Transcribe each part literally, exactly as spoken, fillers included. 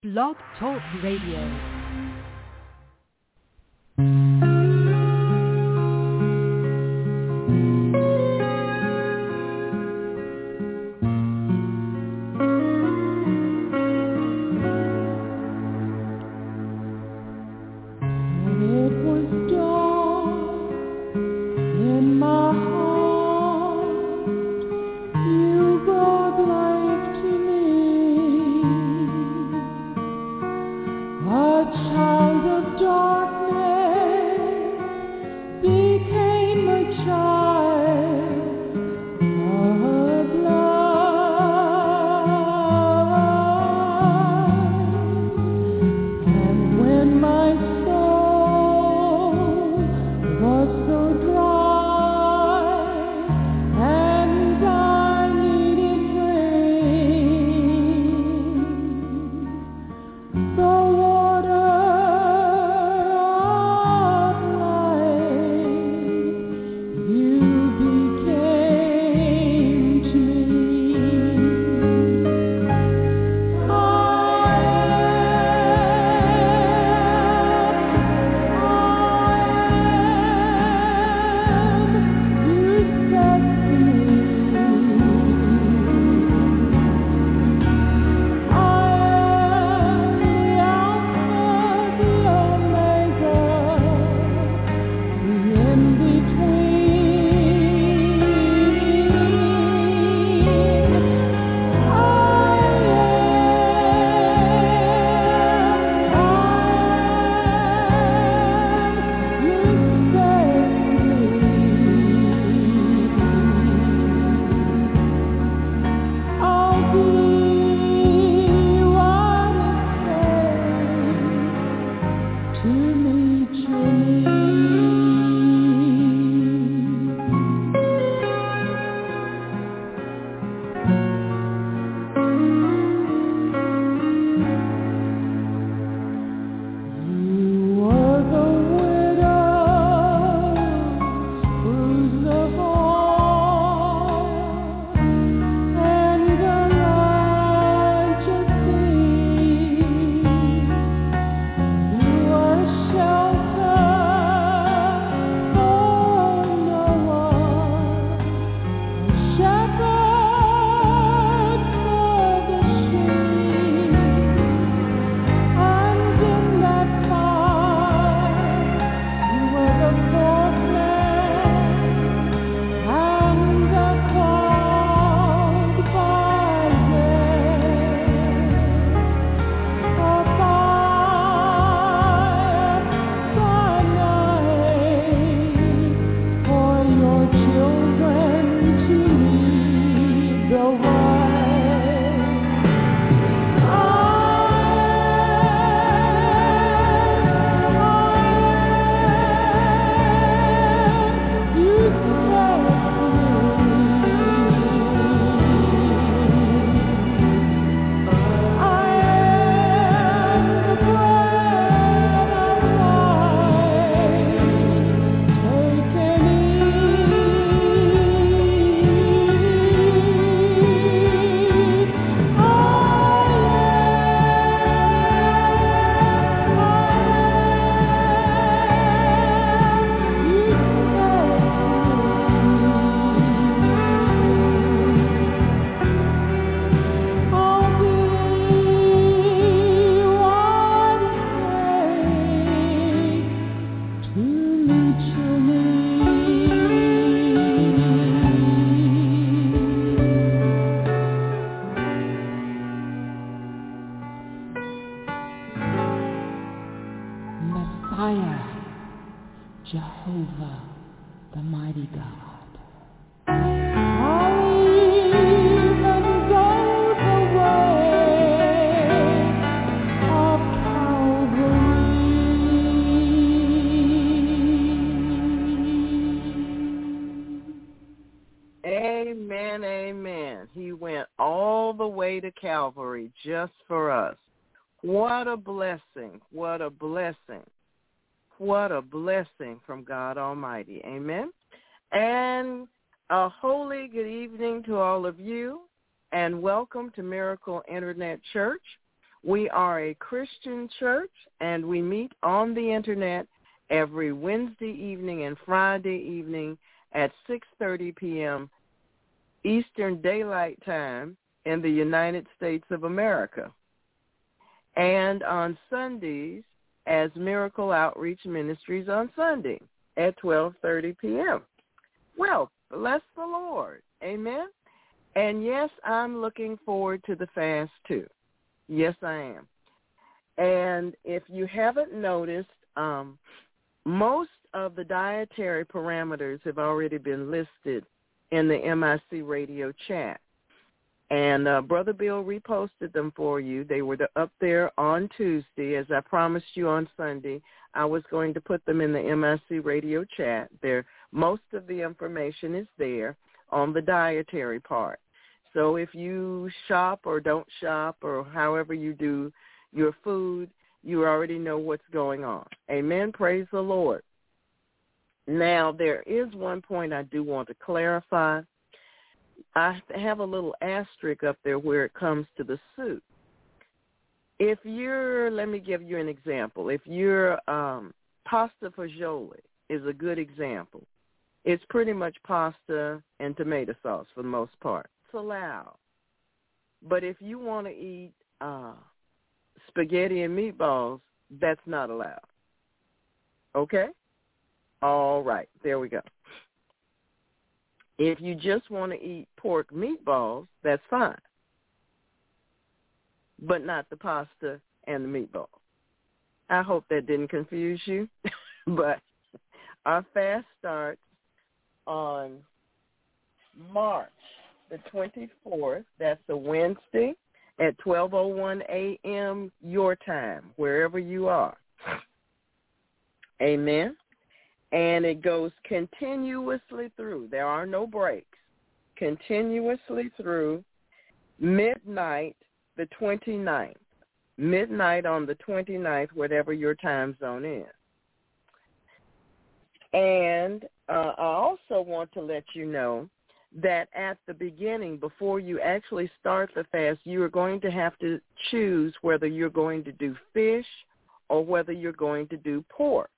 Blog Talk Radio. Calvary just for us. What a blessing. What a blessing. What a blessing from God Almighty. Amen. And a holy good evening to all of you, and welcome to Miracle Internet Church. We are a Christian church, and we meet on the Internet every Wednesday evening and Friday evening at six thirty p.m. Eastern Daylight Time in the United States of America, and on Sundays as Miracle Outreach Ministries on Sunday at twelve thirty p.m. Well, bless the Lord. Amen. And yes, I'm looking forward to the fast too. Yes, I am. And if you haven't noticed, um, most of the dietary parameters have already been listed in the M I C radio chat. And uh, Brother Bill reposted them for you. They were up there on Tuesday. As I promised you on Sunday, I was going to put them in the M I C radio chat. There, most of the information is there on the dietary part. So if you shop or don't shop or however you do your food, you already know what's going on. Amen. Praise the Lord. Now, there is one point I do want to clarify. I have a little asterisk up there where it comes to the soup. If you're, let me give you an example. If you're, um, pasta fagioli is a good example. It's pretty much pasta and tomato sauce for the most part. It's allowed. But if you want to eat uh, spaghetti and meatballs, that's not allowed. Okay? All right. There we go. If you just want to eat pork meatballs, that's fine. But not the pasta and the meatballs. I hope that didn't confuse you. But our fast starts on March the twenty-fourth. That's a Wednesday at twelve oh one a.m. your time, wherever you are. Amen. And it goes continuously through. There are no breaks. Continuously through midnight the twenty-ninth. Midnight on the twenty-ninth, whatever your time zone is. And uh, I also want to let you know that at the beginning, before you actually start the fast, you are going to have to choose whether you're going to do fish or whether you're going to do pork.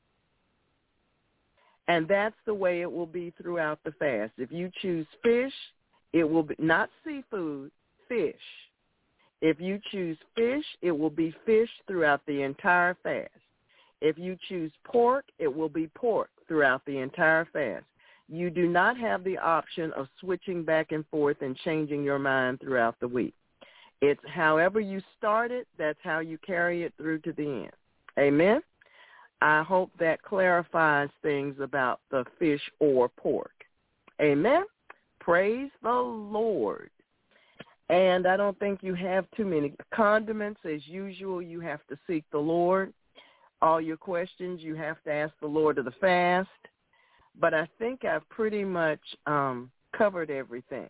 And that's the way it will be throughout the fast. If you choose fish, it will be not seafood, fish. If you choose fish, it will be fish throughout the entire fast. If you choose pork, it will be pork throughout the entire fast. You do not have the option of switching back and forth and changing your mind throughout the week. It's however you start it, that's how you carry it through to the end. Amen? I hope that clarifies things about the fish or pork. Amen? Praise the Lord. And I don't think you have too many condiments. As usual, you have to seek the Lord. All your questions, you have to ask the Lord of the fast. But I think I've pretty much um, covered everything.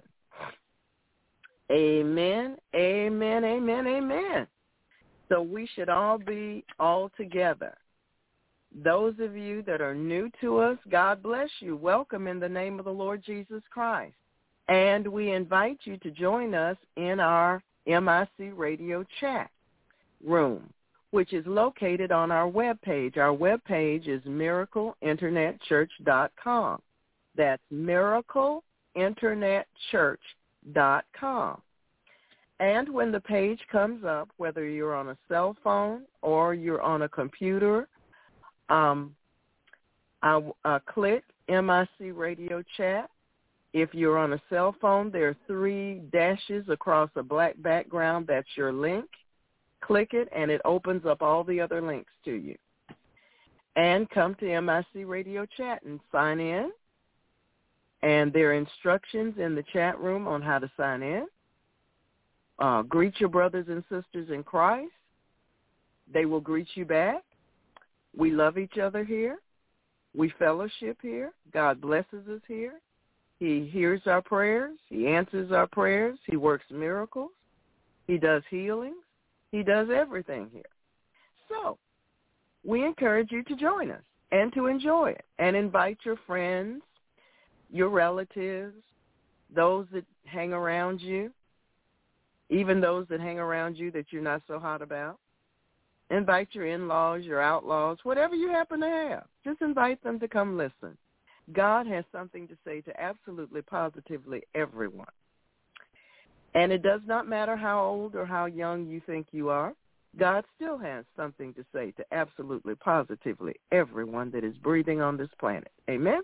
Amen, amen, amen, amen. So we should all be all together. Those of you that are new to us, God bless you. Welcome in the name of the Lord Jesus Christ. And we invite you to join us in our M I C radio chat room, which is located on our webpage. Our webpage is miracle internet church dot com. That's miracle internet church dot com. And when the page comes up, whether you're on a cell phone or you're on a computer, um, I, I click M I C radio chat. If you're on a cell phone, there are three dashes across a black background. That's your link. Click it, and it opens up all the other links to you. And come to M I C Radio Chat and sign in. And there are instructions in the chat room on how to sign in. Uh, greet your brothers and sisters in Christ. They will greet you back. We love each other here. We fellowship here. God blesses us here. He hears our prayers. He answers our prayers. He works miracles. He does healings. He does everything here. So we encourage you to join us and to enjoy it and invite your friends, your relatives, those that hang around you. even those that hang around you that you're not so hot about. Invite your in-laws, your outlaws, whatever you happen to have. Just invite them to come listen. God has something to say to absolutely, positively everyone. And it does not matter how old or how young you think you are. God still has something to say to absolutely, positively everyone that is breathing on this planet. Amen?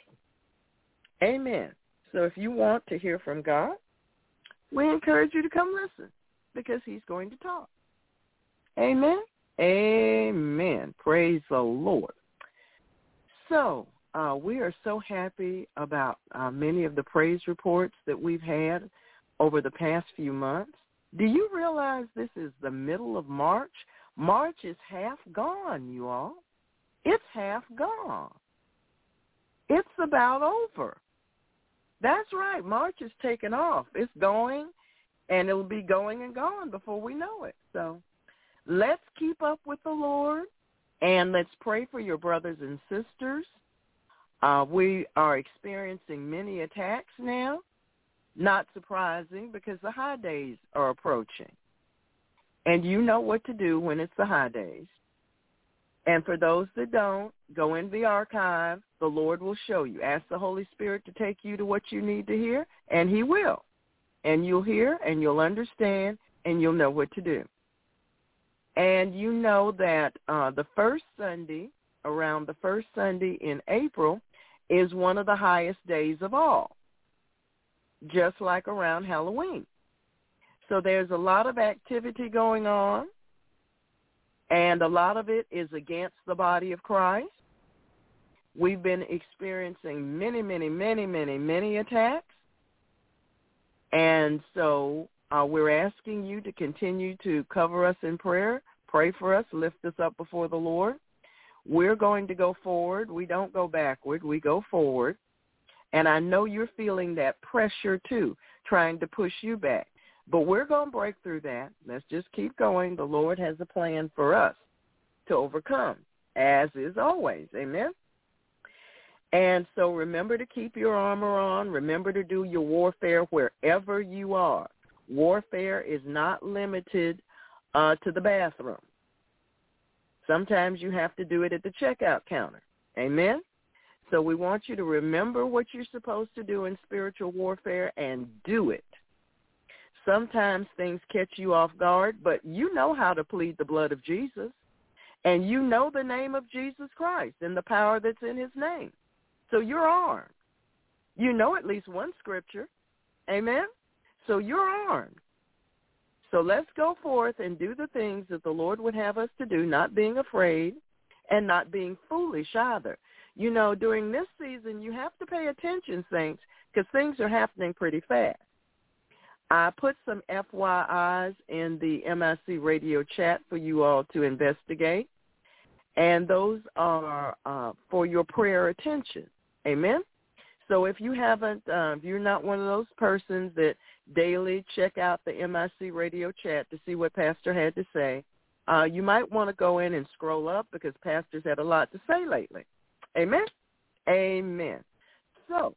Amen. So if you want to hear from God, we encourage you to come listen because he's going to talk. Amen? Amen. Praise the Lord. So uh, we are so happy about uh, many of the praise reports that we've had over the past few months. Do you realize this is the middle of March? March is half gone, you all. It's half gone. It's about over. That's right. March is taking off. It's going, and it'll be going and gone before we know it. So let's keep up with the Lord, and let's pray for your brothers and sisters. Uh, we are experiencing many attacks now. Not surprising because the high days are approaching. And you know what to do when it's the high days. And for those that don't, go in the archive. The Lord will show you. Ask the Holy Spirit to take you to what you need to hear, and he will. And you'll hear, and you'll understand, and you'll know what to do. And you know that uh, the first Sunday, around the first Sunday in April, is one of the highest days of all, just like around Halloween. So there's a lot of activity going on, and a lot of it is against the body of Christ. We've been experiencing many, many, many, many, many attacks, and so uh, we're asking you to continue to cover us in prayer, pray for us, lift us up before the Lord. We're going to go forward. We don't go backward. We go forward. And I know you're feeling that pressure, too, trying to push you back. But we're going to break through that. Let's just keep going. The Lord has a plan for us to overcome, as is always. Amen? And so remember to keep your armor on. Remember to do your warfare wherever you are. Warfare is not limited uh, to the bathroom. Sometimes you have to do it at the checkout counter. Amen? So we want you to remember what you're supposed to do in spiritual warfare and do it. Sometimes things catch you off guard, but you know how to plead the blood of Jesus, and you know the name of Jesus Christ and the power that's in his name. So you're armed. You know at least one scripture. Amen? So you're armed. So let's go forth and do the things that the Lord would have us to do, not being afraid and not being foolish either. You know, during this season, you have to pay attention, saints, because things are happening pretty fast. I put some F Y Is in the M I C radio chat for you all to investigate, and those are uh, for your prayer attention. Amen? So if you haven't, uh, if you're not one of those persons that daily check out the M I C radio chat to see what Pastor had to say, uh, you might want to go in and scroll up because Pastor's had a lot to say lately. Amen? Amen. So,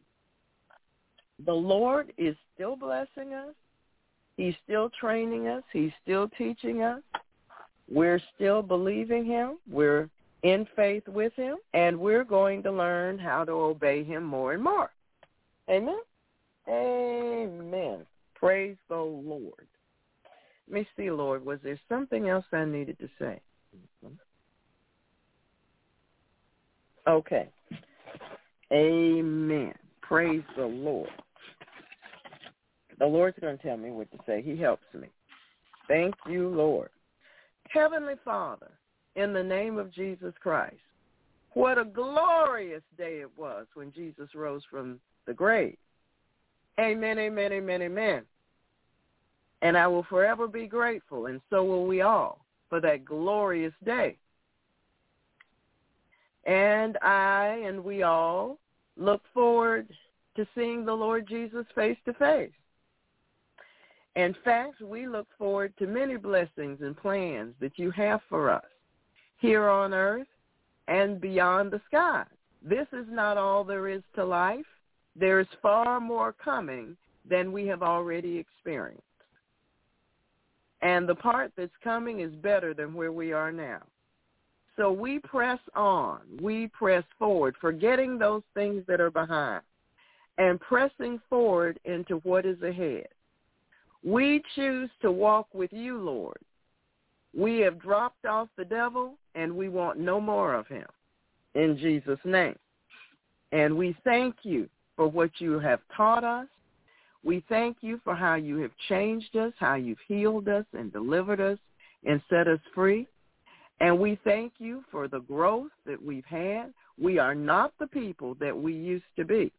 the Lord is still blessing us. He's still training us. He's still teaching us. We're still believing him. We're in faith with him. And we're going to learn how to obey him more and more. Amen? Amen. Praise the Lord. Let me see, Lord, was there something else I needed to say? Okay. Amen. Praise the Lord. The Lord's going to tell me what to say. He helps me. Thank you, Lord. Heavenly Father, in the name of Jesus Christ, what a glorious day it was when Jesus rose from the grave. Amen, amen, amen, amen. And I will forever be grateful, and so will we all, for that glorious day. And I and we all look forward to seeing the Lord Jesus face to face. In fact, we look forward to many blessings and plans that you have for us here on earth and beyond the sky. This is not all there is to life. There is far more coming than we have already experienced. And the part that's coming is better than where we are now. So we press on. We press forward, forgetting those things that are behind and pressing forward into what is ahead. We choose to walk with you, Lord. We have dropped off the devil, and we want no more of him, in Jesus' name. And we thank you for what you have taught us. We thank you for how you have changed us, how you've healed us and delivered us and set us free. And we thank you for the growth that we've had. We are not the people that we used to be.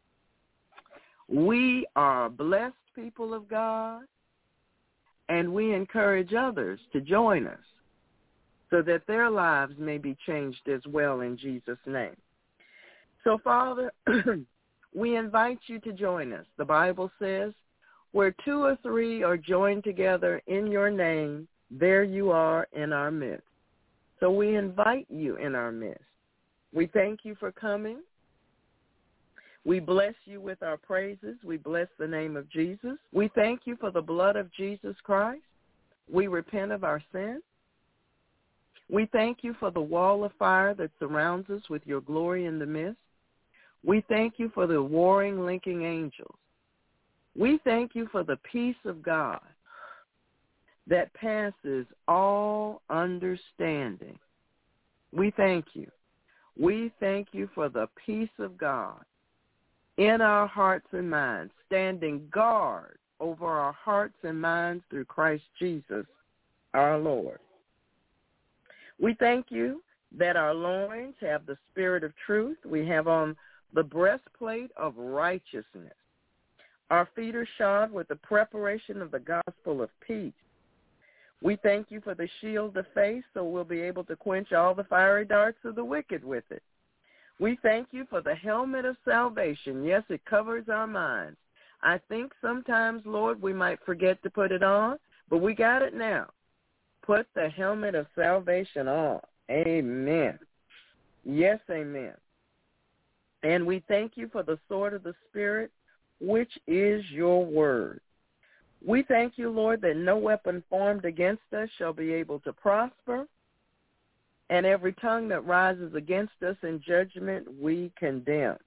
We are blessed people of God, and we encourage others to join us so that their lives may be changed as well in Jesus' name. So, Father, we invite you to join us. The Bible says, where two or three are joined together in your name, there you are in our midst. So we invite you in our midst. We thank you for coming. We bless you with our praises. We bless the name of Jesus. We thank you for the blood of Jesus Christ. We repent of our sin. We thank you for the wall of fire that surrounds us with your glory in the midst. We thank you for the warring, linking angels. We thank you for the peace of God that passes all understanding. We thank you. We thank you for the peace of God in our hearts and minds, standing guard over our hearts and minds through Christ Jesus, our Lord. We thank you that our loins have the spirit of truth. We have on the breastplate of righteousness. Our feet are shod with the preparation of the gospel of peace. We thank you for the shield of faith, so we'll be able to quench all the fiery darts of the wicked with it. We thank you for the helmet of salvation. Yes, it covers our minds. I think sometimes, Lord, we might forget to put it on, but we got it now. Put the helmet of salvation on. Amen. Yes, amen. And we thank you for the sword of the Spirit, which is your word. We thank you, Lord, that no weapon formed against us shall be able to prosper, and every tongue that rises against us in judgment we condemn.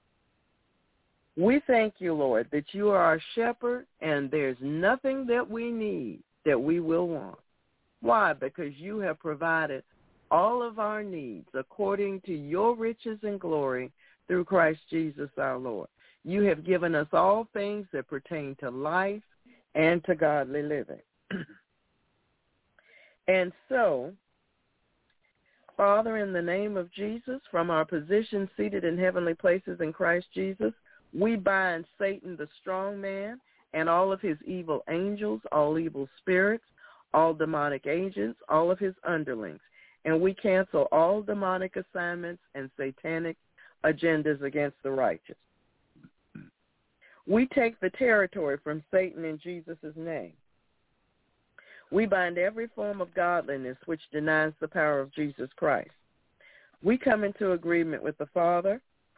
We thank you, Lord, that you are our shepherd, and there's nothing that we need that we will want. Why? Because you have provided all of our needs according to your riches and glory through Christ Jesus our Lord. You have given us all things that pertain to life and to godly living. And so, Father, in the name of Jesus, from our position seated in heavenly places in Christ Jesus, we bind Satan, the strong man, and all of his evil angels, all evil spirits, all demonic agents, all of his underlings. And we cancel all demonic assignments and satanic agendas against the righteous. We take the territory from Satan in Jesus' name. We bind every form of godliness which denies the power of Jesus Christ. We come into agreement with the Father,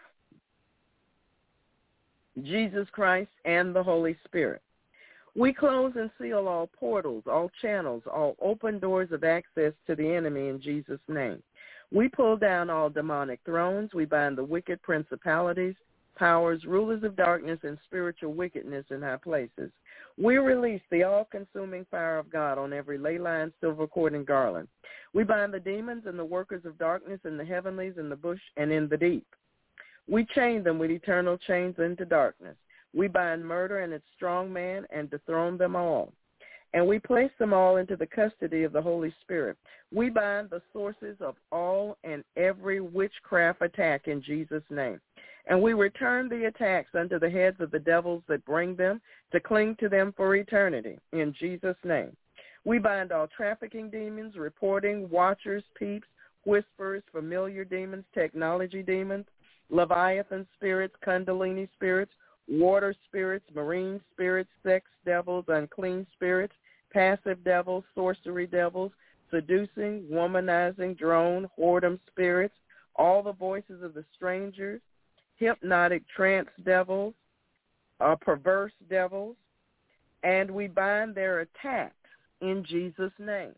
Jesus Christ, and the Holy Spirit. We close and seal all portals, all channels, all open doors of access to the enemy in Jesus' name. We pull down all demonic thrones. We bind the wicked principalities, powers, rulers of darkness, and spiritual wickedness in high places. We release the all-consuming fire of God on every ley line, silver cord, and garland. We bind the demons and the workers of darkness in the heavenlies, in the bush, and in the deep. We chain them with eternal chains into darkness. We bind murder and its strong man and dethrone them all. And we place them all into the custody of the Holy Spirit. We bind the sources of all and every witchcraft attack in Jesus' name. And we return the attacks unto the heads of the devils that bring them to cling to them for eternity in Jesus' name. We bind all trafficking demons, reporting, watchers, peeps, whisperers, familiar demons, technology demons, Leviathan spirits, Kundalini spirits, water spirits, marine spirits, sex devils, unclean spirits, passive devils, sorcery devils, seducing, womanizing, drone, whoredom spirits, all the voices of the strangers, hypnotic trance devils, uh, perverse devils, and we bind their attacks in Jesus' name.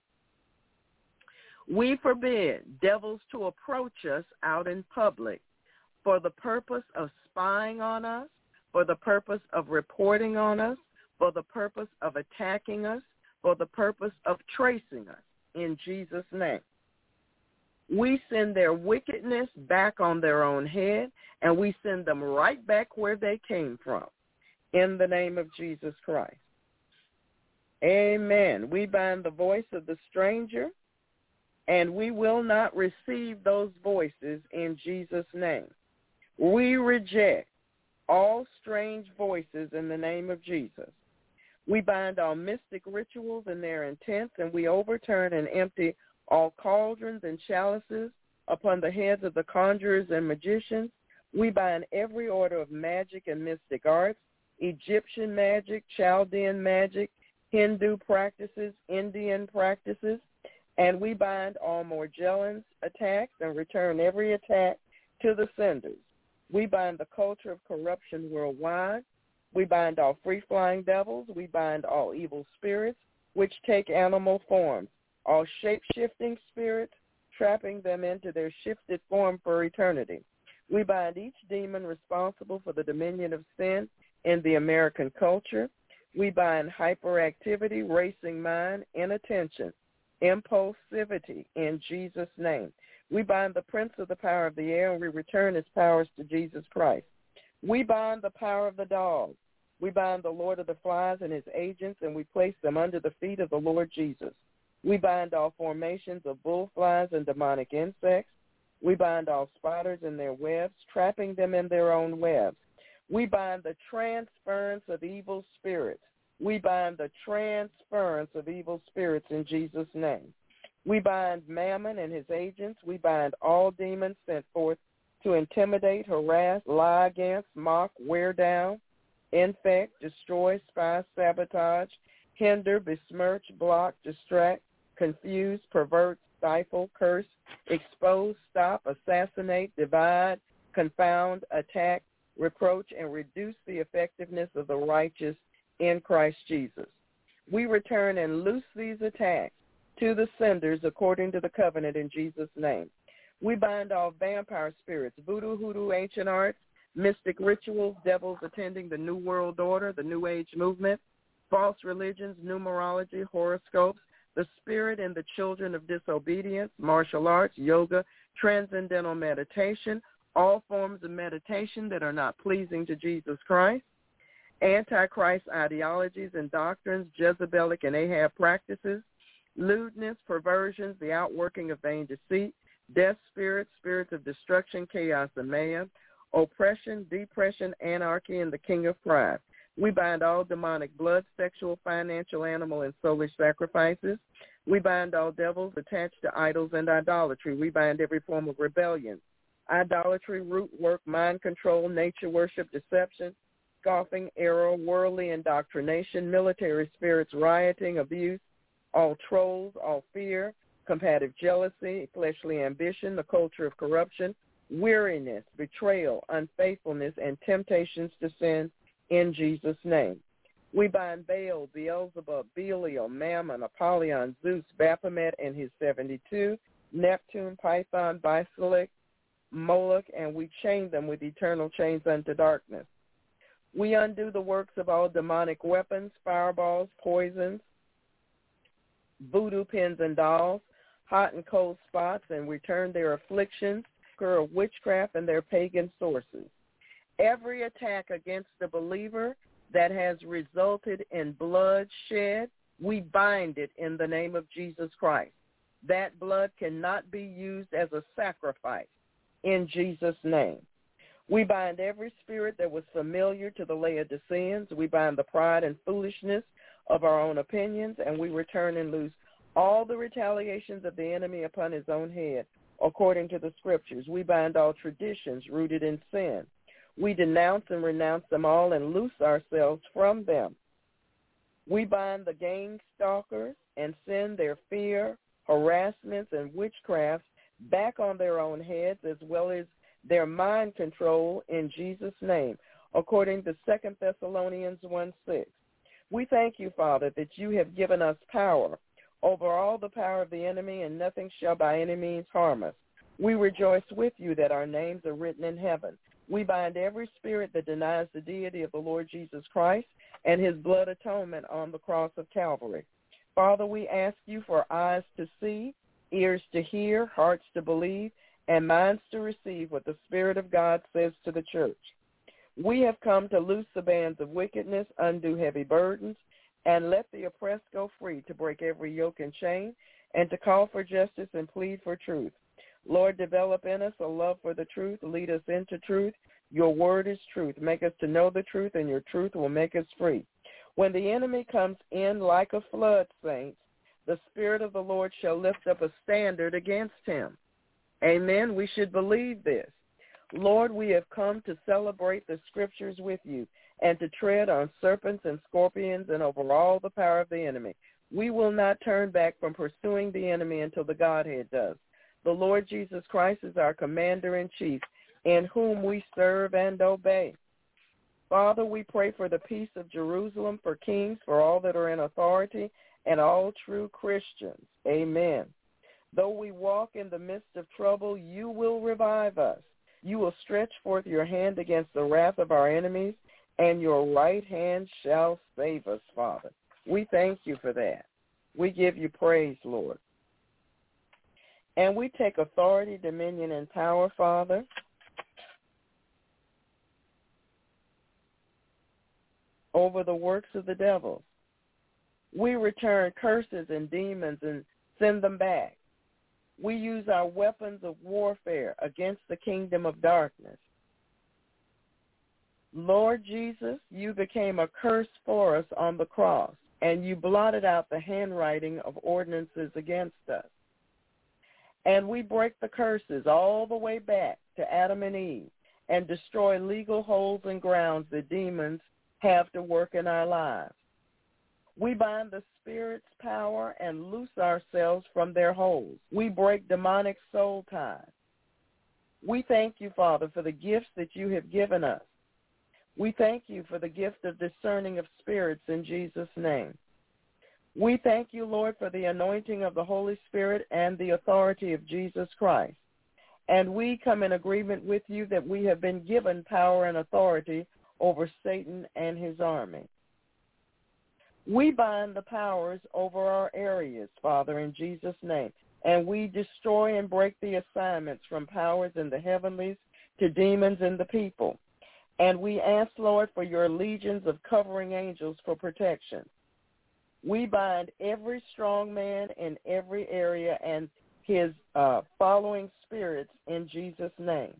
We forbid devils to approach us out in public for the purpose of spying on us, for the purpose of reporting on us, for the purpose of attacking us, for the purpose of tracing us, in Jesus' name. We send their wickedness back on their own head, and we send them right back where they came from, in the name of Jesus Christ. Amen. We bind the voice of the stranger, and we will not receive those voices in Jesus' name. We reject all strange voices in the name of Jesus. We bind all mystic rituals and their intents, and we overturn and empty all cauldrons and chalices upon the heads of the conjurers and magicians. We bind every order of magic and mystic arts, Egyptian magic, Chaldean magic, Hindu practices, Indian practices, and we bind all Morgellons attacks and return every attack to the senders. We bind the culture of corruption worldwide. We bind all free-flying devils. We bind all evil spirits which take animal forms, all shape-shifting spirits, trapping them into their shifted form for eternity. We bind each demon responsible for the dominion of sin in the American culture. We bind hyperactivity, racing mind, inattention, impulsivity in Jesus' name. We bind the prince of the power of the air, and we return his powers to Jesus Christ. We bind the power of the dog. We bind the Lord of the flies and his agents, and we place them under the feet of the Lord Jesus. We bind all formations of bullflies and demonic insects. We bind all spiders in their webs, trapping them in their own webs. We bind the transference of evil spirits. We bind the transference of evil spirits in Jesus' name. We bind Mammon and his agents. We bind all demons sent forth to intimidate, harass, lie against, mock, wear down, infect, destroy, spy, sabotage, hinder, besmirch, block, distract, confuse, pervert, stifle, curse, expose, stop, assassinate, divide, confound, attack, reproach, and reduce the effectiveness of the righteous in Christ Jesus. We return and loose these attacks to the senders according to the covenant in Jesus' name. We bind all vampire spirits, voodoo, hoodoo, ancient arts, mystic rituals, devils attending the New World Order, the New Age movement, false religions, numerology, horoscopes, the spirit and the children of disobedience, martial arts, yoga, transcendental meditation, all forms of meditation that are not pleasing to Jesus Christ, Antichrist ideologies and doctrines, Jezebelic and Ahab practices, lewdness, perversions, the outworking of vain deceit, death spirits, spirits of destruction, chaos, and mayhem, oppression, depression, anarchy, and the king of pride. We bind all demonic blood, sexual, financial, animal, and soulish sacrifices. We bind all devils attached to idols and idolatry. We bind every form of rebellion, idolatry, root work, mind control, nature worship, deception, scoffing, error, worldly indoctrination, military spirits, rioting, abuse, all trolls, all fear, combative jealousy, fleshly ambition, the culture of corruption, weariness, betrayal, unfaithfulness, and temptations to sin in Jesus' name. We bind Baal, Beelzebub, Belial, Mammon, Apollyon, Zeus, Baphomet and his seventy-two, Neptune, Python, Basilik, Moloch, and we chain them with eternal chains unto darkness. We undo the works of all demonic weapons, fireballs, poisons, voodoo pins and dolls, hot and cold spots, and return their afflictions, of witchcraft, and their pagan sources. Every attack against the believer that has resulted in blood shed, we bind it in the name of Jesus Christ. That blood cannot be used as a sacrifice in Jesus' name. We bind every spirit that was familiar to the Laodiceans. We bind the pride and foolishness of our own opinions, and we return and loose all the retaliations of the enemy upon his own head, according to the scriptures. We bind all traditions rooted in sin. We denounce and renounce them all and loose ourselves from them. We bind the gang stalkers and send their fear, harassments, and witchcrafts back on their own heads, as well as their mind control in Jesus' name, according to Second Thessalonians one six. We thank you, Father, that you have given us power over all the power of the enemy, and nothing shall by any means harm us. We rejoice with you that our names are written in heaven. We bind every spirit that denies the deity of the Lord Jesus Christ and his blood atonement on the cross of Calvary. Father, we ask you for eyes to see, ears to hear, hearts to believe, and minds to receive what the Spirit of God says to the church. We have come to loose the bands of wickedness, undo heavy burdens, and let the oppressed go free, to break every yoke and chain, and to call for justice and plead for truth. Lord, develop in us a love for the truth. Lead us into truth. Your word is truth. Make us to know the truth, and your truth will make us free. When the enemy comes in like a flood, saints, the Spirit of the Lord shall lift up a standard against him. Amen. We should believe this. Lord, we have come to celebrate the scriptures with you and to tread on serpents and scorpions and over all the power of the enemy. We will not turn back from pursuing the enemy until the Godhead does. The Lord Jesus Christ is our commander-in-chief, in whom we serve and obey. Father, we pray for the peace of Jerusalem, for kings, for all that are in authority, and all true Christians. Amen. Though we walk in the midst of trouble, you will revive us. You will stretch forth your hand against the wrath of our enemies, and your right hand shall save us, Father. We thank you for that. We give you praise, Lord. And we take authority, dominion, and power, Father, over the works of the devil. We return curses and demons and send them back. We use our weapons of warfare against the kingdom of darkness. Lord Jesus, you became a curse for us on the cross, and you blotted out the handwriting of ordinances against us. And we break the curses all the way back to Adam and Eve and destroy legal holes and grounds that demons have to work in our lives. We bind the Spirit's power and loose ourselves from their holes. We break demonic soul ties. We thank you, Father, for the gifts that you have given us. We thank you for the gift of discerning of spirits in Jesus' name. We thank you, Lord, for the anointing of the Holy Spirit and the authority of Jesus Christ. And we come in agreement with you that we have been given power and authority over Satan and his army. We bind the powers over our areas, Father, in Jesus' name, and we destroy and break the assignments from powers in the heavenlies to demons in the people. And we ask, Lord, for your legions of covering angels for protection. We bind every strong man in every area and his uh, following spirits in Jesus' name.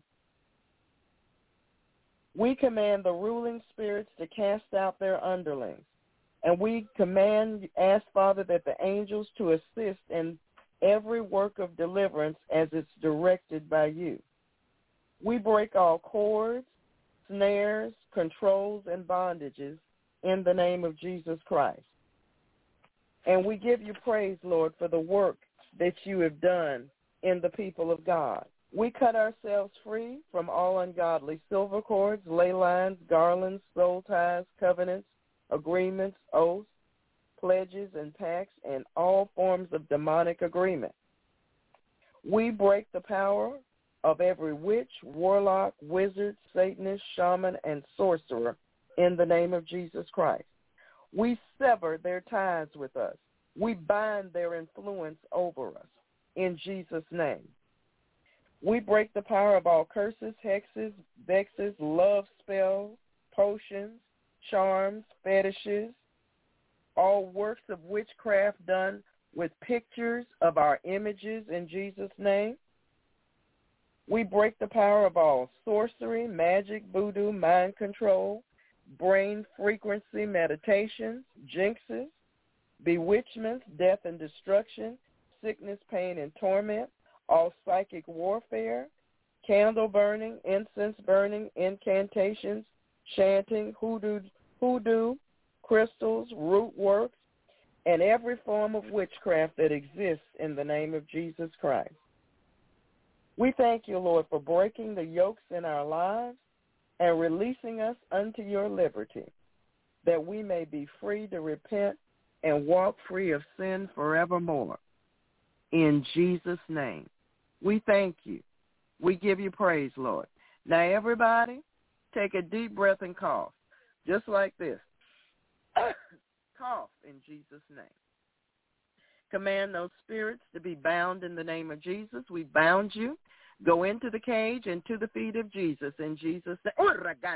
We command the ruling spirits to cast out their underlings. And we command, ask, Father, that the angels to assist in every work of deliverance as it's directed by you. We break all cords, snares, controls, and bondages in the name of Jesus Christ. And we give you praise, Lord, for the work that you have done in the people of God. We cut ourselves free from all ungodly silver cords, ley lines, garlands, soul ties, covenants, agreements, oaths, pledges, and pacts, and all forms of demonic agreement. We break the power of every witch, warlock, wizard, Satanist, shaman, and sorcerer in the name of Jesus Christ. We sever their ties with us. We bind their influence over us in Jesus' name. We break the power of all curses, hexes, vexes, love spells, potions, charms, fetishes, all works of witchcraft done with pictures of our images in Jesus' name. We break the power of all sorcery, magic, voodoo, mind control, brain frequency meditations, jinxes, bewitchments, death and destruction, sickness, pain, and torment, all psychic warfare, candle burning, incense burning, incantations, chanting, hoodoo, hoodoo, crystals, root works, and every form of witchcraft that exists in the name of Jesus Christ. We thank you, Lord, for breaking the yokes in our lives and releasing us unto your liberty. that we may be free to repent and walk free of sin forevermore. In Jesus' name, we thank you. We give you praise, Lord. Now, everybody, take a deep breath and cough, just like this. Cough in Jesus' name. Command those spirits to be bound in the name of Jesus. We bound you. Go into the cage and to the feet of Jesus in Jesus' name.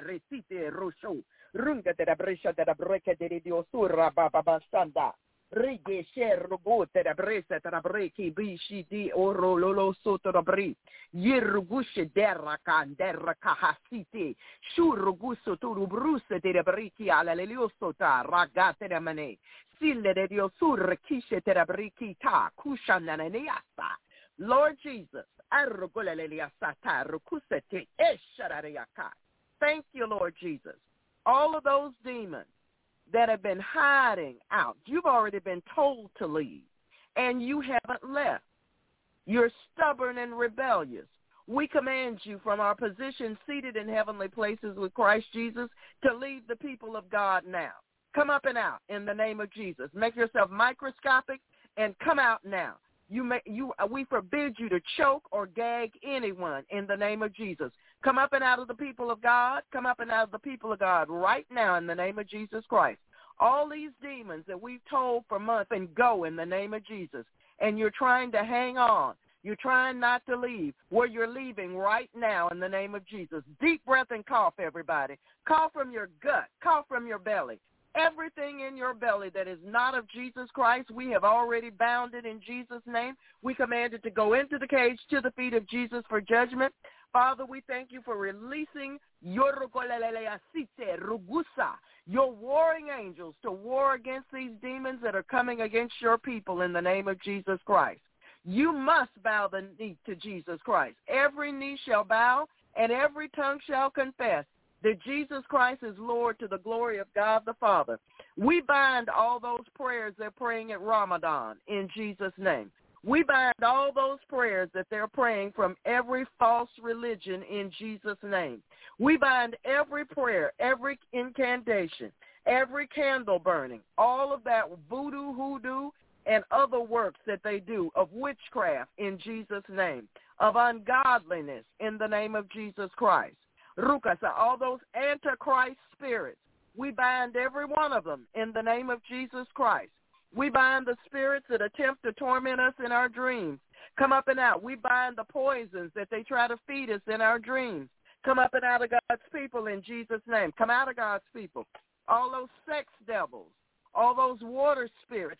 Rigeshe rugote da bresa tra breki bishi di oro lolo soto da bri yirugushe derra kan derra kahasiti shuruguso tu rubruse de breki ala lelioso ta ragate da mane sille de dio sur kishe te breki ta kushana neasa. Lord Jesus, arugole leliasa ta rukusete esharariaka. Thank you, Lord Jesus. All of those demons that have been hiding out, you've already been told to leave, and you haven't left. You're stubborn and rebellious. We command you from our position seated in heavenly places with Christ Jesus to leave the people of God now. Come up and out in the name of Jesus. Make yourself microscopic and come out now. You may, you, we forbid you to choke or gag anyone in the name of Jesus. Come up and out of the people of God. Come up and out of the people of God right now in the name of Jesus Christ. All these demons that we've told for months, and go in the name of Jesus. And you're trying to hang on. You're trying not to leave. Where you're leaving right now in the name of Jesus. Deep breath and cough, everybody. Cough from your gut. Cough from your belly. Everything in your belly that is not of Jesus Christ, we have already bound it in Jesus' name. We command it to go into the cage to the feet of Jesus for judgment. Father, we thank you for releasing your warring angels to war against these demons that are coming against your people in the name of Jesus Christ. You must bow the knee to Jesus Christ. Every knee shall bow and every tongue shall confess that Jesus Christ is Lord to the glory of God the Father. We bind all those prayers they're praying at Ramadan in Jesus' name. We bind all those prayers that they're praying from every false religion in Jesus' name. We bind every prayer, every incantation, every candle burning, all of that voodoo, hoodoo, and other works that they do of witchcraft in Jesus' name, of ungodliness in the name of Jesus Christ. Rukasa, all those antichrist spirits, we bind every one of them in the name of Jesus Christ. We bind the spirits that attempt to torment us in our dreams. Come up and out. We bind the poisons that they try to feed us in our dreams. Come up and out of God's people in Jesus' name. Come out of God's people. All those sex devils, all those water spirits,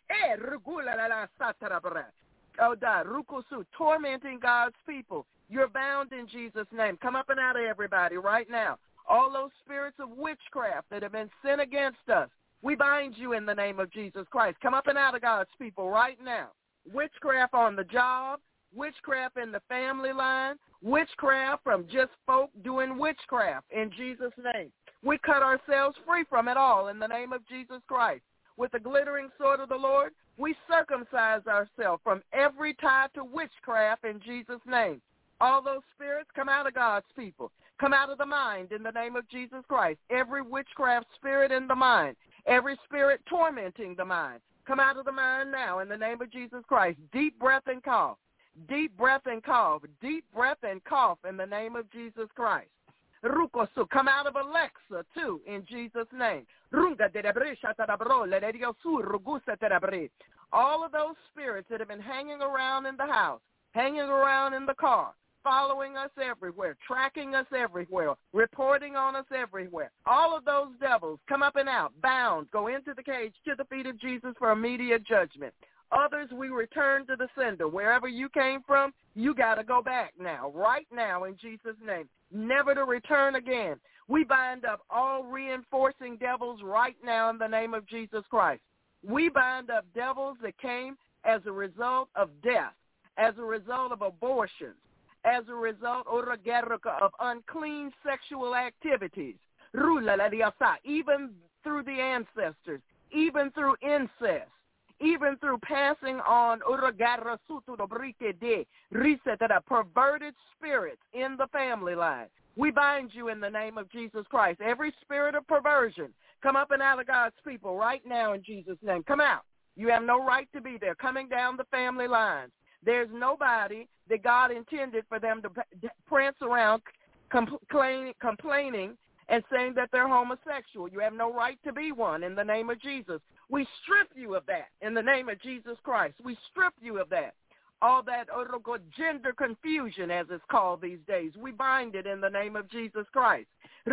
oh, da, rukusu, tormenting God's people. You're bound in Jesus' name. Come up and out of everybody right now. All those spirits of witchcraft that have been sent against us, we bind you in the name of Jesus Christ. Come up and out of God's people right now. Witchcraft on the job, witchcraft in the family line, witchcraft from just folk doing witchcraft in Jesus' name. We cut ourselves free from it all in the name of Jesus Christ. With the glittering sword of the Lord, we circumcise ourselves from every tie to witchcraft in Jesus' name. All those spirits, come out of God's people. Come out of the mind in the name of Jesus Christ. Every witchcraft spirit in the mind, every spirit tormenting the mind, come out of the mind now in the name of Jesus Christ. Deep breath and cough. Deep breath and cough. Deep breath and cough in the name of Jesus Christ. Rukosu, come out of Alexa too in Jesus' name. All of those spirits that have been hanging around in the house, hanging around in the car, following us everywhere, tracking us everywhere, reporting on us everywhere. All of those devils come up and out, bound, go into the cage to the feet of Jesus for immediate judgment. Others, we return to the sender. Wherever you came from, you got to go back now, right now in Jesus' name, never to return again. We bind up all reinforcing devils right now in the name of Jesus Christ. We bind up devils that came as a result of death, as a result of abortions, as a result of unclean sexual activities, even through the ancestors, even through incest, even through passing on perverted spirits in the family line. We bind you in the name of Jesus Christ. Every spirit of perversion, come up and out of God's people right now in Jesus' name. Come out. You have no right to be there. Coming down the family lines. There's nobody that God intended for them to prance around complaining, complaining and saying that they're homosexual. You have no right to be one in the name of Jesus. We strip you of that in the name of Jesus Christ. We strip you of that. All that gender confusion, as it's called these days, we bind it in the name of Jesus Christ.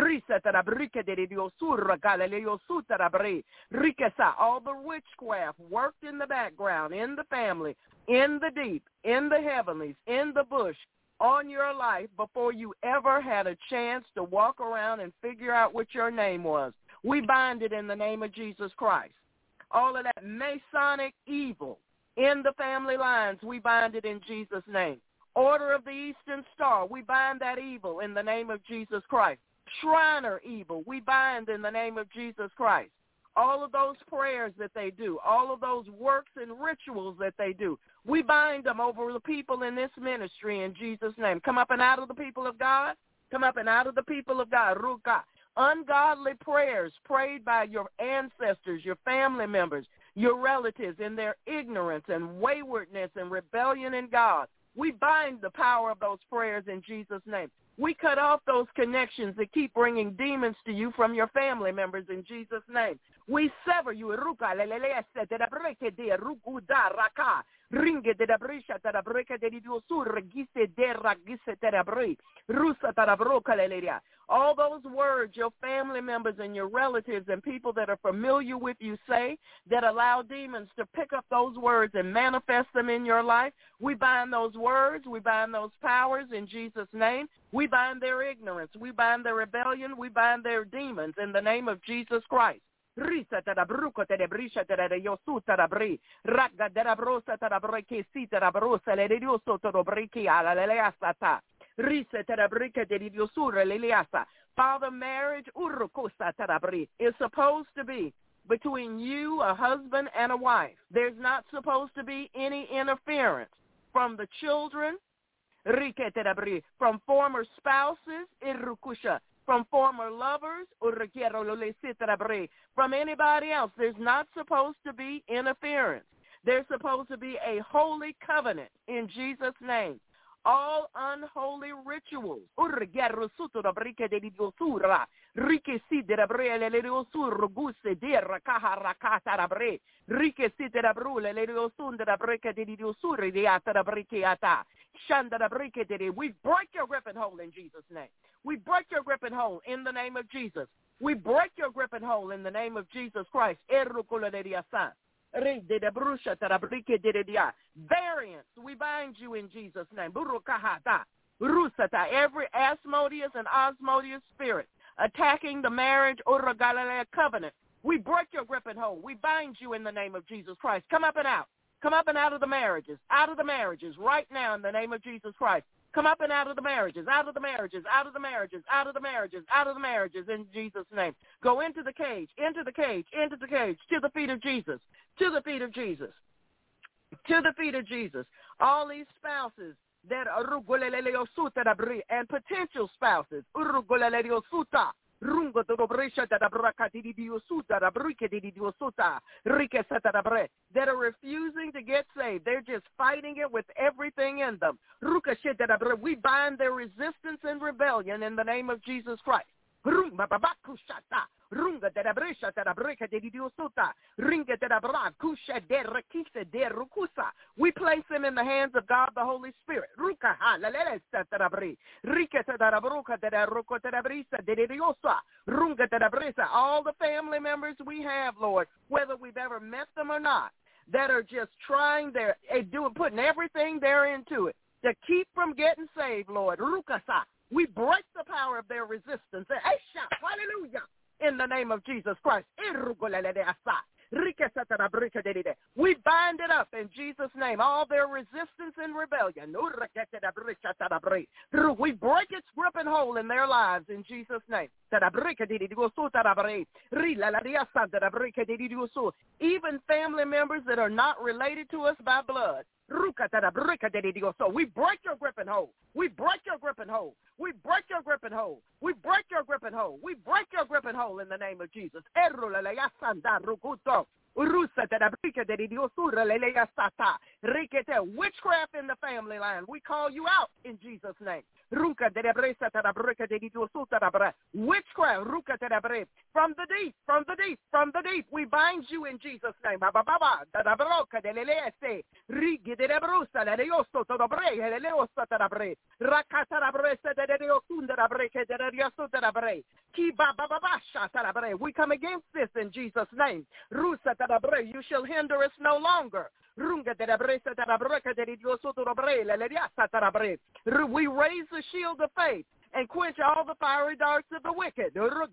All the witchcraft worked in the background, in the family, in the deep, in the heavenlies, in the bush, on your life before you ever had a chance to walk around and figure out what your name was. We bind it in the name of Jesus Christ. All of that Masonic evil in the family lines, we bind it in Jesus' name. Order of the Eastern Star, we bind that evil in the name of Jesus Christ. Shriner evil, we bind in the name of Jesus Christ. All of those prayers that they do, all of those works and rituals that they do, we bind them over the people in this ministry in Jesus' name. Come up and out of the people of God. Come up and out of the people of God. Ruka. Ungodly prayers prayed by your ancestors, your family members, your relatives in their ignorance and waywardness and rebellion in God. We bind the power of those prayers in Jesus' name. We cut off those connections that keep bringing demons to you from your family members in Jesus' name. We sever you. All those words your family members and your relatives and people that are familiar with you say that allow demons to pick up those words and manifest them in your life, we bind those words, we bind those powers in Jesus' name. We bind their ignorance, we bind their rebellion, we bind their demons in the name of Jesus Christ. Risa tarabruco terebrisha terayosu tarabri raga derabrosa tarabreke si terabrosa lerioso torobriki ala leleasata risa terabrika deriosura leleasa. Father, marriage urukosa tarabri is supposed to be between you, a husband, and a wife. There's not supposed to be any interference from the children, from former spouses, from former lovers, from anybody else. There's not supposed to be interference. There's supposed to be a holy covenant in Jesus' name. All unholy rituals. We break your grip and hold in Jesus' name. We break your grip and hold in the name of Jesus. We break your grip and hold in the name of Jesus Christ. Variance, we bind you in Jesus' name. Every Asmodeus and Osmodeus spirit attacking the marriage or covenant, we break your grip and hold. We bind you in the name of Jesus Christ. Come up and out. Come up and out of the marriages, out of the marriages right now in the name of Jesus Christ. Come up and out of the marriages, out of the marriages, out of the marriages, out of the marriages, out of the marriages in Jesus' name. Go into the cage, into the cage, into the cage, to the feet of Jesus, to the feet of Jesus, to the feet of Jesus. All these spouses that are and potential spouses that are refusing to get saved. They're just fighting it with everything in them. We bind their resistance and rebellion in the name of Jesus Christ. We place them in the hands of God the Holy Spirit. All the family members we have, Lord, whether we've ever met them or not, that are just trying their, doing, putting everything there into it to keep from getting saved, Lord. We break the power of their resistance. Hallelujah. In the name of Jesus Christ. We bind it up in Jesus' name. All their resistance and rebellion. We break its grip and hold in their lives in Jesus' name. Even family members that are not related to us by blood. So we break your grip and hold. We break your grip and hold. We break your grip and hold. We break your grip and hold. We break your grip and hold in the name of Jesus. Witchcraft in the family line, we call you out in Jesus' name. Witchcraft from the deep, from the deep, from the deep, we bind you in Jesus' name. We come against this in Jesus' name. You shall hinder us no longer. We raise the shield of faith and quench all the fiery darts of the wicked. The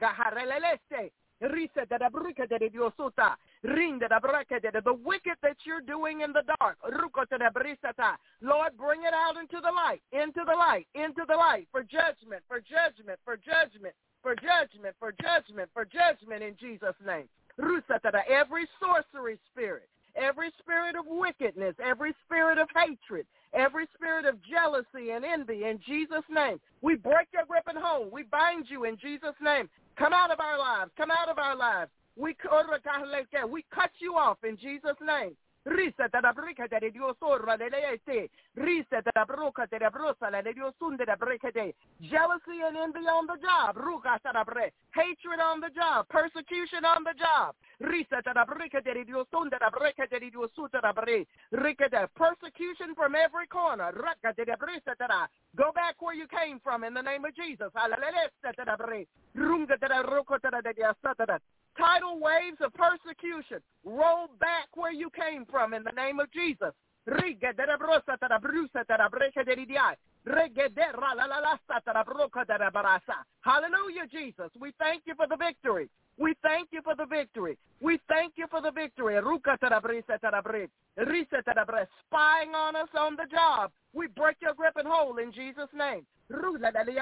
wicked that you're doing in the dark. Lord, bring it out into the light, into the light, into the light for judgment, for judgment, for judgment, for judgment, for judgment, for judgment in Jesus' name. Every sorcery spirit, every spirit of wickedness, every spirit of hatred, every spirit of jealousy and envy in Jesus' name. We break your grip and hold. We bind you in Jesus' name. Come out of our lives. Come out of our lives. We, we cut you off in Jesus' name. Jealousy and envy on the job. Hatred on the job. Persecution on the job. Persecution from every corner. Go back where you came from in the name of Jesus. Tidal waves of persecution, roll back where you came from in the name of Jesus. Hallelujah, Jesus. We thank you for the victory. We thank you for the victory. We thank you for the victory. Spying on us on the job. We break your grip and hold in Jesus' name. Conian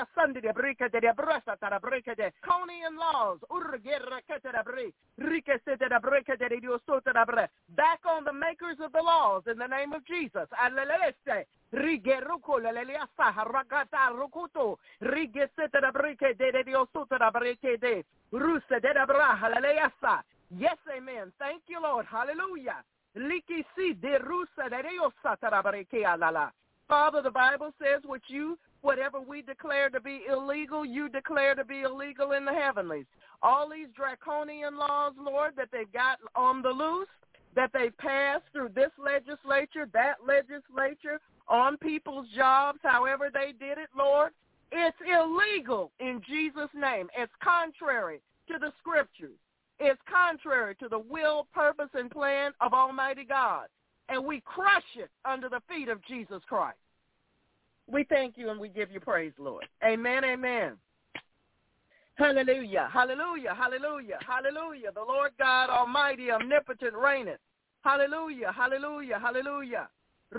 laws. Back on the makers of the laws in the name of Jesus. Yes, amen. Thank you, Lord. Hallelujah. Father, the Bible says what you, whatever we declare to be illegal, you declare to be illegal in the heavenlies. All these draconian laws, Lord, that they've got on the loose, that they passed through this legislature, that legislature, on people's jobs, however they did it, Lord, it's illegal in Jesus' name. It's contrary to the scriptures. It's contrary to the will, purpose, and plan of Almighty God. And we crush it under the feet of Jesus Christ. We thank you and we give you praise, Lord. Amen, amen. Hallelujah, hallelujah, hallelujah, hallelujah. The Lord God Almighty, omnipotent, reigneth. Hallelujah, hallelujah, hallelujah.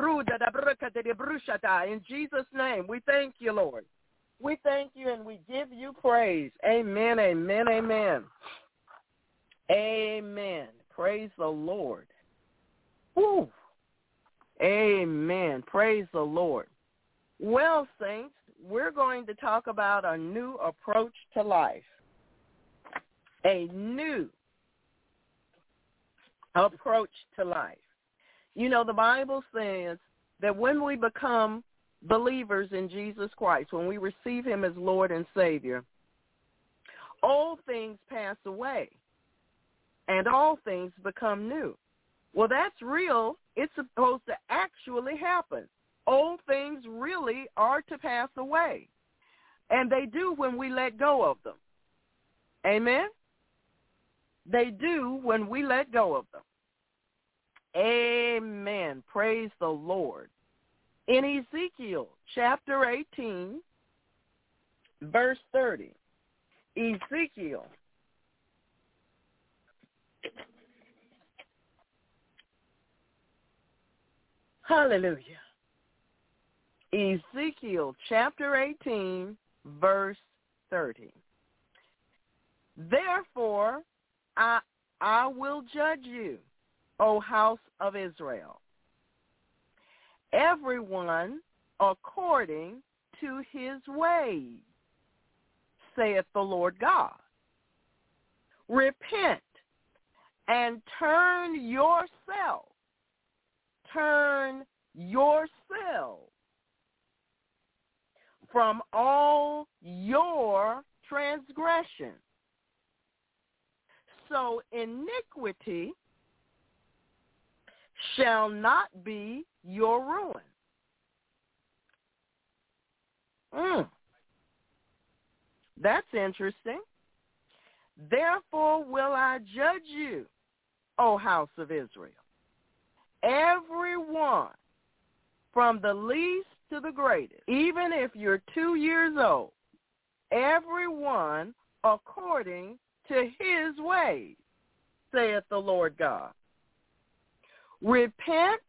In Jesus' name, we thank you, Lord. We thank you and we give you praise. Amen, amen, amen. Amen. Praise the Lord. Woo. Amen. Praise the Lord. Well, saints, we're going to talk about a new approach to life. A new approach to life. You know, the Bible says that when we become believers in Jesus Christ, when we receive him as Lord and Savior, all things pass away and all things become new. Well, that's real. It's supposed to actually happen. Old things really are to pass away. And they do when we let go of them. Amen? They do when we let go of them. Amen. Praise the Lord. In Ezekiel chapter eighteen, verse thirty, Ezekiel Hallelujah. Ezekiel chapter eighteen, verse thirty. Therefore, I, I will judge you, O house of Israel, everyone according to his ways, saith the Lord God. Repent and turn yourself, turn yourself from all your transgressions. So iniquity shall not be your ruin. Mm. That's interesting. Therefore will I judge you, O house of Israel, every one from the least to the greatest, even if you're two years old, every one according to his ways, saith the Lord God. Repent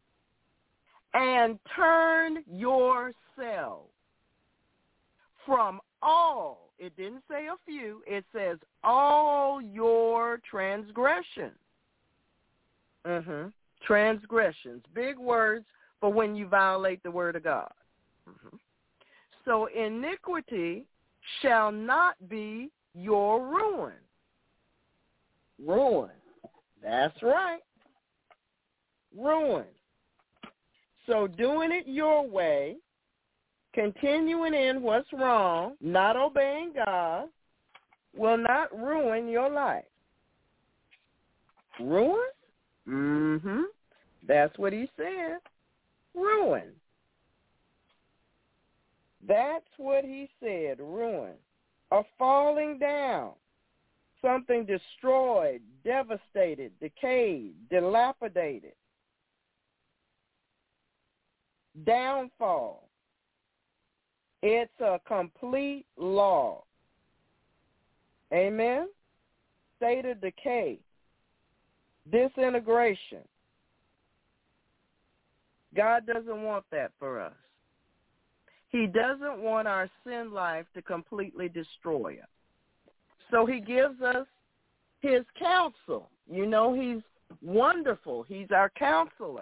and turn yourselves from all, it didn't say a few, it says all your transgressions. Mm-hmm. Transgressions, big words for when you violate the word of God. Mm-hmm. So iniquity shall not be your ruin. Ruin. That's right. Ruin. So doing it your way, continuing in what's wrong, not obeying God, will not ruin your life. Ruin? Mm-hmm. That's what he said. Ruin. That's what he said, ruin. A falling down, something destroyed, devastated, decayed, dilapidated. Downfall. It's a complete loss. Amen? State of decay. Disintegration. God doesn't want that for us. He doesn't want our sin life to completely destroy us. So he gives us his counsel. You know, he's wonderful. He's our counselor.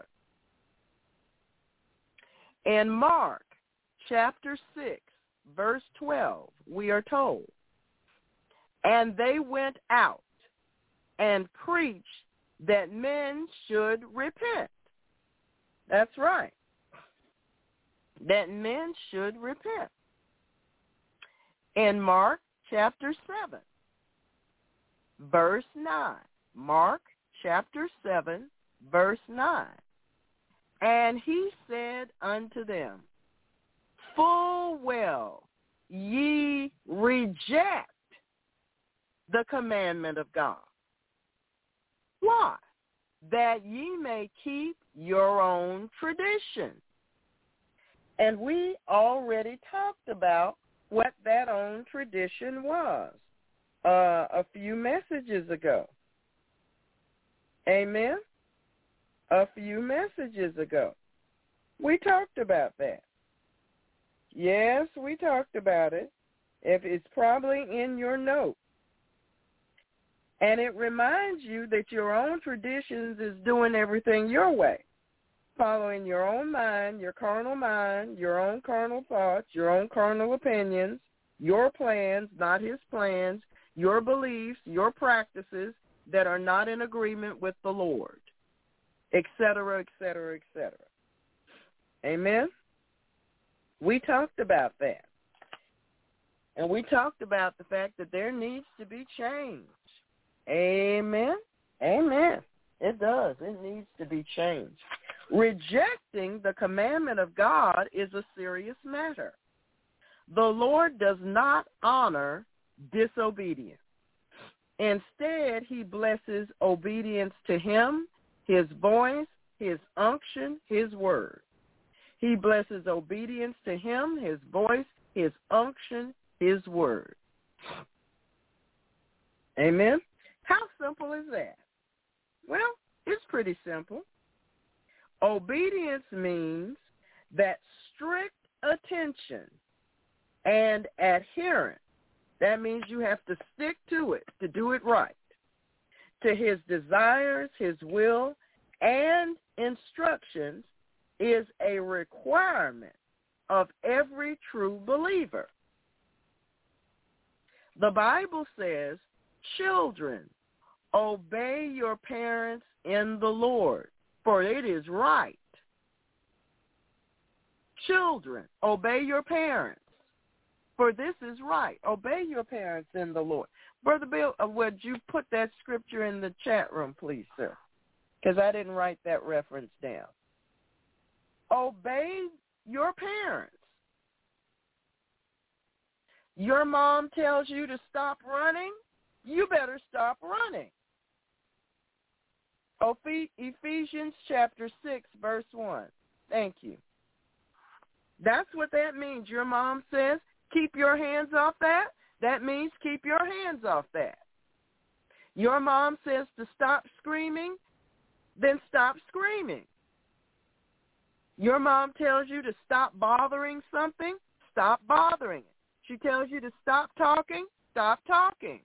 In Mark chapter six, verse twelve, we are told, and they went out and preached that men should repent. That's right. That men should repent. In Mark chapter seven, verse nine. Mark chapter seven, verse nine. And he said unto them, full well ye reject the commandment of God. Why? That ye may keep your own tradition. And we already talked about what that own tradition was uh, a few messages ago. Amen? A few messages ago. We talked about that. Yes, we talked about it. If it's probably in your notes. And it reminds you that your own traditions is doing everything your way, following your own mind, your carnal mind, your own carnal thoughts, your own carnal opinions, your plans, not his plans, your beliefs, your practices that are not in agreement with the Lord, et cetera, et cetera, et cetera. Amen? We talked about that. And we talked about the fact that there needs to be change. Amen? Amen. It does. It needs to be changed. Rejecting the commandment of God is a serious matter. The Lord does not honor disobedience. Instead, he blesses obedience to him, his voice, his unction, his word. He blesses obedience to him, his voice, his unction, his word. Amen? How simple is that? Well, it's pretty simple. Obedience means that strict attention and adherence. That means you have to stick to it, to do it right, to his desires, his will, and instructions is a requirement of every true believer. The Bible says, children, obey your parents in the Lord, for it is right. Children, obey your parents, for this is right. Obey your parents in the Lord. Brother Bill, uh, would you put that scripture in the chat room, please, sir? Because I didn't write that reference down. Obey your parents. Your mom tells you to stop running, you better stop running. Ephesians chapter six, verse one. Thank you. That's what that means. Your mom says, keep your hands off that. That means keep your hands off that. Your mom says to stop screaming, then stop screaming. Your mom tells you to stop bothering something, stop bothering it. She tells you to stop talking, stop talking.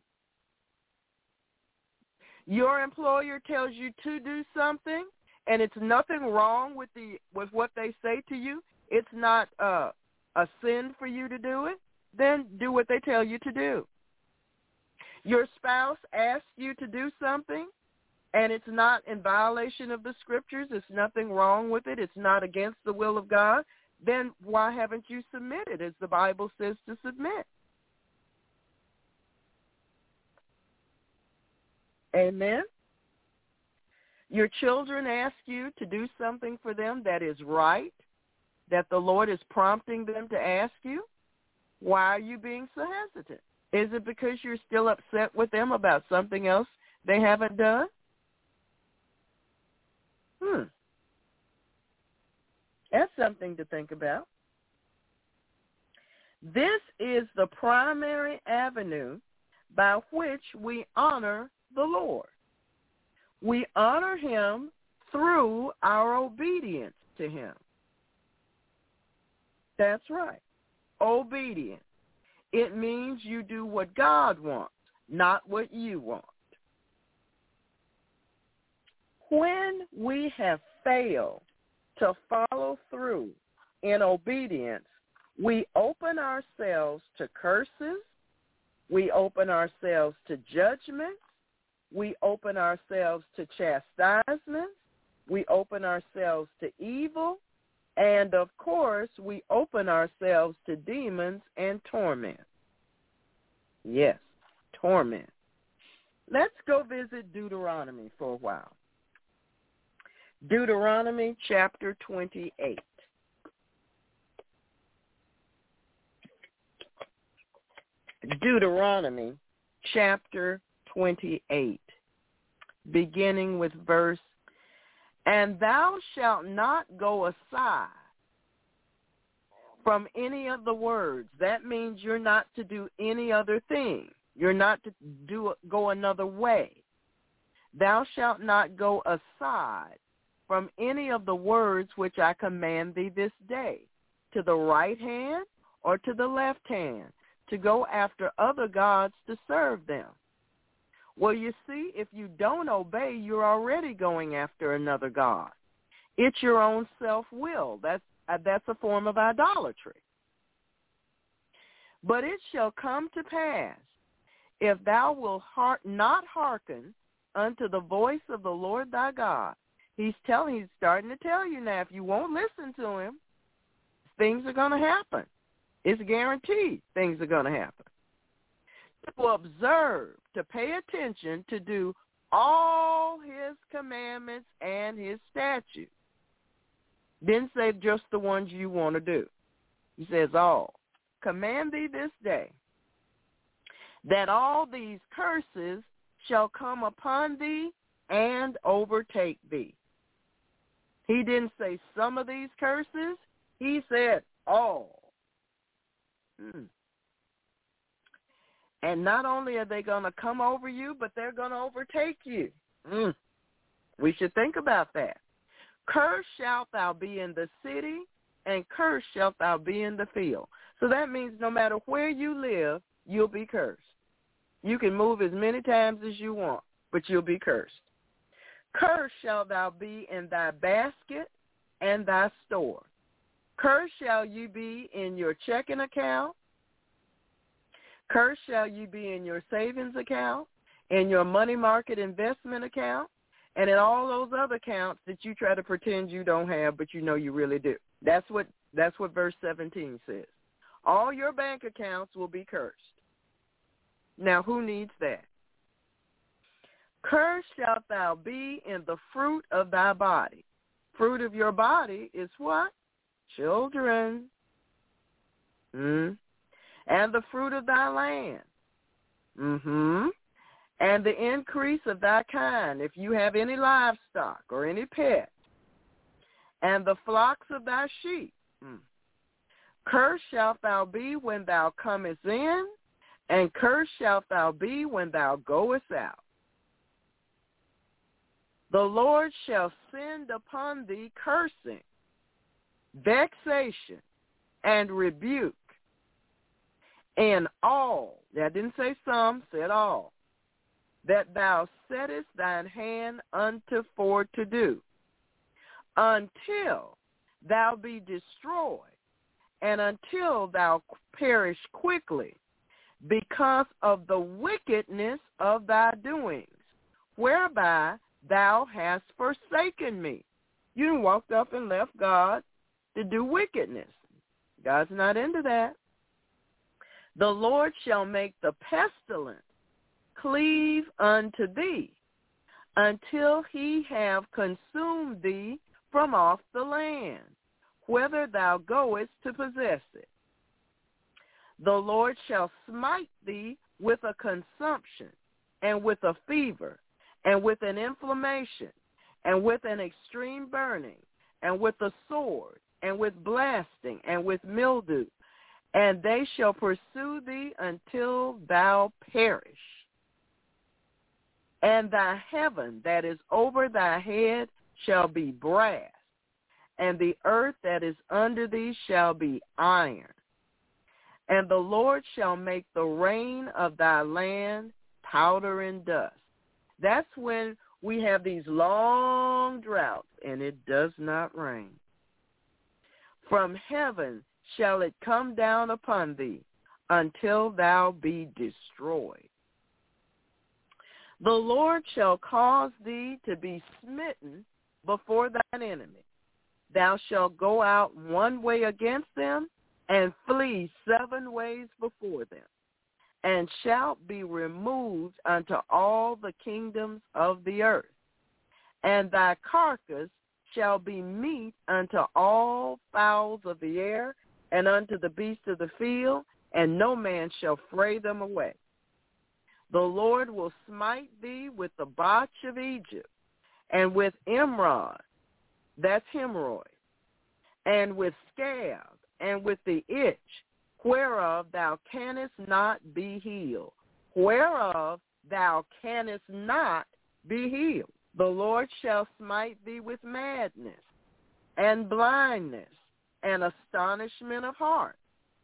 Your employer tells you to do something, and it's nothing wrong with the with what they say to you. It's not uh, a sin for you to do it. Then do what they tell you to do. Your spouse asks you to do something, and it's not in violation of the scriptures. It's nothing wrong with it. It's not against the will of God. Then why haven't you submitted, as the Bible says to submit? Amen. Your children ask you to do something for them that is right, that the Lord is prompting them to ask you. Why are you being so hesitant? Is it because you're still upset with them about something else they haven't done? Hmm. That's something to think about. This is the primary avenue by which we honor the Lord. We honor him through our obedience to him. That's right. Obedience. It means you do what God wants, not what you want. When we have failed to follow through in obedience, we open ourselves to curses, we open ourselves to judgments, we open ourselves to chastisements, we open ourselves to evil, and of course, we open ourselves to demons and torment. Yes, torment. Let's go visit Deuteronomy for a while. Deuteronomy chapter twenty-eight. Deuteronomy chapter twenty-eight, beginning with verse, and thou shalt not go aside from any of the words. That means you're not to do any other thing. You're not to do go another way. Thou shalt not go aside from any of the words which I command thee this day, to the right hand or to the left hand, to go after other gods to serve them. Well, you see, if you don't obey, you're already going after another god. It's your own self-will. That's, uh, that's a form of idolatry. But it shall come to pass, if thou wilt heart, not hearken unto the voice of the Lord thy God. He's telling, he's starting to tell you now, if you won't listen to him, things are going to happen. It's guaranteed things are going to happen. To observe, to pay attention, to do all his commandments and his statutes. Didn't say just the ones you want to do. He says all. Command thee this day that all these curses shall come upon thee and overtake thee. He didn't say some of these curses. He said all. Hmm. And not only are they going to come over you, but they're going to overtake you. Mm. We should think about that. Cursed shalt thou be in the city, and cursed shalt thou be in the field. So that means no matter where you live, you'll be cursed. You can move as many times as you want, but you'll be cursed. Cursed shalt thou be in thy basket, and thy store. Cursed shall you be in your checking account. Cursed shall you be in your savings account, in your money market investment account, and in all those other accounts that you try to pretend you don't have, but you know you really do. That's what that's what verse seventeen says. All your bank accounts will be cursed. Now, who needs that? Cursed shalt thou be in the fruit of thy body. Fruit of your body is what? Children. Mm. And the fruit of thy land. Mm-hmm. And the increase of thy kind, if you have any livestock or any pets. And the flocks of thy sheep. Mm. Cursed shalt thou be when thou comest in, and cursed shalt thou be when thou goest out. The Lord shall send upon thee cursing, vexation, and rebuke in all, that didn't say some, said all, that thou settest thine hand unto for to do, until thou be destroyed, and until thou perish quickly, because of the wickedness of thy doings, whereby thou hast forsaken me. You walked up and left God to do wickedness. God's not into that. The Lord shall make the pestilence cleave unto thee, until he have consumed thee from off the land, whither thou goest to possess it. The Lord shall smite thee with a consumption, and with a fever, and with an inflammation, and with an extreme burning, and with a sword, and with blasting, and with mildew, and they shall pursue thee until thou perish. And thy heaven that is over thy head shall be brass, and the earth that is under thee shall be iron. And the Lord shall make the rain of thy land powder and dust. That's when we have these long droughts, and it does not rain. From heaven shall it come down upon thee, until thou be destroyed. The Lord shall cause thee to be smitten before thine enemy. Thou shalt go out one way against them, and flee seven ways before them, and shalt be removed unto all the kingdoms of the earth. And thy carcass shall be meat unto all fowls of the air, and unto the beasts of the field, and no man shall fray them away. The Lord will smite thee with the botch of Egypt, and with emerald, that's hemorrhoid, and with scab, and with the itch, whereof thou canst not be healed, whereof thou canst not be healed. The Lord shall smite thee with madness, and blindness, and astonishment of heart.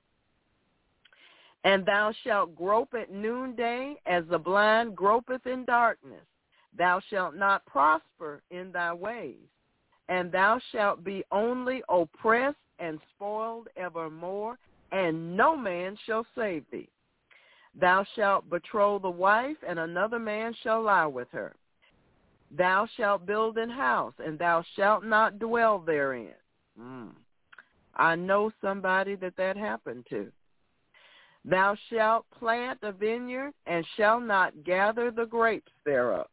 And thou shalt grope at noonday, as the blind gropeth in darkness. Thou shalt not prosper in thy ways, and thou shalt be only oppressed and spoiled evermore, and no man shall save thee. Thou shalt betroth the wife, and another man shall lie with her. Thou shalt build an house, and thou shalt not dwell therein. Mm. I know somebody that that happened to. Thou shalt plant a vineyard, and shalt not gather the grapes thereof.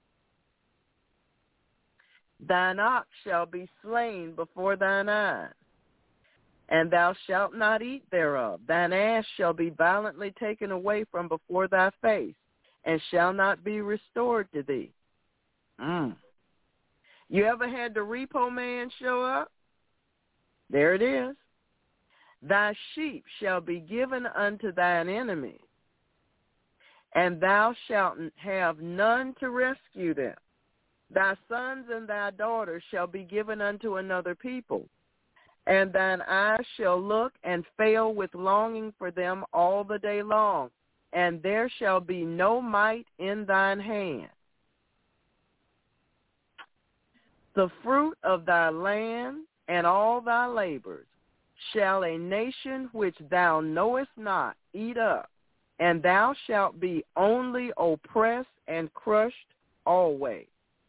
Thine ox shall be slain before thine eyes, and thou shalt not eat thereof. Thine ass shall be violently taken away from before thy face, and shall not be restored to thee. Mm. You ever had the repo man show up? There it is. Thy sheep shall be given unto thine enemy, and thou shalt have none to rescue them. Thy sons and thy daughters shall be given unto another people, and thine eyes shall look and fail with longing for them all the day long, and there shall be no might in thine hand. The fruit of thy land and all thy labors shall a nation which thou knowest not eat up, and thou shalt be only oppressed and crushed always,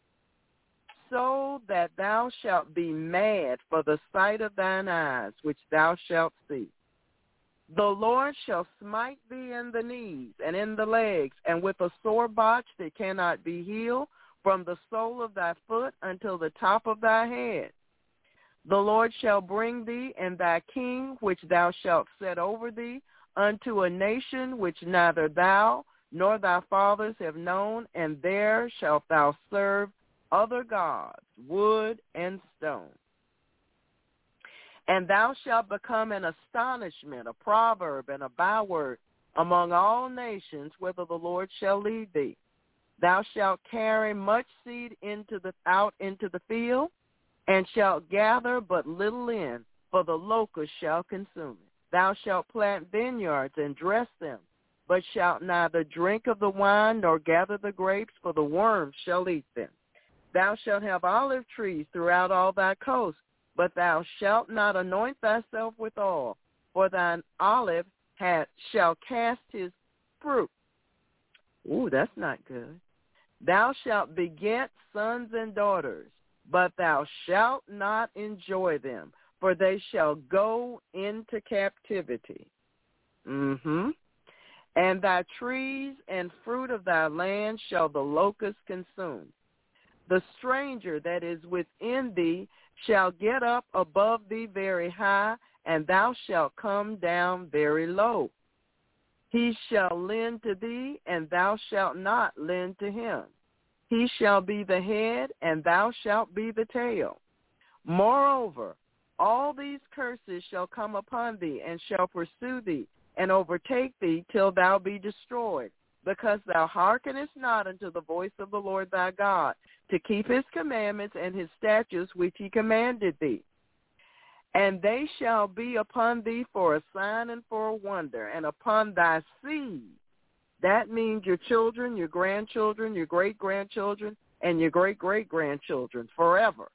so that thou shalt be mad for the sight of thine eyes, which thou shalt see. The Lord shall smite thee in the knees and in the legs, and with a sore botch that cannot be healed, from the sole of thy foot until the top of thy head. The Lord shall bring thee and thy king, which thou shalt set over thee, unto a nation which neither thou nor thy fathers have known, and there shalt thou serve other gods, wood and stone. And thou shalt become an astonishment, a proverb, and a byword among all nations, whither the Lord shall lead thee. Thou shalt carry much seed into the out into the field, and shalt gather but little in, for the locust shall consume it. Thou shalt plant vineyards and dress them, but shalt neither drink of the wine nor gather the grapes, for the worms shall eat them. Thou shalt have olive trees throughout all thy coast, but thou shalt not anoint thyself with oil, for thine olive hath, shall cast his fruit. Ooh, that's not good. Thou shalt beget sons and daughters, but thou shalt not enjoy them, for they shall go into captivity. Mm-hmm. And thy trees and fruit of thy land shall the locust consume. The stranger that is within thee shall get up above thee very high, and thou shalt come down very low. He shall lend to thee, and thou shalt not lend to him. He shall be the head, and thou shalt be the tail. Moreover, all these curses shall come upon thee, and shall pursue thee, and overtake thee till thou be destroyed, because thou hearkenest not unto the voice of the Lord thy God, to keep his commandments and his statutes which he commanded thee. And they shall be upon thee for a sign and for a wonder, and upon thy seed. That means your children, your grandchildren, your great-grandchildren, and your great-great-grandchildren forever.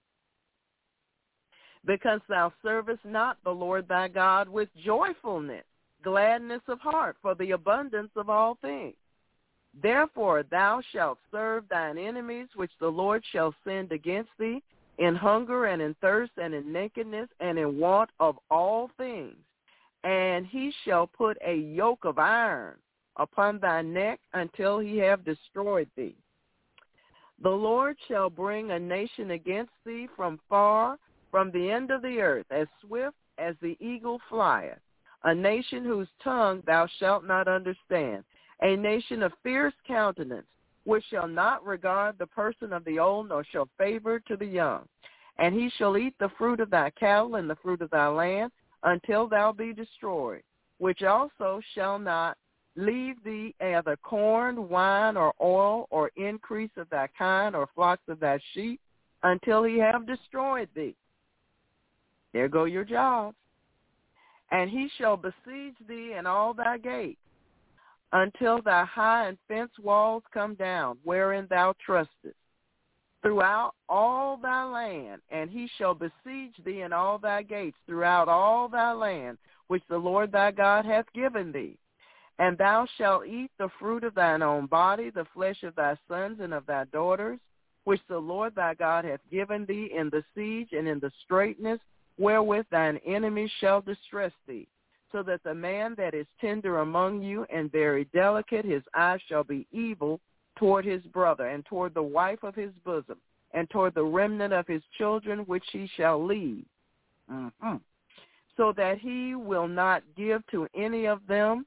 Because thou servest not the Lord thy God with joyfulness, gladness of heart, for the abundance of all things. Therefore thou shalt serve thine enemies, which the Lord shall send against thee, in hunger and in thirst and in nakedness and in want of all things. And he shall put a yoke of iron upon thy neck until he have destroyed thee. The Lord shall bring a nation against thee from far, from the end of the earth, as swift as the eagle flieth, a nation whose tongue thou shalt not understand, a nation of fierce countenance, which shall not regard the person of the old, nor shall favor to the young. And he shall eat the fruit of thy cattle and the fruit of thy land, until thou be destroyed, which also shall not leave thee either corn, wine, or oil, or increase of thy kind, or flocks of thy sheep, until he have destroyed thee. There go your jobs. And he shall besiege thee in all thy gates, until thy high and fenced walls come down, wherein thou trustest, throughout all thy land. And he shall besiege thee in all thy gates, throughout all thy land, which the Lord thy God hath given thee. And thou shalt eat the fruit of thine own body, the flesh of thy sons and of thy daughters, which the Lord thy God hath given thee in the siege and in the straitness, wherewith thine enemies shall distress thee, so that the man that is tender among you and very delicate, his eye shall be evil toward his brother, and toward the wife of his bosom, and toward the remnant of his children which he shall leave, mm-hmm. so that he will not give to any of them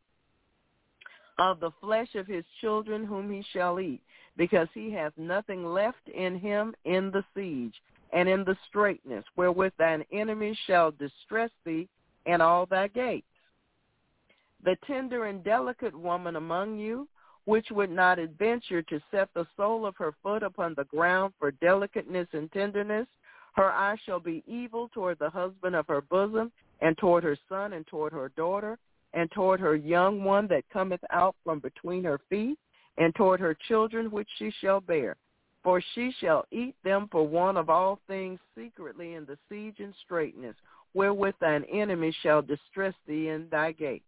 of the flesh of his children whom he shall eat, because he hath nothing left in him in the siege, and in the straitness, wherewith thine enemies shall distress thee in all thy gates. The tender and delicate woman among you, which would not adventure to set the sole of her foot upon the ground for delicateness and tenderness, her eye shall be evil toward the husband of her bosom, and toward her son, and toward her daughter, and toward her young one that cometh out from between her feet, and toward her children which she shall bear. For she shall eat them for one of all things secretly in the siege and straitness, wherewith thine enemy shall distress thee in thy gate.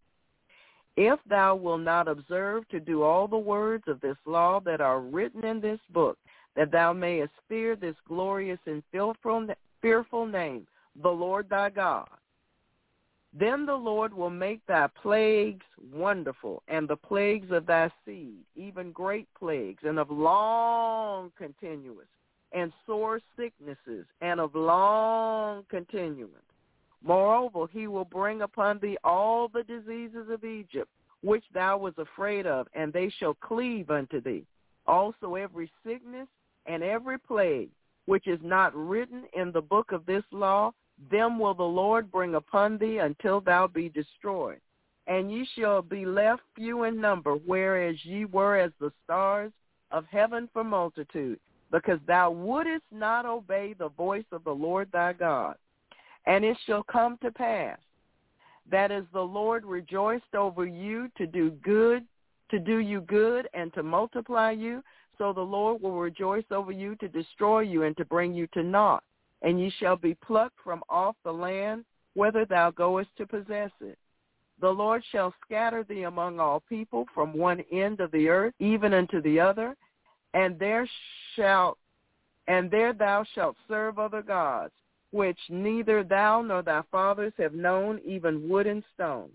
If thou wilt not observe to do all the words of this law that are written in this book, that thou mayest fear this glorious and fearful, fearful name, the Lord thy God, then the Lord will make thy plagues wonderful, and the plagues of thy seed, even great plagues, and of long continuance, and sore sicknesses, and of long continuance. Moreover, he will bring upon thee all the diseases of Egypt, which thou wast afraid of, and they shall cleave unto thee. Also every sickness and every plague, which is not written in the book of this law, them will the Lord bring upon thee until thou be destroyed. And ye shall be left few in number, whereas ye were as the stars of heaven for multitude, because thou wouldest not obey the voice of the Lord thy God. And it shall come to pass that as the Lord rejoiced over you to do good, to do you good and to multiply you, so the Lord will rejoice over you to destroy you and to bring you to naught. And ye shall be plucked from off the land, whither thou goest to possess it. The Lord shall scatter thee among all people from one end of the earth even unto the other, and there shalt and there thou shalt serve other gods, which neither thou nor thy fathers have known, even wood and stone.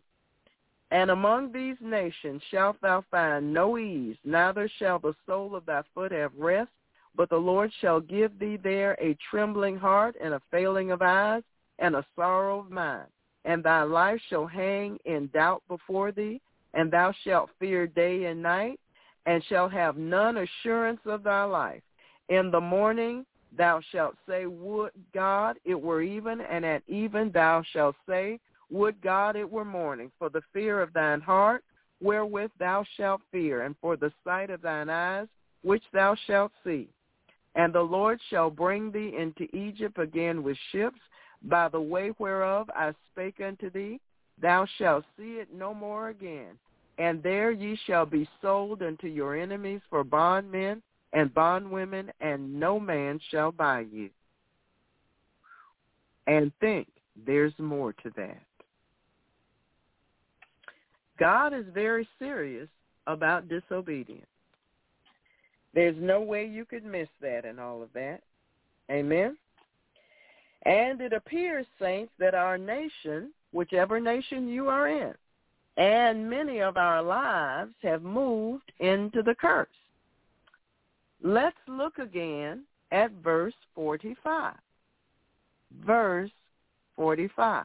And among these nations shalt thou find no ease, neither shall the sole of thy foot have rest, but the Lord shall give thee there a trembling heart and a failing of eyes and a sorrow of mind. And thy life shall hang in doubt before thee, and thou shalt fear day and night, and shalt have none assurance of thy life. In the morning thou shalt say, would God it were even, and at even thou shalt say, would God it were morning, for the fear of thine heart, wherewith thou shalt fear, and for the sight of thine eyes, which thou shalt see. And the Lord shall bring thee into Egypt again with ships, by the way whereof I spake unto thee. Thou shalt see it no more again. And there ye shall be sold unto your enemies for bondmen and bondwomen, and no man shall buy you. And think, there's more to that. God is very serious about disobedience. There's no way you could miss that in all of that. Amen? And it appears, saints, that our nation, whichever nation you are in, and many of our lives have moved into the curse. Let's look again at verse forty-five. Verse forty-five.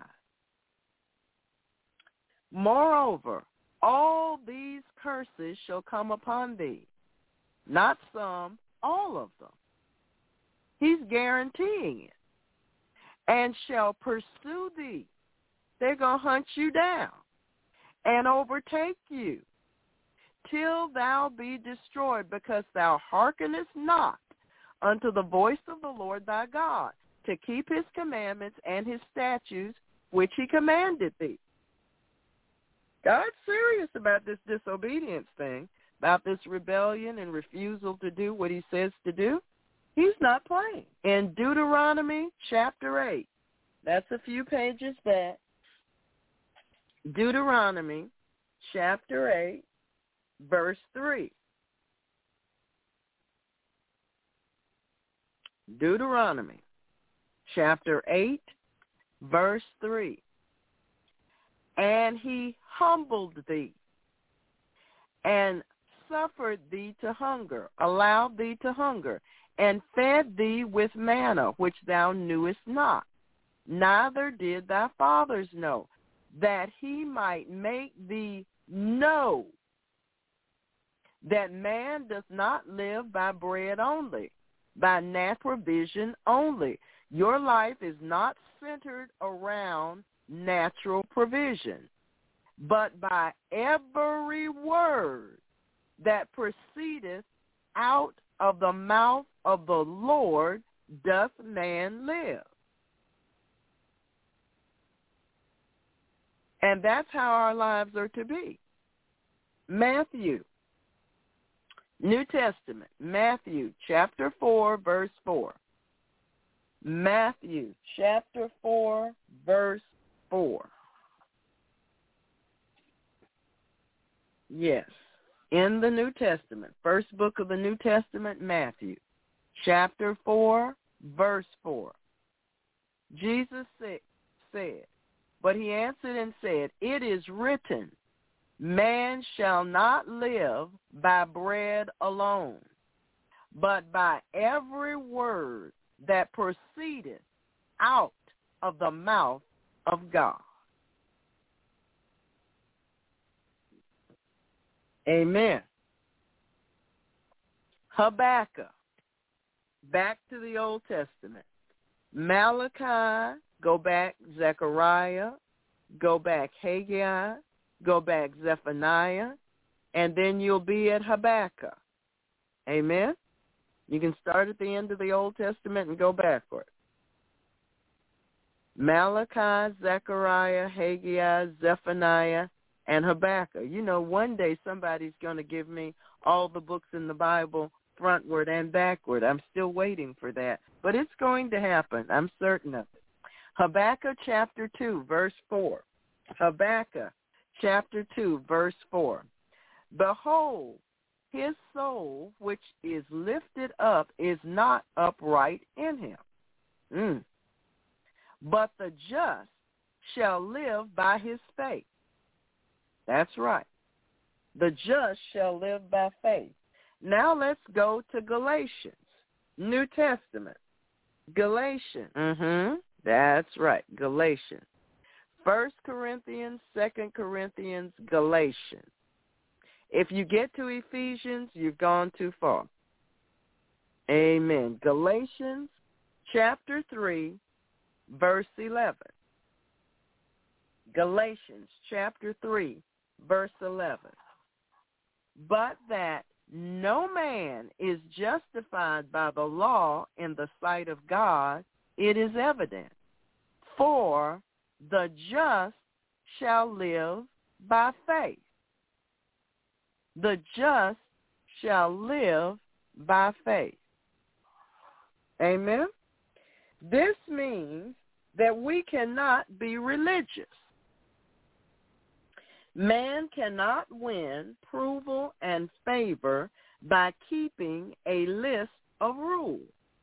Moreover, all these curses shall come upon thee. Not some, all of them. He's guaranteeing it. And shall pursue thee. They're going to hunt you down and overtake you till thou be destroyed, because thou hearkenest not unto the voice of the Lord thy God, to keep his commandments and his statutes, which he commanded thee. God's serious about this disobedience thing, about this rebellion and refusal to do what he says to do. He's not playing. In Deuteronomy chapter eight, that's a few pages back, Deuteronomy chapter eight, verse three. Deuteronomy chapter eight, verse three. And he humbled thee, and suffered thee to hunger, allowed thee to hunger, and fed thee with manna, which thou knewest not, neither did thy fathers know, that he might make thee know that man does not live by bread only, by natural provision only. Your life is not centered around natural provision, but by every word that proceedeth out of the mouth of the Lord doth man live. And that's how our lives are to be. Matthew New Testament, Matthew chapter four, verse four. Matthew chapter four, verse four. Yes, in the New Testament, first book of the New Testament, Matthew chapter four, verse four. Jesus said, said, but he answered and said, it is written, man shall not live by bread alone, but by every word that proceedeth out of the mouth of God. Amen. Habakkuk, back to the Old Testament. Malachi, go back Zechariah, go back Haggai, go back Zephaniah, and then you'll be at Habakkuk. Amen? You can start at the end of the Old Testament and go backward. Malachi, Zechariah, Haggai, Zephaniah, and Habakkuk. You know, one day somebody's going to give me all the books in the Bible frontward and backward. I'm still waiting for that. But it's going to happen. I'm certain of it. Habakkuk chapter two, verse four. Habakkuk chapter two, verse four. Behold, his soul which is lifted up is not upright in him. Mm. But the just shall live by his faith. That's right. The just shall live by faith. Now let's go to Galatians, New Testament. Galatians. Mm-hmm. That's right, Galatians. First Corinthians, Second Corinthians, Galatians. If you get to Ephesians, you've gone too far. Amen. Galatians chapter three, verse eleven. Galatians chapter three, verse eleven. But that no man is justified by the law in the sight of God, it is evident. For the just shall live by faith. The just shall live by faith. Amen? This means that we cannot be religious. Man cannot win approval and favor by keeping a list of rules.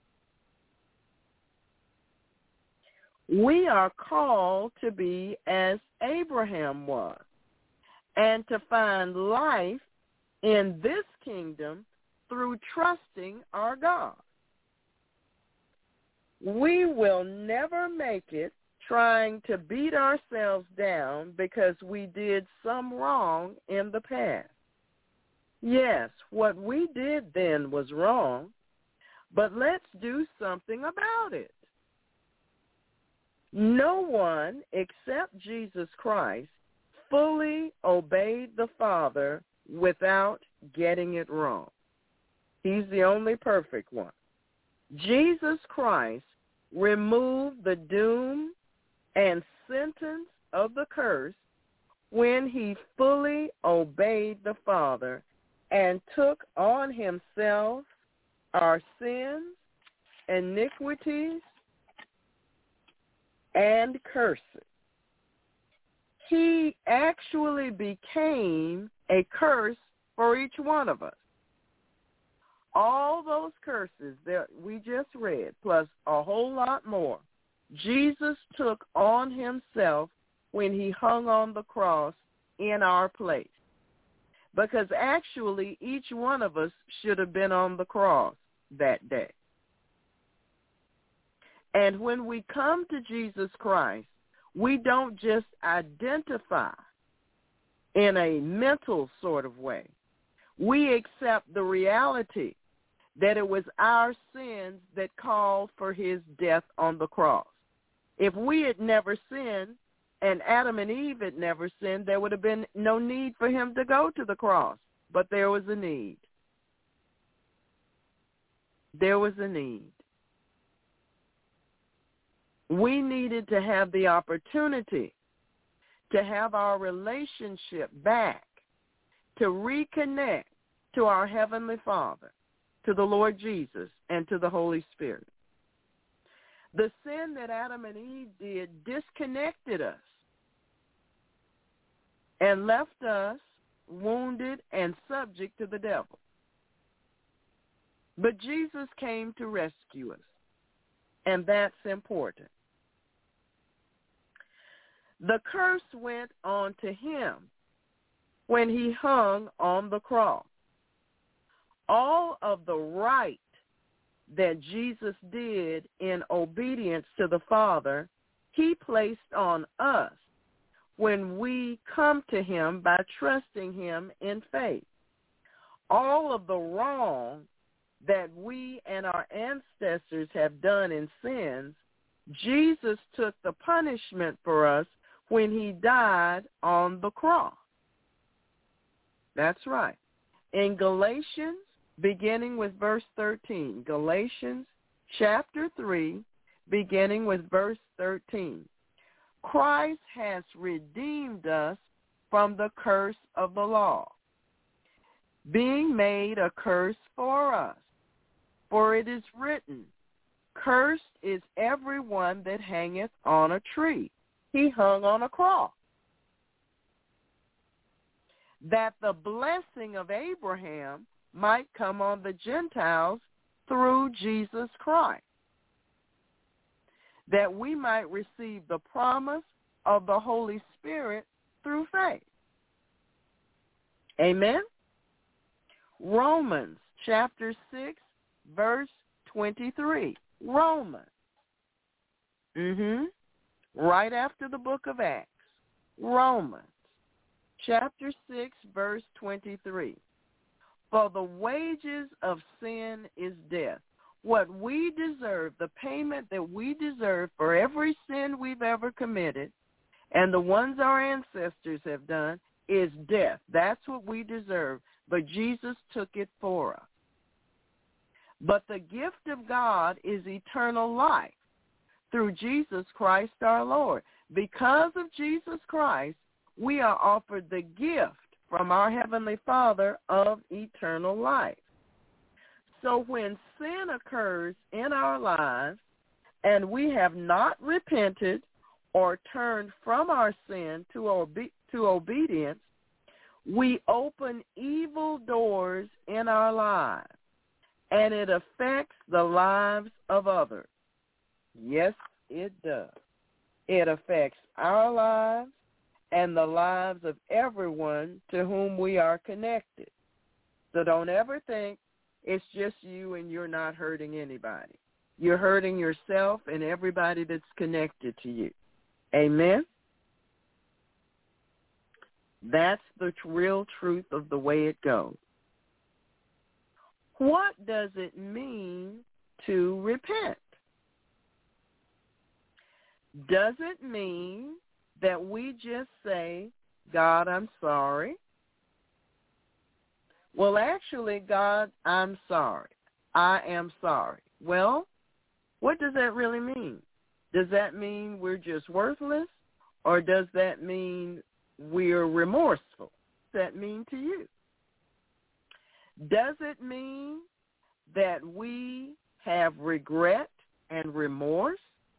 We are called to be as Abraham was, and to find life in this kingdom through trusting our God. We will never make it trying to beat ourselves down because we did some wrong in the past. Yes, what we did then was wrong, but let's do something about it. No one except Jesus Christ fully obeyed the Father without getting it wrong. He's the only perfect one. Jesus Christ removed the doom and sentence of the curse when he fully obeyed the Father and took on himself our sins, iniquities, and curses. He actually became a curse for each one of us. All those curses that we just read, plus a whole lot more, Jesus took on himself when he hung on the cross in our place. Because actually, each one of us should have been on the cross that day. And when we come to Jesus Christ, we don't just identify in a mental sort of way. We accept the reality that it was our sins that called for his death on the cross. If we had never sinned and Adam and Eve had never sinned, there would have been no need for him to go to the cross. But there was a need. There was a need. We needed to have the opportunity to have our relationship back, to reconnect to our Heavenly Father, to the Lord Jesus, and to the Holy Spirit. The sin that Adam and Eve did disconnected us and left us wounded and subject to the devil. But Jesus came to rescue us, and that's important. The curse went on to him when he hung on the cross. All of the right that Jesus did in obedience to the Father, he placed on us when we come to him by trusting him in faith. All of the wrong that we and our ancestors have done in sins, Jesus took the punishment for us when he died on the cross. That's right. In Galatians, beginning with verse thirteen, Galatians chapter three, beginning with verse thirteen, Christ has redeemed us from the curse of the law, being made a curse for us. For it is written, cursed is everyone that hangeth on a tree. He hung on a cross. That the blessing of Abraham might come on the Gentiles through Jesus Christ, that we might receive the promise of the Holy Spirit through faith. Amen? Romans chapter six, verse twenty-three. Romans. Mm-hmm. Right after the book of Acts. Romans chapter six, verse twenty-three. For the wages of sin is death. What we deserve, the payment that we deserve for every sin we've ever committed, and the ones our ancestors have done, is death. That's what we deserve. But Jesus took it for us. But the gift of God is eternal life through Jesus Christ our Lord. Because of Jesus Christ, we are offered the gift from our Heavenly Father of eternal life. So when sin occurs in our lives and we have not repented or turned from our sin to, obe- to obedience, we open evil doors in our lives, and it affects the lives of others. Yes, it does. It affects our lives and the lives of everyone to whom we are connected. So don't ever think it's just you and you're not hurting anybody. You're hurting yourself and everybody that's connected to you. Amen? That's the real truth of the way it goes. What does it mean to repent? Does it mean that we just say, God, I'm sorry? Well, actually, God, I'm sorry. I am sorry. Well, what does that really mean? Does that mean we're just worthless? Or does that mean we're remorseful? What does that mean to you? Does it mean that we have regret and remorse?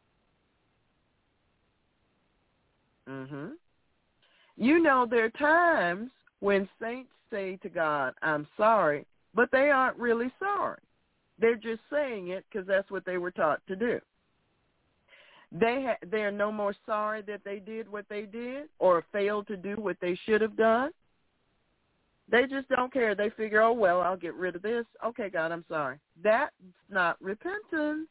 Mm-hmm. You know, there are times when saints say to God, I'm sorry, but they aren't really sorry. They're just saying it because that's what they were taught to do. They ha- they're no more sorry that they did what they did or failed to do what they should have done. They just don't care. They figure, oh, well, I'll get rid of this. Okay, God, I'm sorry. That's not repentance.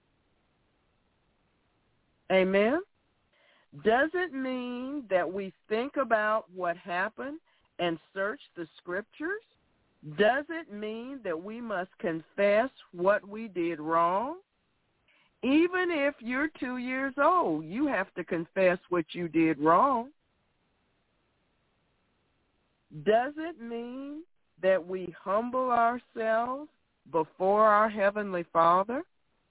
Amen? Does it mean that we think about what happened and search the scriptures? Does it mean that we must confess what we did wrong? Even if you're two years old, you have to confess what you did wrong. Does it mean that we humble ourselves before our Heavenly Father?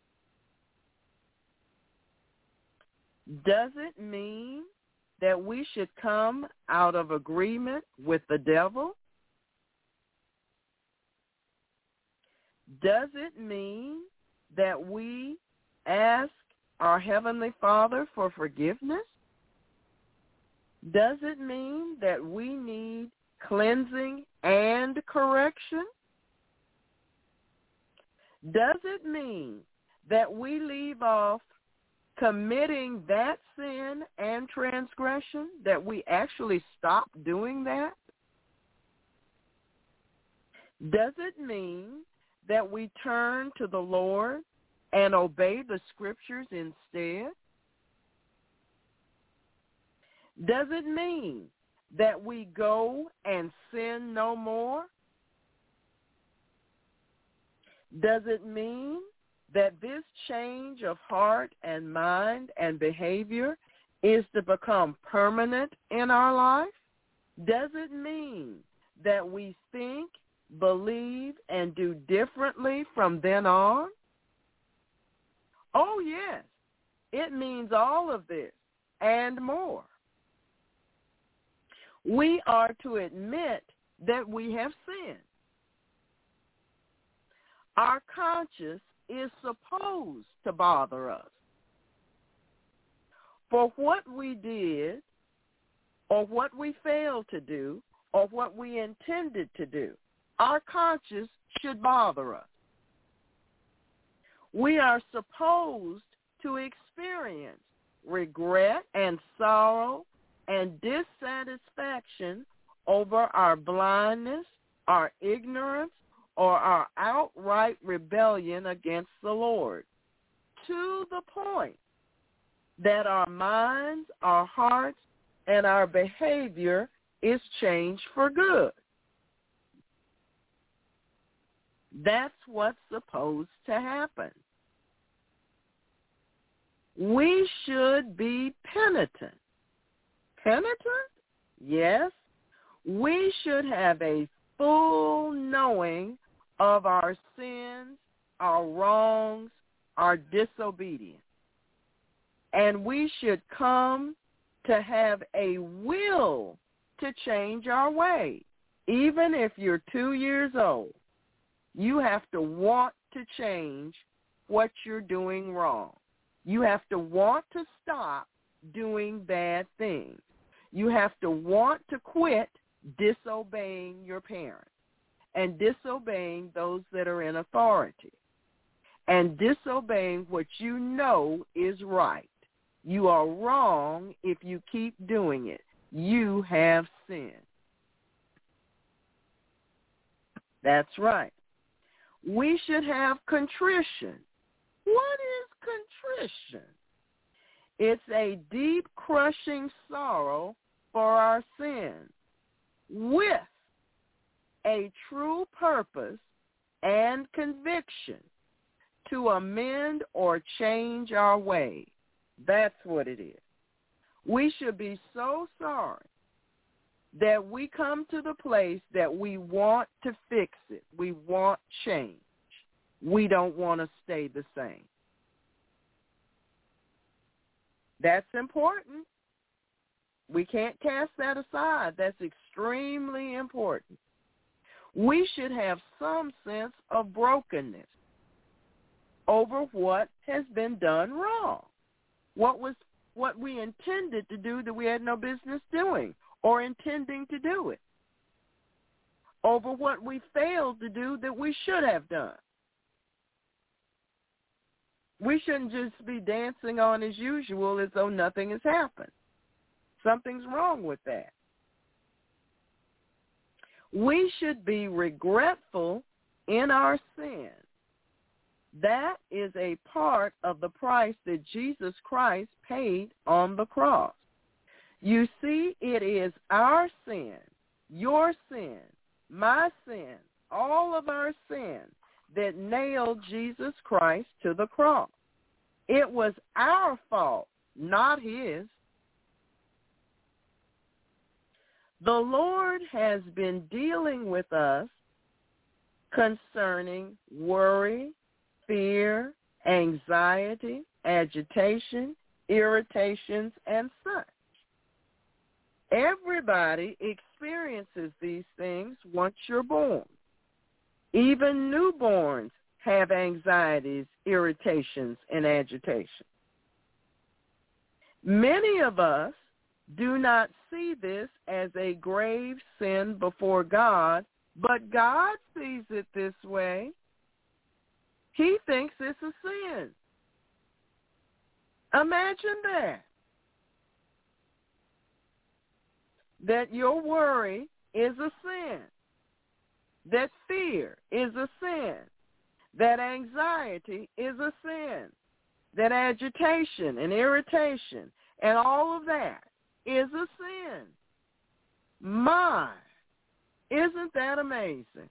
Does it mean that we should come out of agreement with the devil? Does it mean that we ask our Heavenly Father for forgiveness? Does it mean that we need cleansing and correction? Does it mean that we leave off committing that sin and transgression, that we actually stop doing that? Does it mean that we turn to the Lord and obey the Scriptures instead? Does it mean that we go and sin no more? Does it mean that this change of heart and mind and behavior is to become permanent in our life? Does it mean that we think, believe, and do differently from then on? Oh, yes. It means all of this and more. We are to admit that we have sinned. Our conscience is supposed to bother us. For what we did, or what we failed to do, or what we intended to do, our conscience should bother us. We are supposed to experience regret and sorrow and dissatisfaction over our blindness, our ignorance, or our outright rebellion against the Lord, to the point that our minds, our hearts, and our behavior is changed for good. That's what's supposed to happen. We should be penitent. Penitent? Yes. We should have a full knowing of our sins, our wrongs, our disobedience. And we should come to have a will to change our ways. Even if you're two years old, you have to want to change what you're doing wrong. You have to want to stop doing bad things. You have to want to quit disobeying your parents and disobeying those that are in authority and disobeying what you know is right. You are wrong if you keep doing it. You have sinned. That's right. We should have contrition. What is contrition? It's a deep, crushing sorrow for our sins with a true purpose and conviction to amend or change our ways. That's what it is. We should be so sorry that we come to the place that we want to fix it. We want change. We don't want to stay the same. That's important. We can't cast that aside. That's extremely important. We should have some sense of brokenness over what has been done wrong, what was what we intended to do that we had no business doing or intending to do it, over what we failed to do that we should have done. We shouldn't just be dancing on as usual as though nothing has happened. Something's wrong with that. We should be regretful in our sin. That is a part of the price that Jesus Christ paid on the cross. You see, it is our sin, your sin, my sin, all of our sin that nailed Jesus Christ to the cross. It was our fault, not his. The Lord has been dealing with us concerning worry, fear, anxiety, agitation, irritations, and such. Everybody experiences these things once you're born. Even newborns have anxieties, irritations, and agitation. Many of us do not see this as a grave sin before God, but God sees it this way. He thinks it's a sin. Imagine that. That your worry is a sin. That fear is a sin. That anxiety is a sin. That agitation and irritation and all of that is a sin. My, isn't that amazing?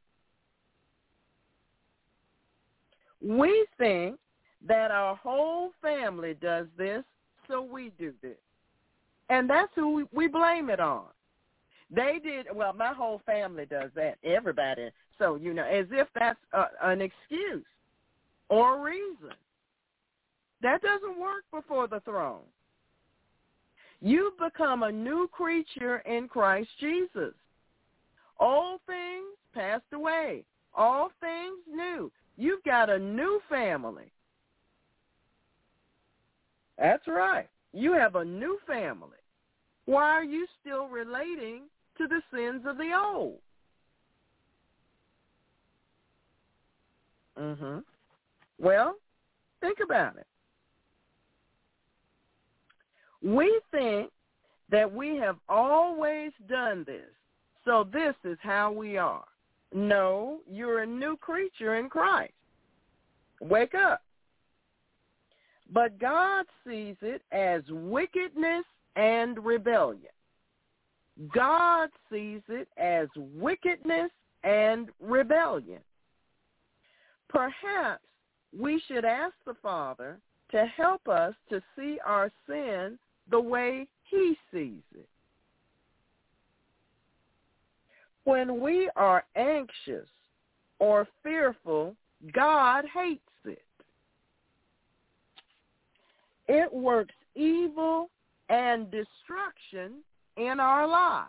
We think that our whole family does this, so we do this. And that's who we, we blame it on. They did, well, my whole family does that, everybody. So, you know, as if that's a, an excuse or a reason. That doesn't work before the throne. You've become a new creature in Christ Jesus. Old things passed away. All things new. You've got a new family. That's right. You have a new family. Why are you still relating to the sins of the old? Mm-hmm. Well, think about it. We think that we have always done this, so this is how we are. No, you're a new creature in Christ. Wake up. But God sees it as wickedness and rebellion. God sees it as wickedness and rebellion. Perhaps we should ask the Father to help us to see our sin the way he sees it. When we are anxious or fearful, God hates it. It works evil and destruction in our lives.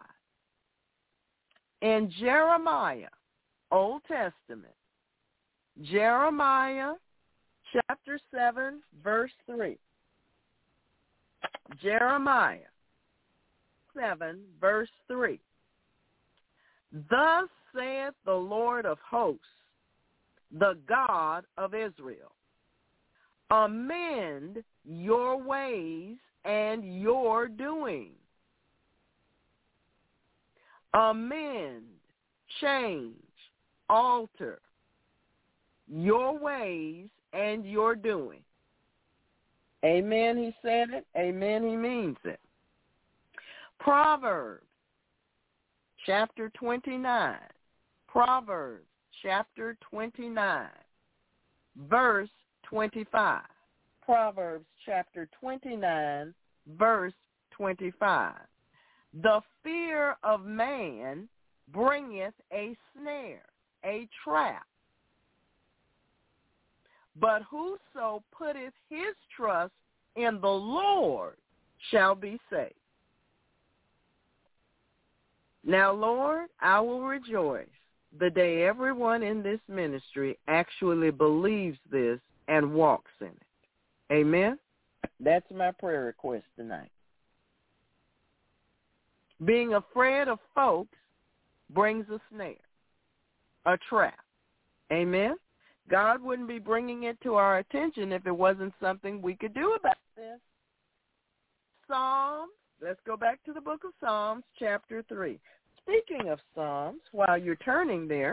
In Jeremiah, Old Testament, Jeremiah chapter seven, verse three. Jeremiah seven, verse three. Thus saith the Lord of hosts, the God of Israel, amend your ways and your doing. Amend, change, alter your ways and your doing. Amen, he said it. Amen, he means it. Proverbs chapter twenty-nine. Proverbs chapter twenty-nine, verse twenty-five. Proverbs chapter twenty-nine, verse twenty-five. The fear of man bringeth a snare, a trap. But whoso putteth his trust in the Lord shall be saved. Now, Lord, I will rejoice the day everyone in this ministry actually believes this and walks in it. Amen? That's my prayer request tonight. Being afraid of folks brings a snare, a trap. Amen? God wouldn't be bringing it to our attention if it wasn't something we could do about this. Psalms, let's go back to the book of Psalms, chapter three. Speaking of Psalms, while you're turning there,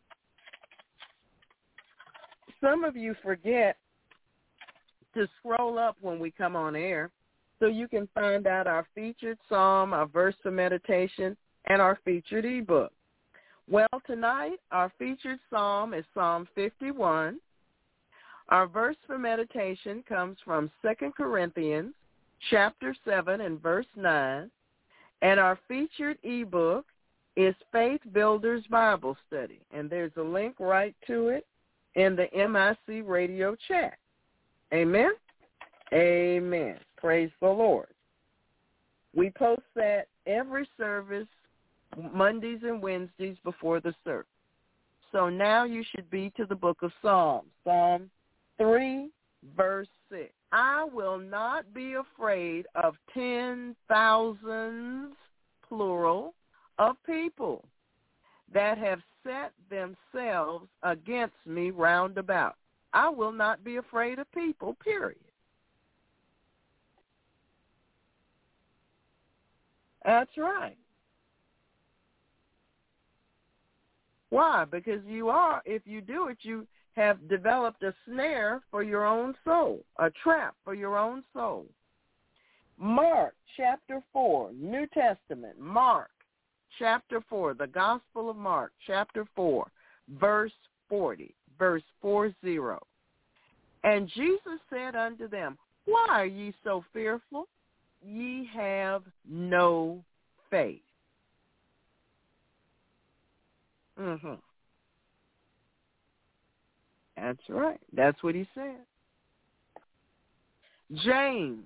some of you forget to scroll up when we come on air so you can find out our featured psalm, our verse for meditation, and our featured ebook. Well, tonight, our featured psalm is Psalm fifty-one. Our verse for meditation comes from Second Corinthians chapter seven and verse nine. And our featured ebook is Faith Builders Bible Study. And there's a link right to it in the M I C radio chat. Amen? Amen. Praise the Lord. We post that every service Mondays and Wednesdays before the service. So now you should be to the book of Psalms, Psalm three, verse six. I will not be afraid of ten thousands, plural, of people that have set themselves against me round about. I will not be afraid of people, period. That's right. Why? Because you are, if you do it, you have developed a snare for your own soul, a trap for your own soul. Mark chapter four, New Testament, Mark chapter four, the Gospel of Mark chapter four, verse forty, verse forty. And Jesus said unto them, why are ye so fearful? Ye have no faith. Mm-hmm. That's right. That's what he said. James,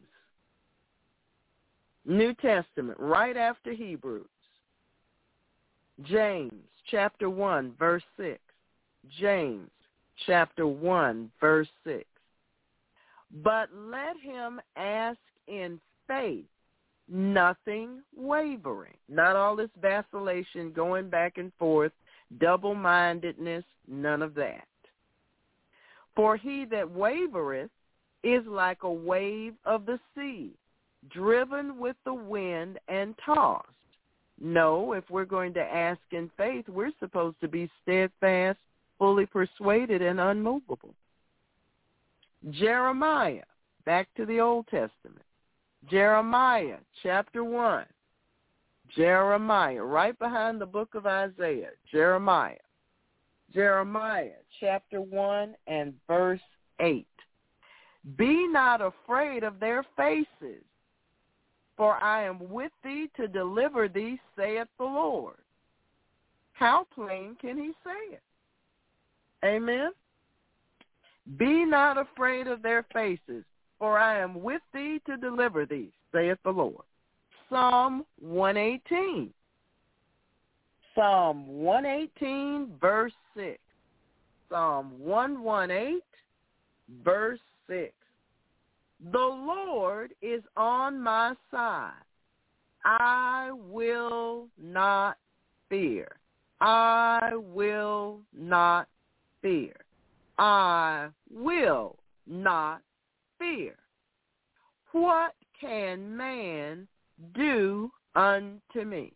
New Testament, right after Hebrews. James, chapter one, verse six. James, chapter one, verse six. But let him ask in faith, nothing wavering. Not all this vacillation, going back and forth, double-mindedness, none of that. For he that wavereth is like a wave of the sea, driven with the wind and tossed. No, if we're going to ask in faith, we're supposed to be steadfast, fully persuaded, and unmovable. Jeremiah, back to the Old Testament. Jeremiah, chapter one. Jeremiah, right behind the book of Isaiah. Jeremiah. Jeremiah, chapter one and verse eight. Be not afraid of their faces, for I am with thee to deliver thee, saith the Lord. How plain can he say it? Amen? Be not afraid of their faces, for I am with thee to deliver thee, saith the Lord. Psalm one eighteen. Psalm one eighteen, verse six. Psalm one eighteen, verse six. The Lord is on my side. I will not fear. I will not fear. I will not fear. What can man do unto me?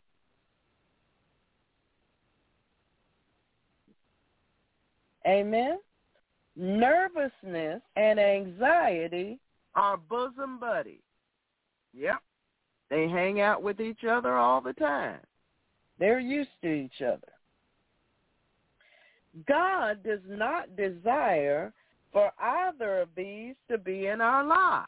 Amen. Nervousness and anxiety are bosom buddies. Yep. They hang out with each other all the time. They're used to each other. God does not desire for either of these to be in our lives.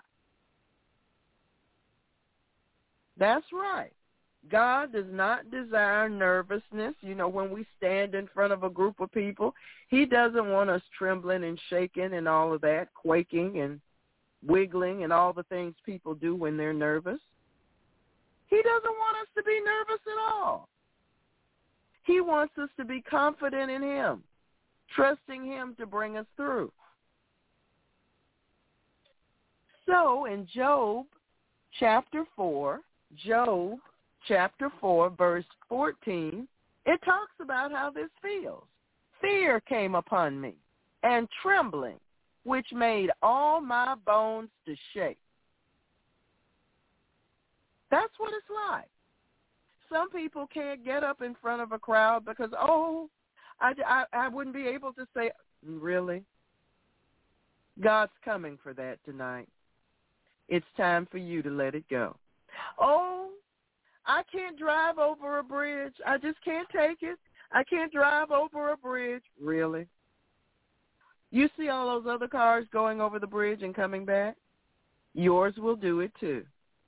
That's right. God does not desire nervousness. You know, when we stand in front of a group of people, he doesn't want us trembling and shaking and all of that, quaking and wiggling and all the things people do when they're nervous. He doesn't want us to be nervous at all. He wants us to be confident in him, trusting him to bring us through. So in Job chapter four, Job chapter four, verse fourteen, it talks about how this feels. Fear came upon me, and trembling, which made all my bones to shake. That's what it's like. Some people can't get up in front of a crowd because, oh, I, I, I wouldn't be able to say, really? God's coming for that tonight. It's time for you to let it go. Oh, I can't drive over a bridge. I just can't take it. I can't drive over a bridge. Really? You see all those other cars going over the bridge and coming back? Yours will do it too.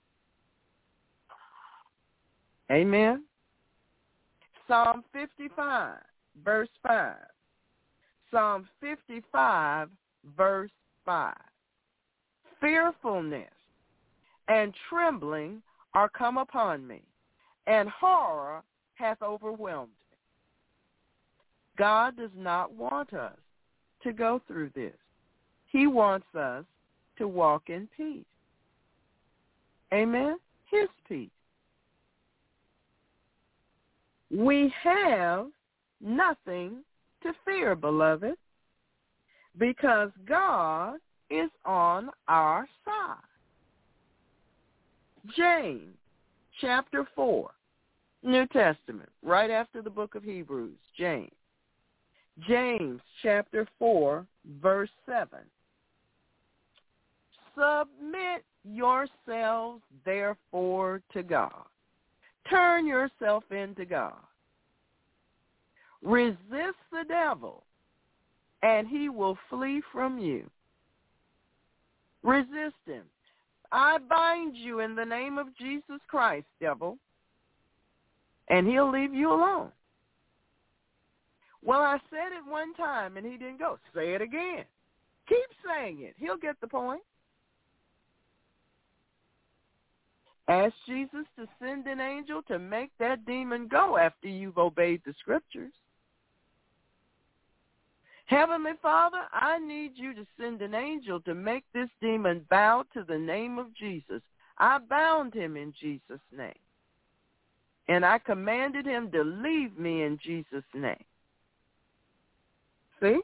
Amen. Psalm fifty-five, verse five. Psalm fifty-five, verse five. Fearfulness and trembling are come upon me, and horror hath overwhelmed me. God does not want us to go through this. He wants us to walk in peace. Amen? His peace. We have nothing to fear, beloved, because God is on our side. James chapter four, New Testament, right after the book of Hebrews, James. James chapter four, verse seven. Submit yourselves, therefore, to God. Turn yourself into God. Resist the devil, and he will flee from you. Resist him. I bind you in the name of Jesus Christ, devil, and he'll leave you alone. Well, I said it one time, and he didn't go. Say it again. Keep saying it. He'll get the point. Ask Jesus to send an angel to make that demon go after you've obeyed the scriptures. Heavenly Father, I need you to send an angel to make this demon bow to the name of Jesus. I bound him in Jesus' name. And I commanded him to leave me in Jesus' name. See?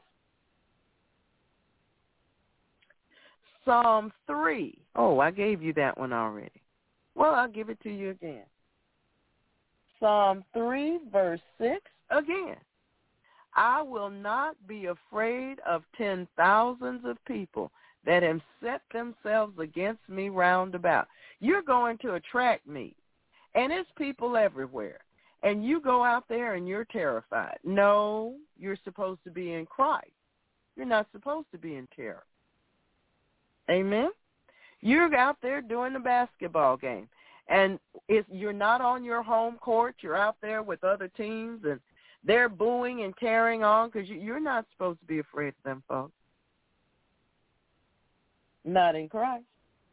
Psalm three. Oh, I gave you that one already. Well, I'll give it to you again. Psalm three, verse six, again. I will not be afraid of ten thousands of people that have set themselves against me round about. You're going to attract me, and it's people everywhere. And you go out there and you're terrified. No, you're supposed to be in Christ. You're not supposed to be in terror. Amen? You're out there doing the basketball game, and if you're not on your home court, you're out there with other teams, and they're booing and carrying on because you, you're not supposed to be afraid of them folks. Not in Christ.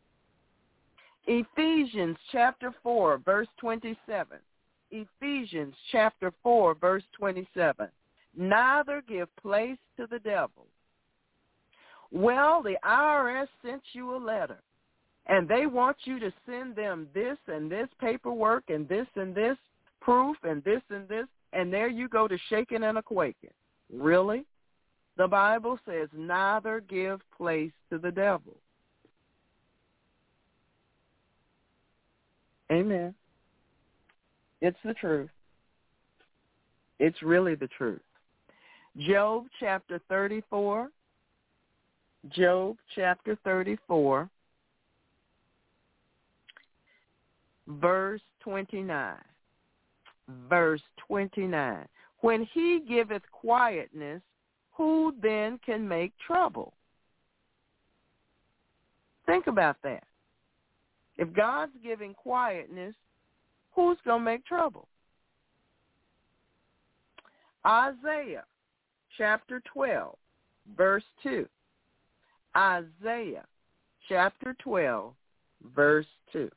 Ephesians chapter four, verse twenty-seven. Ephesians chapter four, verse twenty-seven. Neither give place to the devil. Well, the I R S sent you a letter, and they want you to send them this and this paperwork and this and this proof and this and this, and there you go to shaking and a quaking. Really? The Bible says neither give place to the devil. Amen. It's the truth. It's really the truth. Job chapter thirty-four. Job chapter thirty-four, verse twenty-nine. Verse twenty-nine. When he giveth quietness, who then can make trouble? Think about that. If God's giving quietness, who's going to make trouble? Isaiah chapter twelve, verse two. Isaiah chapter twelve, verse two.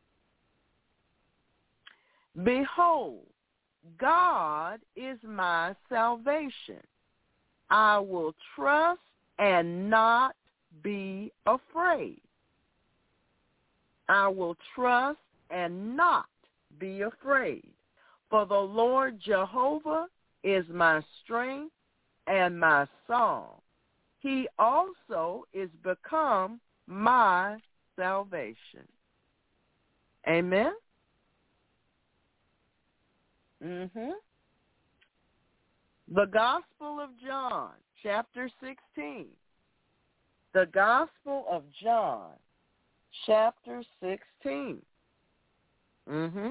Behold, God is my salvation. I will trust and not be afraid. I will trust and not be afraid. For the Lord Jehovah is my strength and my song. He also is become my salvation. Amen? Mm-hmm. The Gospel of John, chapter sixteen. The Gospel of John, chapter sixteen. Mm-hmm.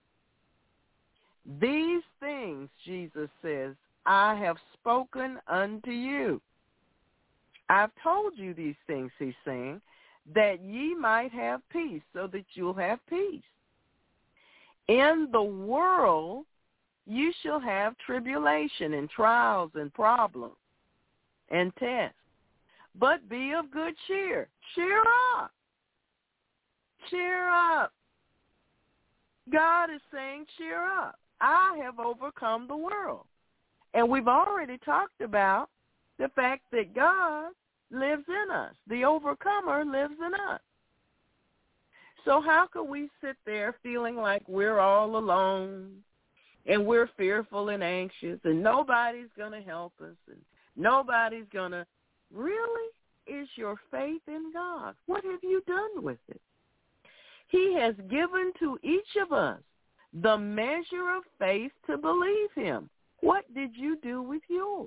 These things, Jesus says, I have spoken unto you. I've told you these things, he's saying, that ye might have peace, so that you'll have peace. In the world, you shall have tribulation and trials and problems and tests. But be of good cheer. Cheer up. Cheer up. God is saying, cheer up. I have overcome the world. And we've already talked about the fact that God lives in us. The overcomer lives in us. So how can we sit there feeling like we're all alone and we're fearful and anxious and nobody's going to help us and nobody's going to, really? Is your faith in God? What have you done with it? He has given to each of us the measure of faith to believe him. What did you do with yours?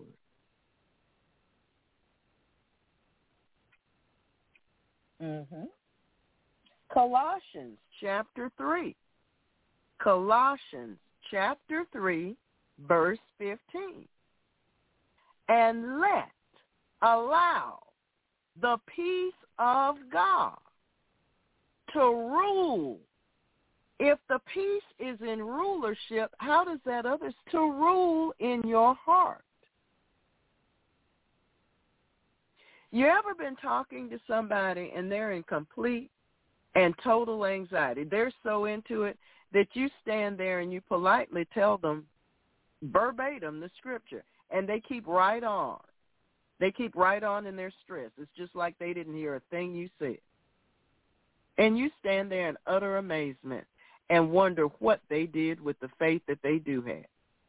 Mm-hmm. Colossians chapter three. Colossians chapter three, verse fifteen. And let, allow the peace of God to rule. If the peace is in rulership, how does that others to rule in your heart? You ever been talking to somebody and they're in complete and total anxiety? They're so into it that you stand there and you politely tell them verbatim the scripture, and they keep right on. They keep right on in their stress. It's just like they didn't hear a thing you said. And you stand there in utter amazement and wonder what they did with the faith that they do have.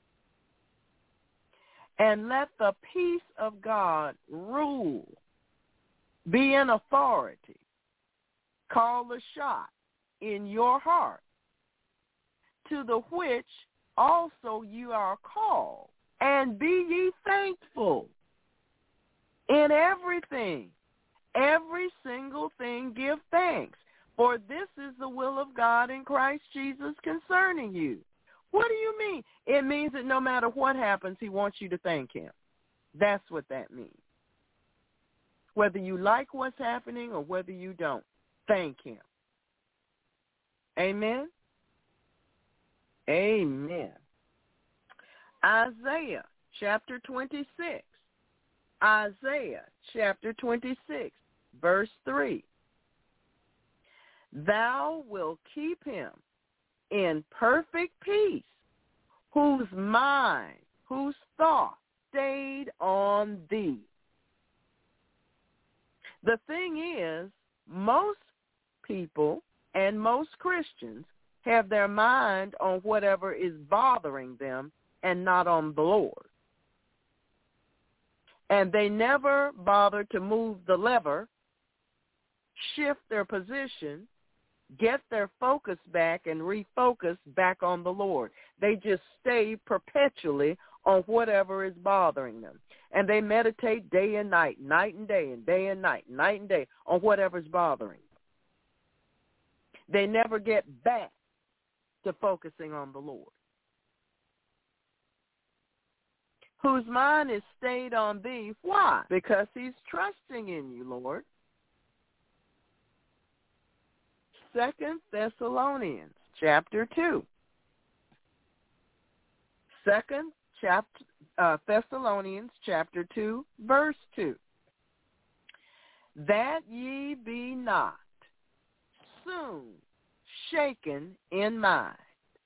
And let the peace of God rule, be in authority, call the shot in your heart, to the which also you are called, and be ye thankful. In everything, every single thing give thanks, for this is the will of God in Christ Jesus concerning you. What do you mean? It means that no matter what happens, he wants you to thank him. That's what that means. Whether you like what's happening or whether you don't, thank him. Amen? Amen. Isaiah chapter twenty-six. Isaiah chapter twenty-six, verse three. Thou wilt keep him in perfect peace, whose mind, whose thought stayed on thee. The thing is, most people and most Christians have their mind on whatever is bothering them and not on the Lord. And they never bother to move the lever, shift their position, get their focus back and refocus back on the Lord. They just stay perpetually on whatever is bothering them. And they meditate day and night, night and day, and day and night, night and day on whatever's bothering them. They never get back to focusing on the Lord. Whose mind is stayed on thee. Why? Because he's trusting in you, Lord. Second Thessalonians chapter two. Second chapter uh, Thessalonians chapter two, verse two. That ye be not soon shaken in mind,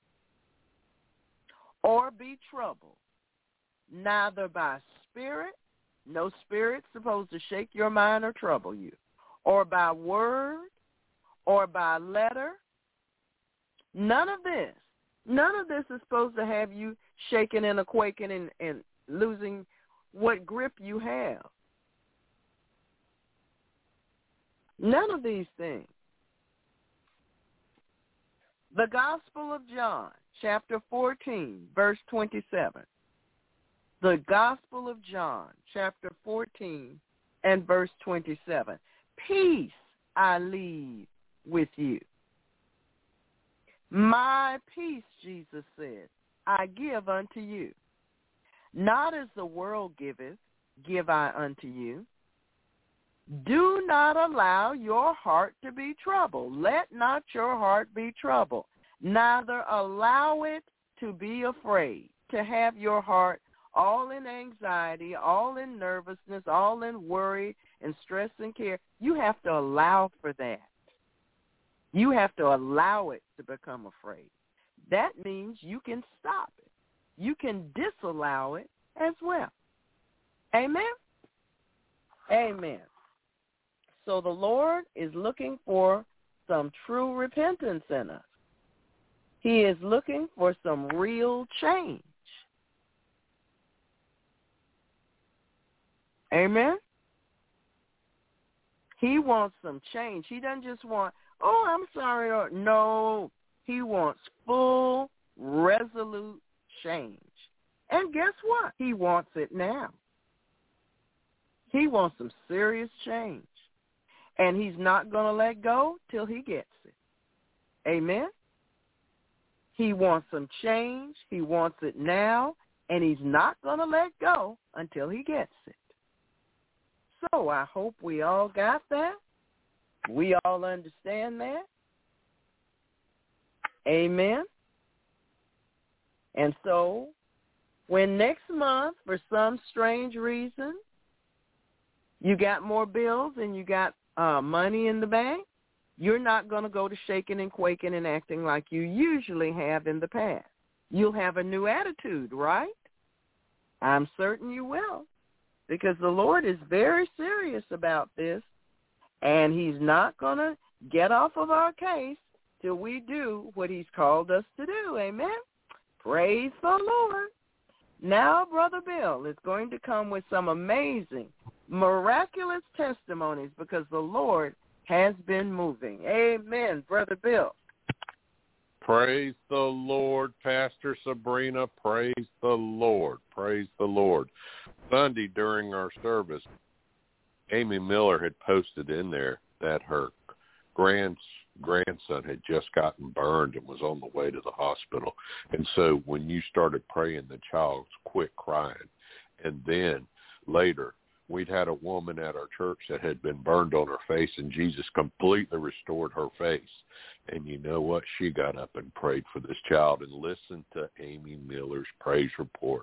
or be troubled, neither by spirit, no spirit supposed to shake your mind or trouble you, or by word, or by letter. None of this. None of this is supposed to have you shaking and a quaking and, and losing what grip you have. None of these things. The Gospel of John, chapter fourteen, verse twenty-seven. The Gospel of John, chapter fourteen, and verse twenty-seven. Peace I leave with you. My peace, Jesus said, I give unto you. Not as the world giveth, give I unto you. Do not allow your heart to be troubled. Let not your heart be troubled. Neither allow it to be afraid, to have your heart all in anxiety, all in nervousness, all in worry and stress and care. You have to allow for that. You have to allow it to become afraid. That means you can stop it. You can disallow it, as well. Amen? Amen. So the Lord is looking for some true repentance in us. He is looking for some real change. Amen? He wants some change. He doesn't just want, oh, I'm sorry. Or, no, he wants full, resolute change. And guess what? He wants it now. He wants some serious change. And he's not going to let go till he gets it. Amen? He wants some change. He wants it now. And he's not going to let go until he gets it. So I hope we all got that. We all understand that. Amen. And so when next month, for some strange reason, you got more bills and you got uh, money in the bank, you're not going to go to shaking and quaking and acting like you usually have in the past. You'll have a new attitude, right? I'm certain you will, because the Lord is very serious about this, and he's not going to get off of our case till we do what he's called us to do. Amen? Praise the Lord. Now, Brother Bill is going to come with some amazing, miraculous testimonies because the Lord has been moving. Amen, Brother Bill. Praise the Lord, Pastor Sabrina. Praise the Lord. Praise the Lord. Sunday during our service, Amy Miller had posted in there that her grand, grandson had just gotten burned and was on the way to the hospital. And so when you started praying, the child quit crying. And then later, we'd had a woman at our church that had been burned on her face, and Jesus completely restored her face. And you know what? She got up and prayed for this child and listened to Amy Miller's praise report.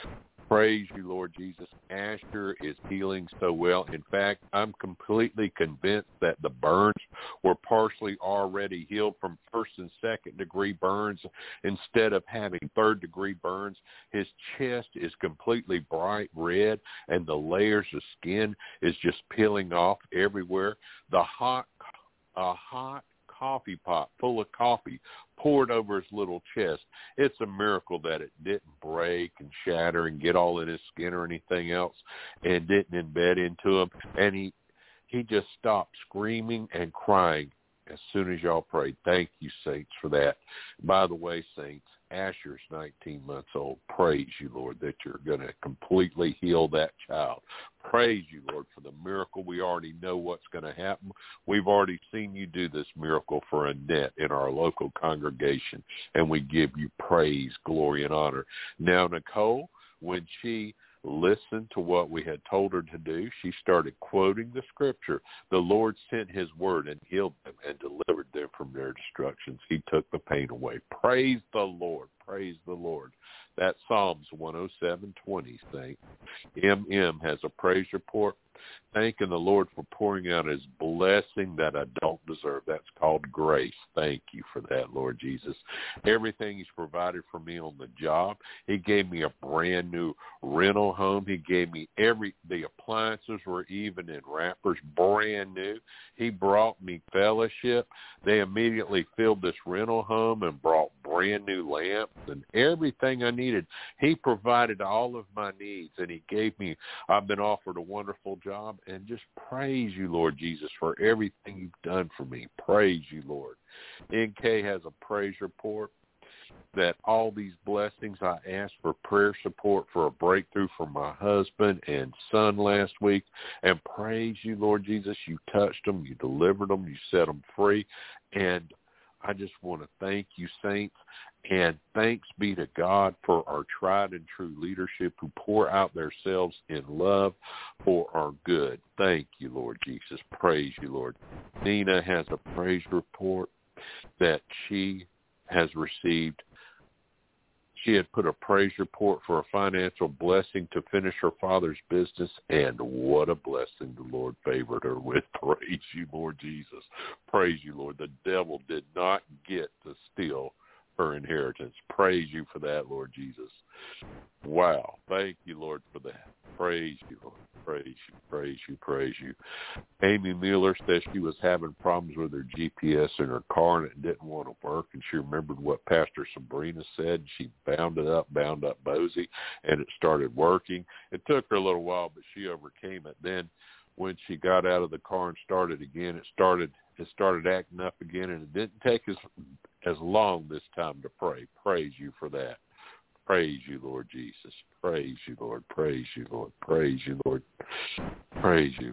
Praise you, Lord Jesus. Asher is healing so well. In fact, I'm completely convinced that the burns were partially already healed from first and second degree burns instead of having third degree burns. His chest is completely bright red, and the layers of skin is just peeling off everywhere. The hot, a hot coffee pot full of coffee poured over his little chest. It's a miracle that it didn't break and shatter and get all in his skin or anything else, and didn't embed into him. And he he just stopped screaming and crying as soon as y'all prayed. Thank you, saints, for that. By the way, saints, Asher's nineteen months old. Praise you, Lord, that you're going to completely heal that child. Praise you, Lord, for the miracle. We already know what's going to happen. We've already seen you do this miracle for Annette in our local congregation, and we give you praise, glory, and honor. Now, Nicole, when she listened to what we had told her to do, she started quoting the scripture. The Lord sent his word and healed them and delivered them from their destructions. He took the pain away. Praise the Lord. Praise the Lord. That's Psalms one oh seven twenty, saints. M M has a praise report thanking the Lord for pouring out his blessing that I don't deserve. That's called grace. Thank you for that, Lord Jesus. Everything he's provided for me on the job. He gave me a brand new rental home. He gave me every, the appliances were even in wrappers, brand new. He brought me fellowship. They immediately filled this rental home and brought brand new lamps and everything I needed. He provided all of my needs, and he gave me, I've been offered a wonderful job, and just praise you, Lord Jesus, for everything you've done for me. Praise you, Lord. N K has a praise report that all these blessings, I asked for prayer support for a breakthrough for my husband and son last week, and praise you, Lord Jesus, you touched them, you delivered them, you set them free, and I just want to thank you, saints, and thanks be to God for our tried and true leadership who pour out themselves in love for our good. Thank you, Lord Jesus. Praise you, Lord. Nina has a praise report that she has received. She had put a praise report for a financial blessing to finish her father's business, and what a blessing the Lord favored her with. Praise you, Lord Jesus. Praise you, Lord. The devil did not get to steal her inheritance. Praise you for that, Lord Jesus. Wow. Thank you, Lord, for that. Praise you, Lord. Praise you, praise you, praise you. Amy Mueller says she was having problems with her G P S in her car and it didn't want to work, and she remembered what Pastor Sabrina said. She bound it up, bound up Bosie, and it started working. It took her a little while, but she overcame it. Then when she got out of the car and started again, it started it started acting up again, and it didn't take as as long this time to pray. Praise you for that. Praise you, Lord Jesus. Praise you, Lord. Praise you, Lord. Praise you, Lord. Praise you.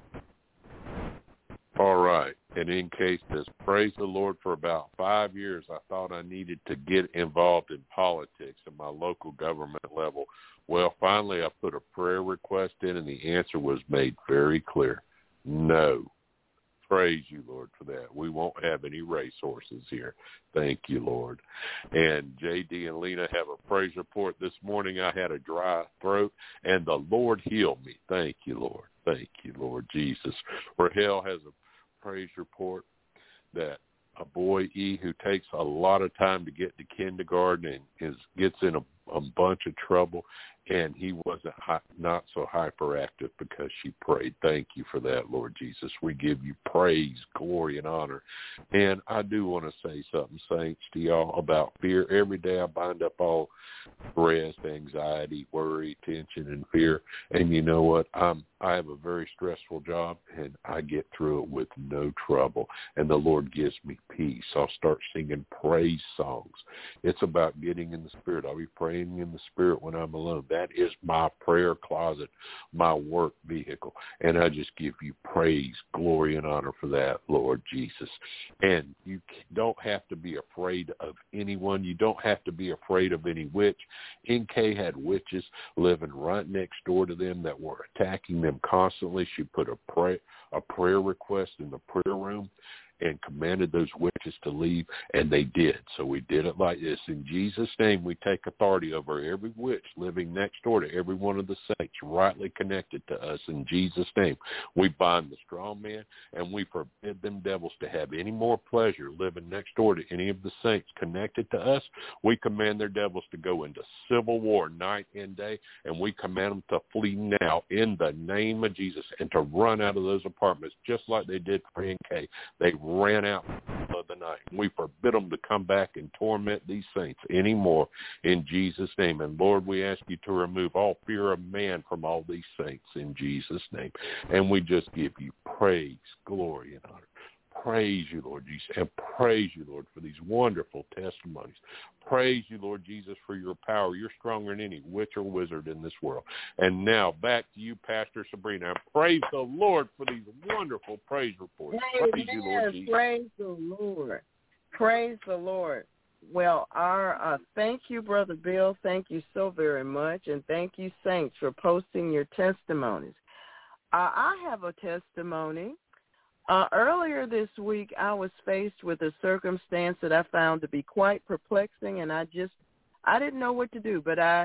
All right. And in case this, praise the Lord, for about five years, I thought I needed to get involved in politics at my local government level. Well, finally, I put a prayer request in, and the answer was made very clear. No. Praise you, Lord, for that. We won't have any racehorses here. Thank you, Lord. And J D and Lena have a praise report. This morning I had a dry throat, and the Lord healed me. Thank you, Lord. Thank you, Lord Jesus. Rahel has a praise report that a boy, E, who takes a lot of time to get to kindergarten and is gets in a, a bunch of trouble, and he wasn't hi- not so hyperactive because she prayed. Thank you for that, Lord Jesus. We give you praise, glory, and honor. And I do want to say something, saints, to y'all about fear. Every day I bind up all stress, anxiety, worry, tension, and fear. And you know what? I'm, I have a very stressful job, and I get through it with no trouble. And the Lord gives me peace. I'll start singing praise songs. It's about getting in the Spirit. I'll be praying in the Spirit when I'm alone. That is my prayer closet, my work vehicle. And I just give you praise, glory, and honor for that, Lord Jesus. And you don't have to be afraid of anyone. You don't have to be afraid of any witch. N K had witches living right next door to them that were attacking them constantly. She put a pray, a prayer request in the prayer room and commanded those witches to leave, and they did. So we did it like this. In Jesus' name, we take authority over every witch living next door to every one of the saints rightly connected to us. In Jesus' name, we bind the strong man, and we forbid them devils to have any more pleasure living next door to any of the saints connected to us. We command their devils to go into civil war night and day, and we command them to flee now in the name of Jesus and to run out of those apartments just like they did for N K. They ran out of the night. We forbid them to come back and torment these saints anymore in Jesus' name. And Lord, we ask you to remove all fear of man from all these saints in Jesus' name. And we just give you praise, glory, and honor. Praise you, Lord Jesus, and praise you, Lord, for these wonderful testimonies. Praise you, Lord Jesus, for your power. You're stronger than any witch or wizard in this world. And now back to you, Pastor Sabrina. And praise the Lord for these wonderful praise reports. Praise you, Lord Jesus. Praise the Lord. Praise the Lord. Well, our uh, thank you, Brother Bill. Thank you so very much. And thank you, saints, for posting your testimonies. Uh, I have a testimony. Uh, earlier this week, I was faced with a circumstance that I found to be quite perplexing, and I just, I didn't know what to do, but I,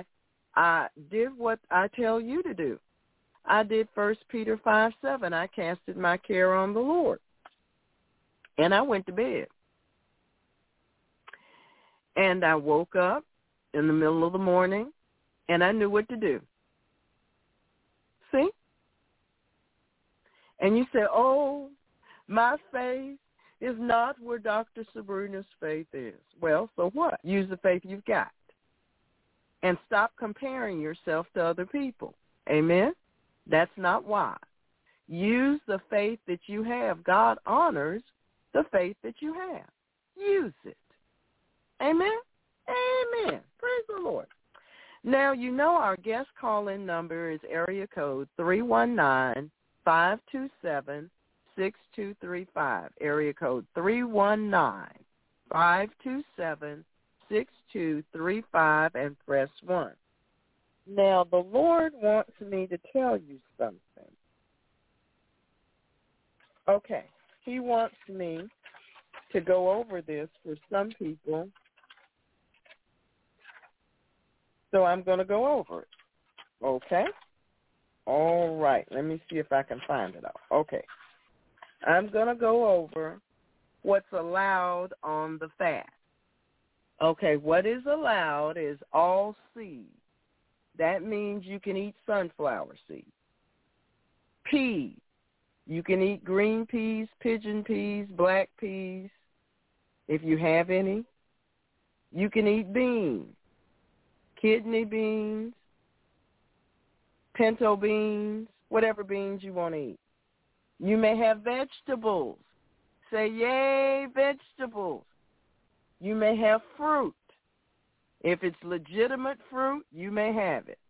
I did what I tell you to do. I did First Peter five seven. I casted my care on the Lord, and I went to bed. And I woke up in the middle of the morning, and I knew what to do. See? And you say, oh, my faith is not where Doctor Sabrina's faith is. Well, so what? Use the faith you've got. And stop comparing yourself to other people. Amen? That's not why. Use the faith that you have. God honors the faith that you have. Use it. Amen? Amen. Praise the Lord. Now, you know our guest call-in number is area code three one nine, five two seven, six two three five, area code three one nine, five two seven, six two three five, and press one. Now, the Lord wants me to tell you something. Okay, he wants me to go over this for some people, so I'm going to go over it. Okay? All right, let me see if I can find it out. Okay. I'm going to go over what's allowed on the fast. Okay, what is allowed is all seeds. That means you can eat sunflower seeds. Peas. You can eat green peas, pigeon peas, black peas, if you have any. You can eat beans, kidney beans, pinto beans, whatever beans you want to eat. You may have vegetables. Say, yay, vegetables. You may have fruit. If it's legitimate fruit, you may have it.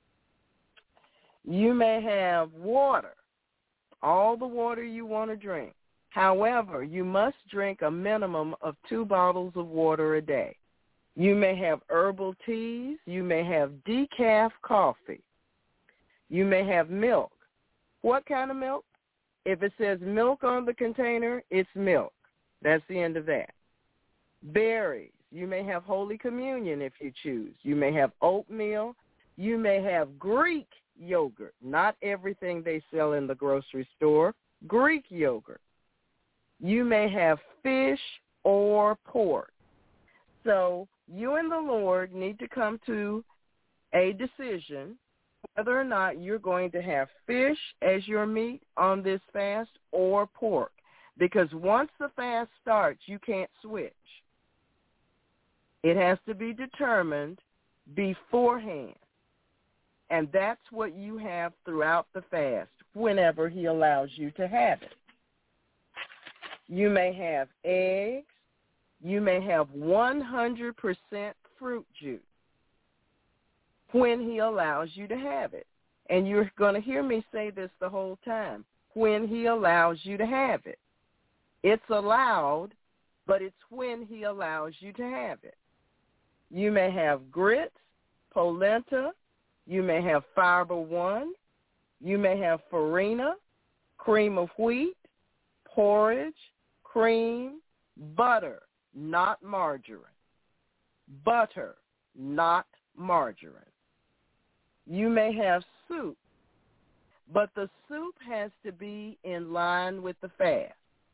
You may have water, all the water you want to drink. However, you must drink a minimum of two bottles of water a day. You may have herbal teas. You may have decaf coffee. You may have milk. What kind of milk? If it says milk on the container, it's milk. That's the end of that. Berries. You may have Holy Communion if you choose. You may have oatmeal. You may have Greek yogurt, not everything they sell in the grocery store, Greek yogurt. You may have fish or pork. So you and the Lord need to come to a decision whether or not you're going to have fish as your meat on this fast or pork. Because once the fast starts, you can't switch. It has to be determined beforehand. And that's what you have throughout the fast, whenever he allows you to have it. You may have eggs. You may have one hundred percent fruit juice when he allows you to have it. And you're going to hear me say this the whole time, when he allows you to have it. It's allowed, but it's when he allows you to have it. You may have grits, polenta. You may have fiber one. You may have farina, cream of wheat, porridge, cream, butter, not margarine. Butter, not margarine. You may have soup, but the soup has to be in line with the fast.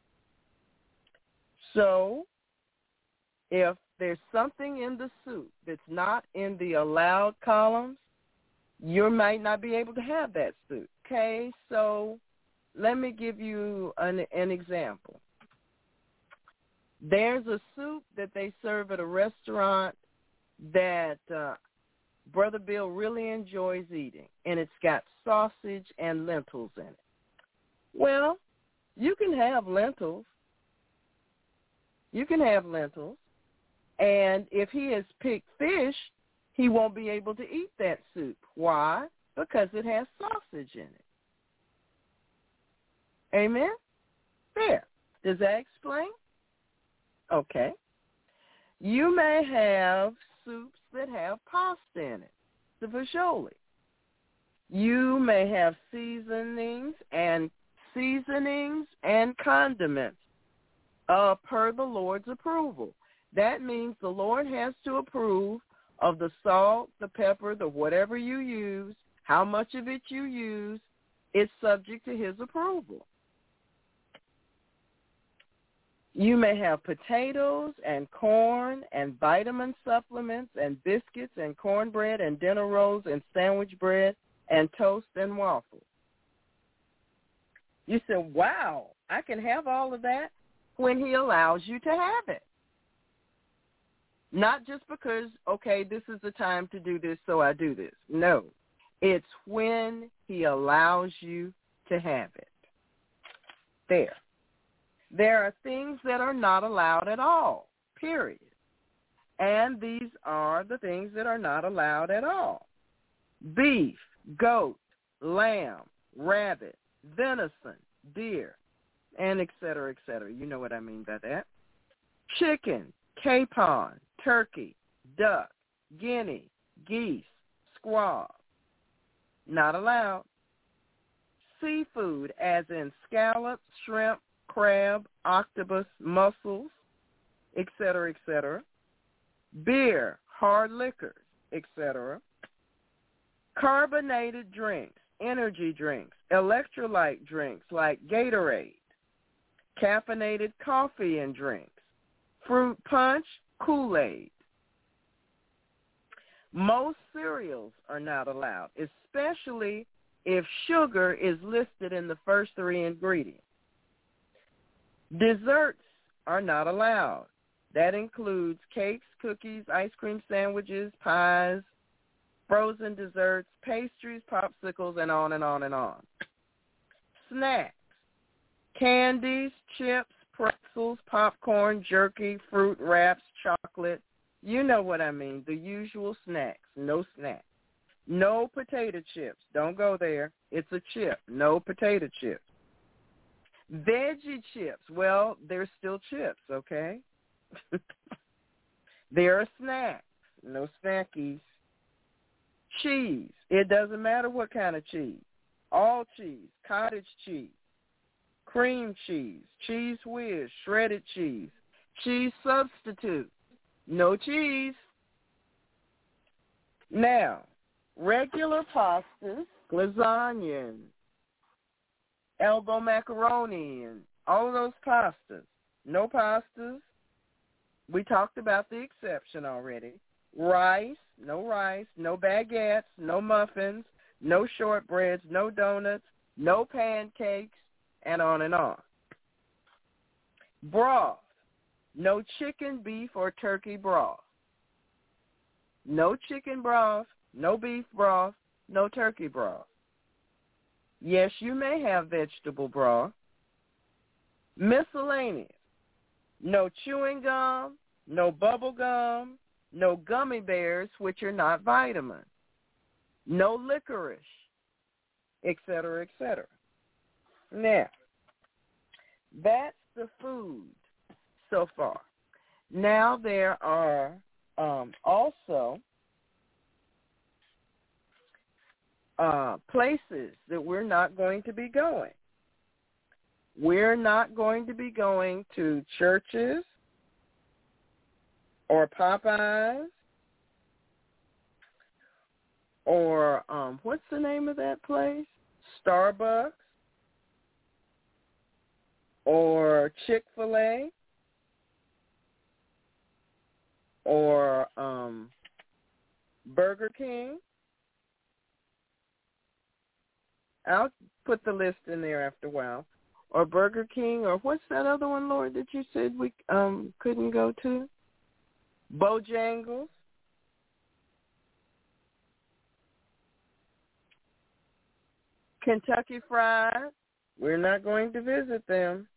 So if there's something in the soup that's not in the allowed columns, you might not be able to have that soup. Okay, so let me give you an, an example. There's a soup that they serve at a restaurant that uh, Brother Bill really enjoys eating, and it's got sausage and lentils in it. Well, you can have lentils. You can have lentils, and if he has picked fish, he won't be able to eat that soup. Why? Because it has sausage in it. Amen? There. Does that explain? Okay. You may have soups that have pasta in it, the fagioli. You may have seasonings and seasonings and condiments uh, per the Lord's approval. That means the Lord has to approve of the salt, the pepper, the whatever you use, how much of it you use, it's subject to his approval. You may have potatoes and corn and vitamin supplements and biscuits and cornbread and dinner rolls and sandwich bread and toast and waffles. You say, wow, I can have all of that when he allows you to have it. Not just because, okay, this is the time to do this, so I do this. No, it's when he allows you to have it. There. There are things that are not allowed at all, period. And these are the things that are not allowed at all. Beef, goat, lamb, rabbit, venison, deer, and et cetera, et cetera. You know what I mean by that. Chicken, capon, turkey, duck, guinea, geese, squab. Not allowed. Seafood, as in scallops, shrimp, crab, octopus, mussels, et cetera, et cetera. Beer, hard liquors, et cetera. Carbonated drinks, energy drinks, electrolyte drinks like Gatorade, caffeinated coffee and drinks, fruit punch, Kool-Aid, Most cereals are not allowed, especially if sugar is listed in the first three ingredients. Desserts are not allowed. That includes cakes, cookies, ice cream sandwiches, pies, frozen desserts, pastries, popsicles, and on and on and on. Snacks, candies, chips, pretzels, popcorn, jerky, fruit wraps, chocolate. You know what I mean, the usual snacks. No snacks. No potato chips. Don't go there. It's a chip. No potato chips. Veggie chips. Well, they're still chips, okay? There are snacks. No snackies. Cheese. It doesn't matter what kind of cheese. All cheese. Cottage cheese. Cream cheese. Cheese whiz. Shredded cheese. Cheese substitute. No cheese. Now, regular pastas, lasagna, and elbow macaroni, and all of those pastas. No pastas. We talked about the exception already. Rice, no rice, no baguettes, no muffins, no shortbreads, no donuts, no pancakes, and on and on. Broth, no chicken, beef, or turkey broth. No chicken broth, no beef broth, no turkey broth. Yes, you may have vegetable broth. Miscellaneous. No chewing gum, no bubble gum, no gummy bears, which are not vitamins, no licorice, et cetera, et cetera. Now, that's the food so far. Now there are um, also uh, places that we're not going to be going. We're not going to be going to churches or Popeyes or um, what's the name of that place? Starbucks or Chick-fil-A or um, Burger King. I'll put the list in there after a while. Or Burger King, or what's that other one, Lord, that you said we um couldn't go to? Bojangles. Kentucky Fried. We're not going to visit them.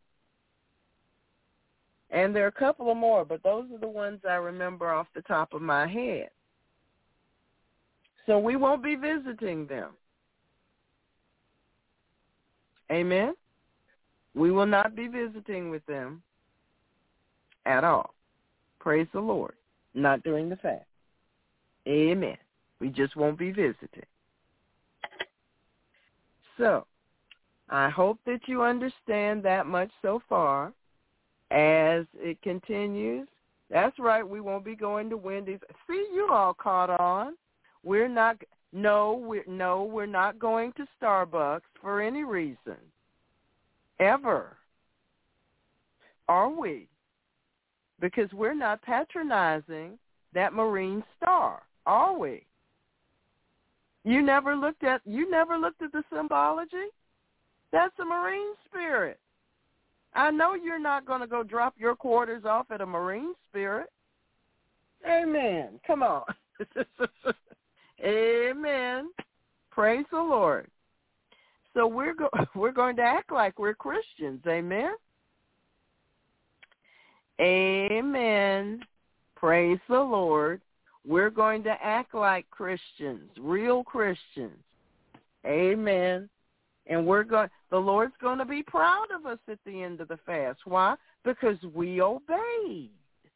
And there are a couple of more, but those are the ones I remember off the top of my head. So we won't be visiting them. Amen? We will not be visiting with them at all. Praise the Lord. Not during the fast. Amen. We just won't be visiting. So, I hope that you understand that much so far. As it continues, that's right, we won't be going to Wendy's. See, you all caught on. We're not, no, we're, no, we're not going to Starbucks for any reason. Ever. Are we? Because we're not patronizing that Marine Star, are we? You never looked at you never looked at the symbology? That's a Marine Spirit. I know you're not going to go drop your quarters off at a Marine Spirit. Amen. Come on. Amen. Praise the Lord. So we're go- we're going to act like we're Christians. Amen. Amen. Praise the Lord. We're going to act like Christians, real Christians. Amen. And we're going. The Lord's going to be proud of us at the end of the fast. Why? Because we obeyed.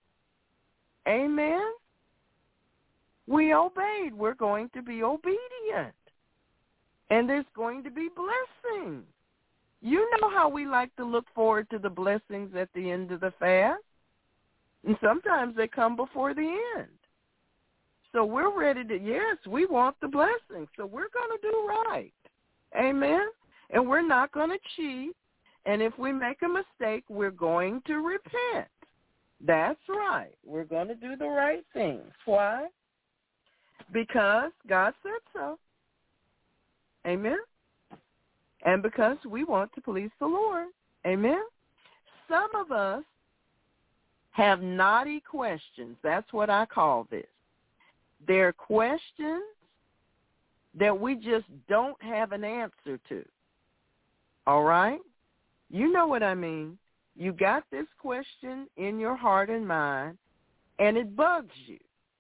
Amen. We obeyed. We're going to be obedient. And there's going to be blessings. You know how we like to look forward to the blessings at the end of the fast. And sometimes they come before the end. So we're ready to, yes, we want the blessings. So we're going to do right. Amen. And we're not going to cheat. And if we make a mistake, we're going to repent. That's right. We're going to do the right things. Why? Because God said so. Amen? And because we want to please the Lord. Amen? Some of us have naughty questions. That's what I call this. They're questions that we just don't have an answer to. All right? You know what I mean. You got this question in your heart and mind, and it bugs you.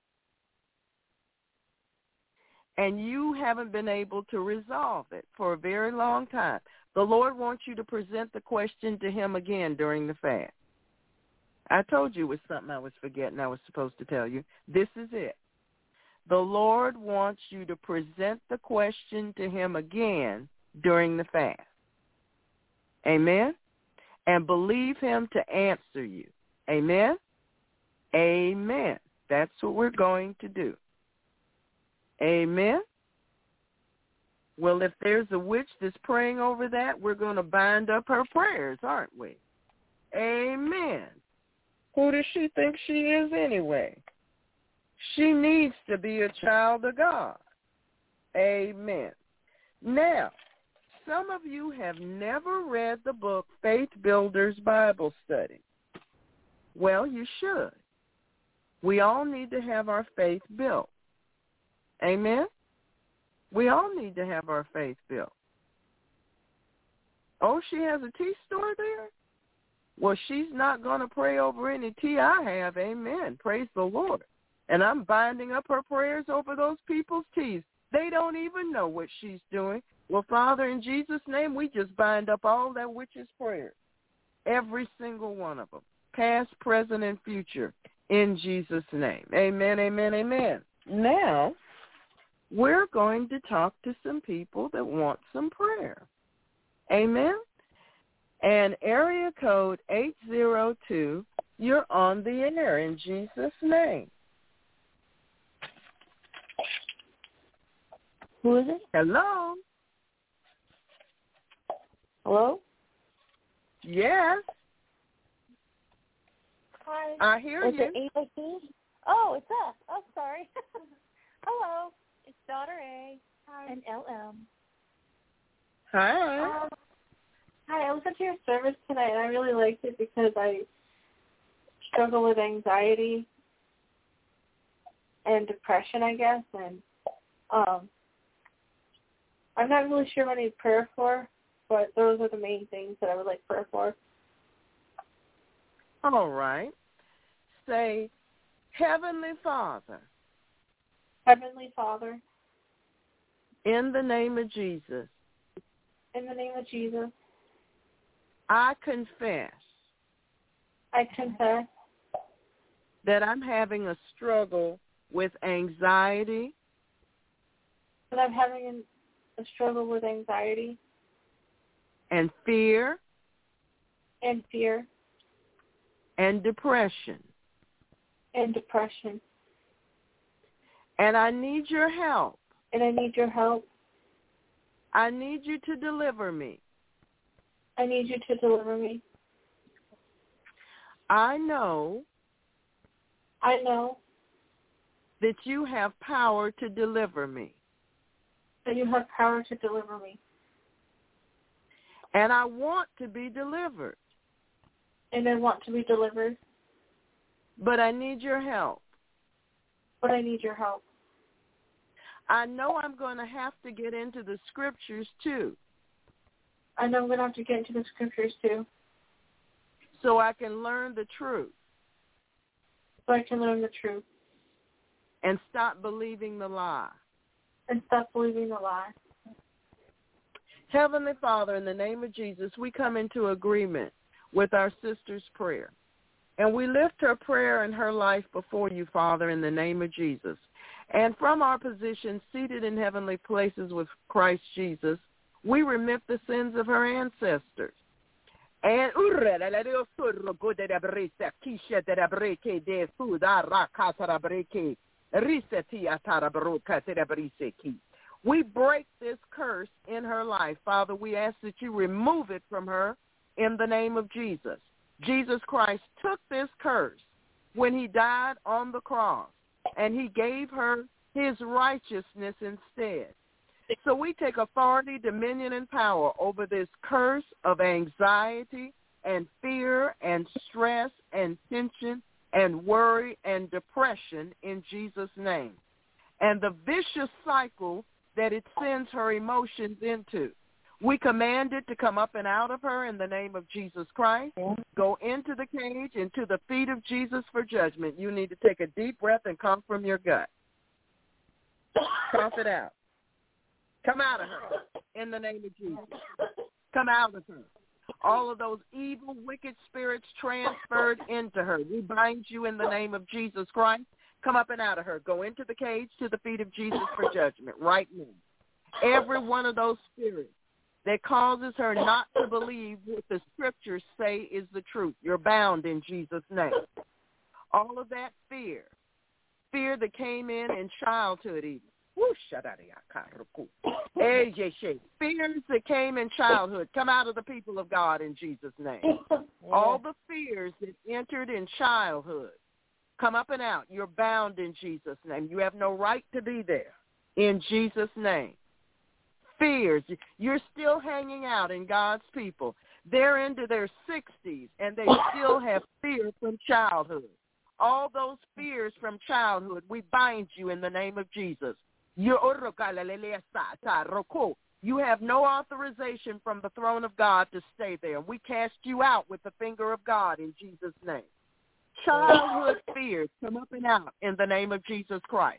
And you haven't been able to resolve it for a very long time. The Lord wants you to present the question to him again during the fast. I told you it was something I was forgetting I was supposed to tell you. This is it. The Lord wants you to present the question to him again during the fast. Amen? And believe him to answer you. Amen? Amen. That's what we're going to do. Amen? Well, if there's a witch that's praying over that, we're going to bind up her prayers, aren't we? Amen. Who does she think she is anyway? She needs to be a child of God. Amen. Now, some of you have never read the book Faith Builders Bible Study. Well, you should. We all need to have our faith built. Amen? We all need to have our faith built. Oh, she has a tea store there? Well, she's not going to pray over any tea I have. Amen. Praise the Lord. And I'm binding up her prayers over those people's teas. They don't even know what she's doing. Well, Father, in Jesus' name, we just bind up all that witch's prayers, every single one of them, past, present, and future, in Jesus' name. Amen, amen, amen. Now, we're going to talk to some people that want some prayer. Amen? And area code eight zero two, you're on the air in Jesus' name. Who is it? Hello? Hello? Yes. Hi. I hear is you. Is it A I T? Oh, it's us. Oh, sorry. Hello. It's Daughter A. Hi. And L M. Hi. Um, hi, I listened to your service tonight, and I really liked it because I struggle with anxiety and depression, I guess, and um, I'm not really sure what I need prayer for, but those are the main things that I would like prayer for. All right. Say, Heavenly Father. Heavenly Father. In the name of Jesus. In the name of Jesus. I confess. I confess. That I'm having a struggle with anxiety. That I'm having a struggle with anxiety. And fear. And fear. And depression. And depression. And I need your help. And I need your help. I need you to deliver me. I need you to deliver me. I know. I know. That you have power to deliver me. That you have power to deliver me. And I want to be delivered. And I want to be delivered. But I need your help. But I need your help. I know I'm going to have to get into the scriptures too. I know I'm going to have to get into the scriptures too. So I can learn the truth. So I can learn the truth. And stop believing the lie. And stop believing the lie. Heavenly Father, in the name of Jesus, we come into agreement with our sister's prayer. And we lift her prayer and her life before you, Father, in the name of Jesus. And from our position seated in heavenly places with Christ Jesus, we remit the sins of her ancestors. And we break this curse in her life. Father, we ask that you remove it from her in the name of Jesus. Jesus Christ took this curse when he died on the cross, and he gave her his righteousness instead. So we take authority, dominion, and power over this curse of anxiety and fear and stress and tension and worry and depression in Jesus' name, and the vicious cycle that it sends her emotions into. We command it to come up and out of her in the name of Jesus Christ. Go into the cage, into the feet of Jesus for judgment. You need to take a deep breath and cough from your gut. Cough it out. Come out of her in the name of Jesus. Come out of her. All of those evil, wicked spirits transferred into her. We bind you in the name of Jesus Christ. Come up and out of her. Go into the cage to the feet of Jesus for judgment right now. Every one of those spirits that causes her not to believe what the scriptures say is the truth, you're bound in Jesus' name. All of that fear, fear that came in in childhood even. Fears that came in childhood, come out of the people of God in Jesus' name. All the fears that entered in childhood, come up and out. You're bound in Jesus' name. You have no right to be there in Jesus' name. Fears, you're still hanging out in God's people. They're into their sixties, and they still have fear from childhood. All those fears from childhood, we bind you in the name of Jesus. You have no authorization from the throne of God to stay there. We cast you out with the finger of God in Jesus' name. Childhood fears, come up and out in the name of Jesus Christ.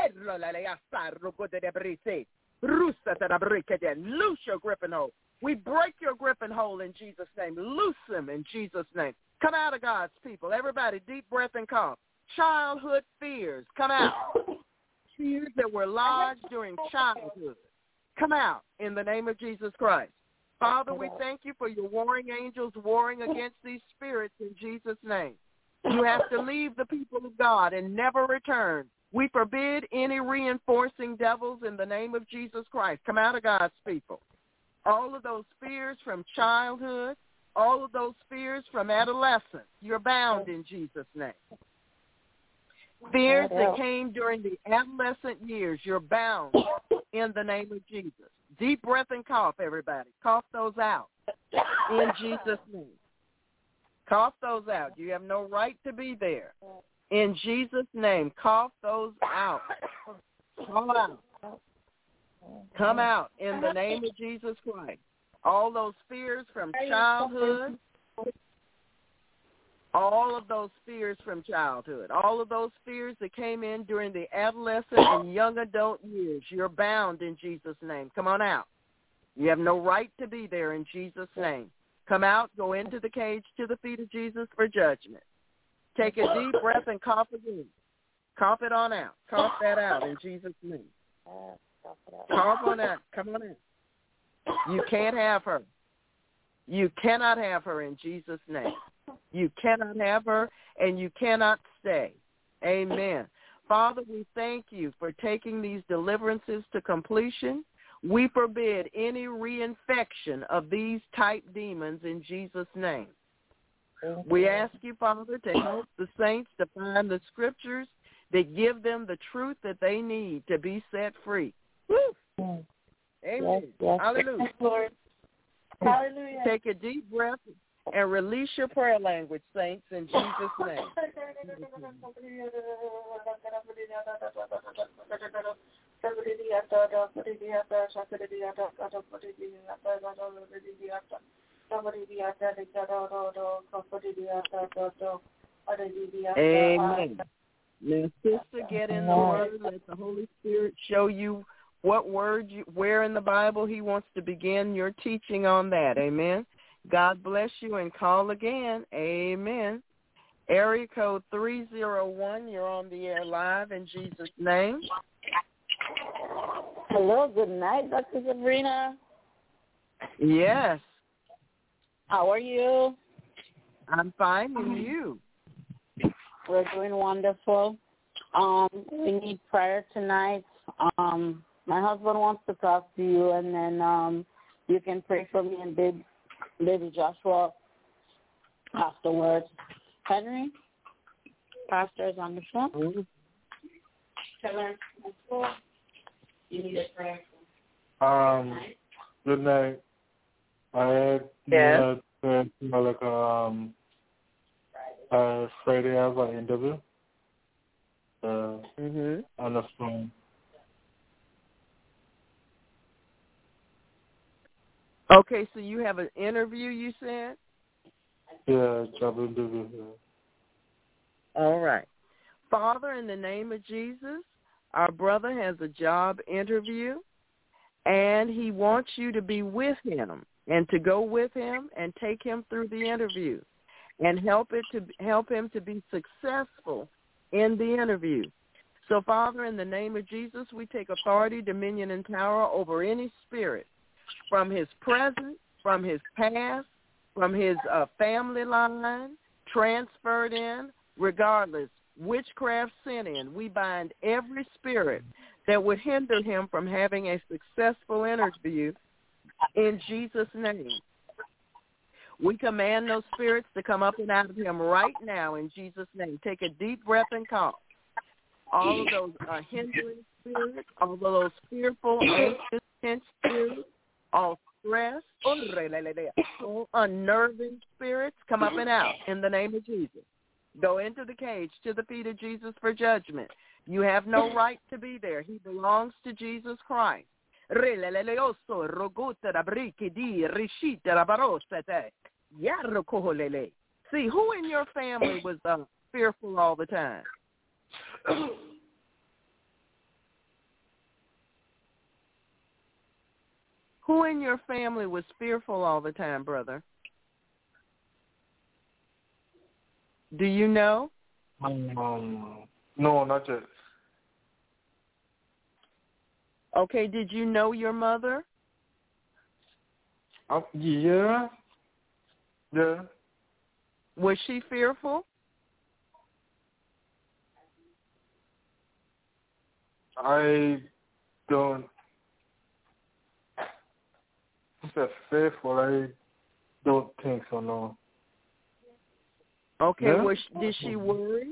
Loose your grip and hold. We break your grip and hold in Jesus' name. Loose them in Jesus' name. Come out of God's people. Everybody, deep breath and cough. Childhood fears, come out. Fears that were lodged during childhood, come out in the name of Jesus Christ. Father, we thank you for your warring angels warring against these spirits in Jesus' name. You have to leave the people of God and never return. We forbid any reinforcing devils in the name of Jesus Christ. Come out of God's people. All of those fears from childhood, all of those fears from adolescence, you're bound in Jesus' name. Fears that came during the adolescent years, you're bound in the name of Jesus. Deep breath and cough, everybody. Cough those out in Jesus' name. Cough those out. You have no right to be there. In Jesus' name, cough those out. Come out. Come out in the name of Jesus Christ. All those fears from childhood, all of those fears from childhood, all of those fears that came in during the adolescent and young adult years, you're bound in Jesus' name. Come on out. You have no right to be there in Jesus' name. Come out, go into the cage to the feet of Jesus for judgment. Take a deep breath and cough again. Cough it on out. Cough that out in Jesus' name. Cough on out. Come on out. You can't have her. You cannot have her in Jesus' name. You cannot have her, and you cannot stay. Amen. Father, we thank you for taking these deliverances to completion. We forbid any reinfection of these type demons in Jesus' name. We ask you, Father, to help the saints to find the scriptures that give them the truth that they need to be set free. Woo. Amen. Yes, yes. Hallelujah. Lord. Hallelujah. Take a deep breath and release your prayer language, saints, in Jesus' name. Amen. Now, sister, get in the word. Let the Holy Spirit show you what word, you, where in the Bible he wants to begin your teaching on that. Amen. God bless you, and call again. Amen. Area code three zero one, you're on the air live in Jesus' name. Hello, good night, Doctor Sabrina. Yes. How are you? I'm fine, and you? We're doing wonderful. Um, we need prayer tonight. Um, my husband wants to talk to you, and then um, you can pray for me and baby, baby Joshua afterwards. Henry, pastor is on the phone. tell her before you need a prayer for. Um, good night. I had Yes. uh, like um, uh, Friday I have an interview. Uh, Mm-hmm. on the phone. Okay, so you have an interview, you said? Yeah, job interview. Yeah. All right. Father, in the name of Jesus, our brother has a job interview, and he wants you to be with him and to go with him and take him through the interview and help it to help him to be successful in the interview. So, Father, in the name of Jesus, we take authority, dominion, and power over any spirit from his present, from his past, from his uh, family line, transferred in, regardless, witchcraft sent in. We bind every spirit that would hinder him from having a successful interview in Jesus' name. We command those spirits to come up and out of him right now in Jesus' name. Take a deep breath and cough. All of those uh, hindering spirits, all of those fearful, anxious, tense spirits, all stress, all unnerving spirits, come up and out in the name of Jesus. Go into the cage to the feet of Jesus for judgment. You have no right to be there. He belongs to Jesus Christ. See, who in your family was uh, fearful all the time? Who in your family was fearful all the time, brother? Do you know? Um, no, not yet. Okay, did you know your mother? Uh, yeah. Yeah. Was she fearful? I don't. Is that faithful? I don't think so, no. Okay, Yeah? was she, did she worry?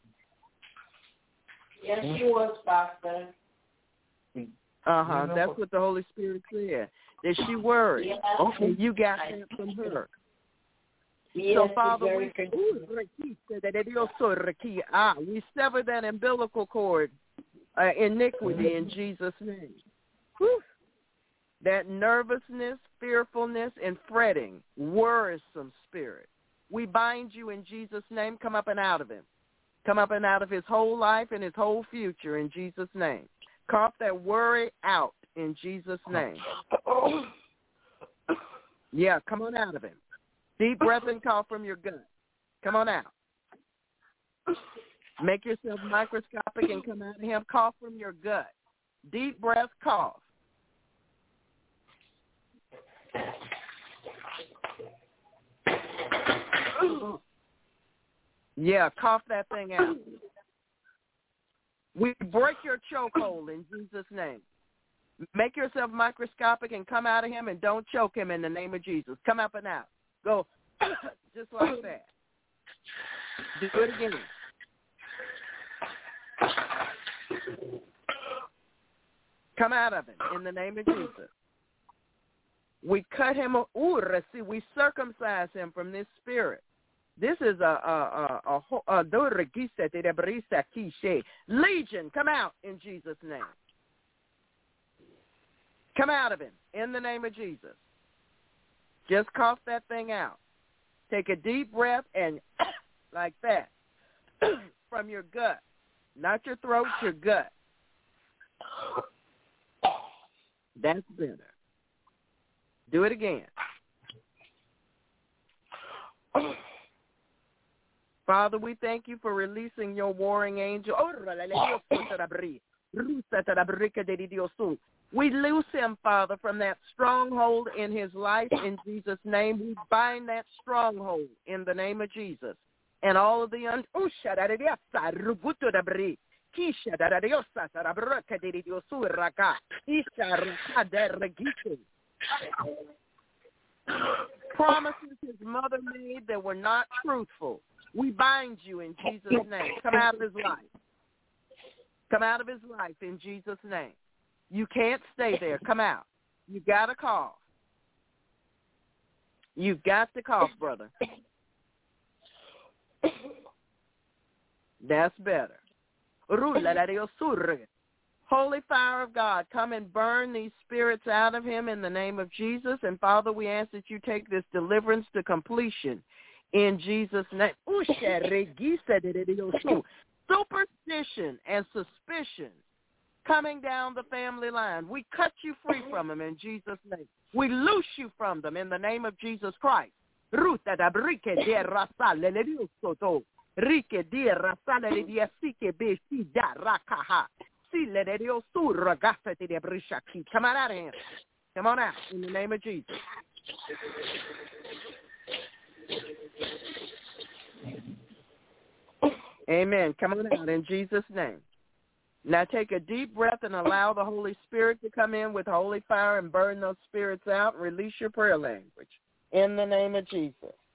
Yes, she was, Pastor. Uh-huh, You know, that's what the Holy Spirit said. Did she worry? Yes. Okay, you got that from her. Yes, So, Father, very we, good. ah, we sever that umbilical cord, uh, iniquity in Jesus' name. Whew. That nervousness, fearfulness, and fretting, worrisome spirit. We bind you in Jesus' name. Come up and out of him. Come up and out of his whole life and his whole future in Jesus' name. Cough that worry out in Jesus' name. Yeah, come on out of him. Deep breath and cough from your gut. Come on out. Make yourself microscopic and come out of him. Cough from your gut. Deep breath, cough. Yeah, cough that thing out. We break your chokehold in Jesus' name. Make yourself microscopic and come out of him and don't choke him in the name of Jesus. Come up and out. Go just like that. Do it again. Come out of him in the name of Jesus. We cut him, ooh, see, we circumcise him from this spirit. This is a a a a, a legion. Come out in Jesus' name. Come out of him in the name of Jesus. Just cough that thing out. Take a deep breath and like that from your gut, not your throat, your gut. That's better. Do it again. Father, we thank you for releasing your warring angel. We loose him, Father, from that stronghold in his life in Jesus' name. We bind that stronghold in the name of Jesus. And all of the un- promises his mother made that were not truthful. We bind you in Jesus' name. Come out of his life. Come out of his life in Jesus' name. You can't stay there. Come out. You got to cough. You've got to cough, brother. That's better. Holy fire of God, come and burn these spirits out of him in the name of Jesus. And, Father, we ask that you take this deliverance to completion in Jesus' name. Superstition and suspicion coming down the family line, we cut you free from them in Jesus' name. We loose you from them in the name of Jesus Christ. Come on out of here. Come on out in the name of Jesus. Amen. Come on out in Jesus' name. Now take a deep breath and allow the Holy Spirit to come in with holy fire and burn those spirits out and release your prayer language in the name of Jesus.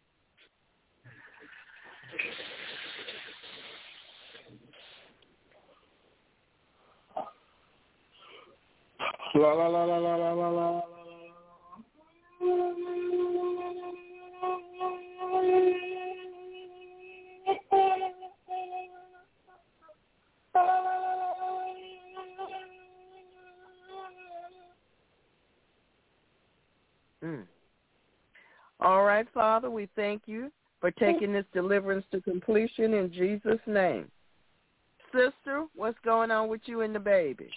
La la la la la la la la. Mm. All right, Father, we thank you for taking this deliverance to completion in Jesus' name. Sister, what's going on with you and the baby?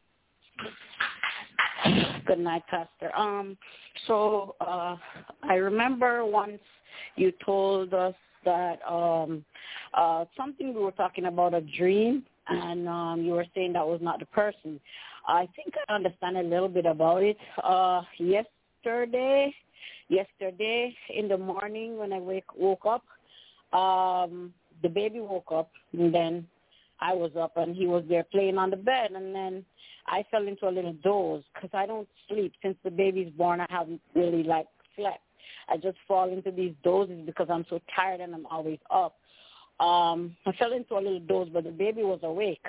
Good night, Pastor. Um, so uh, I remember once you told us that um, uh, something we were talking about a dream, and um, you were saying that was not the person. I think I understand a little bit about it. Uh, yesterday, yesterday in the morning when I wake, woke up, um, the baby woke up, and then I was up, and he was there playing on the bed, and then I fell into a little doze because I don't sleep. Since the baby's born, I haven't really, like, slept. I just fall into these dozes because I'm so tired and I'm always up. Um, I fell into a little doze, but the baby was awake,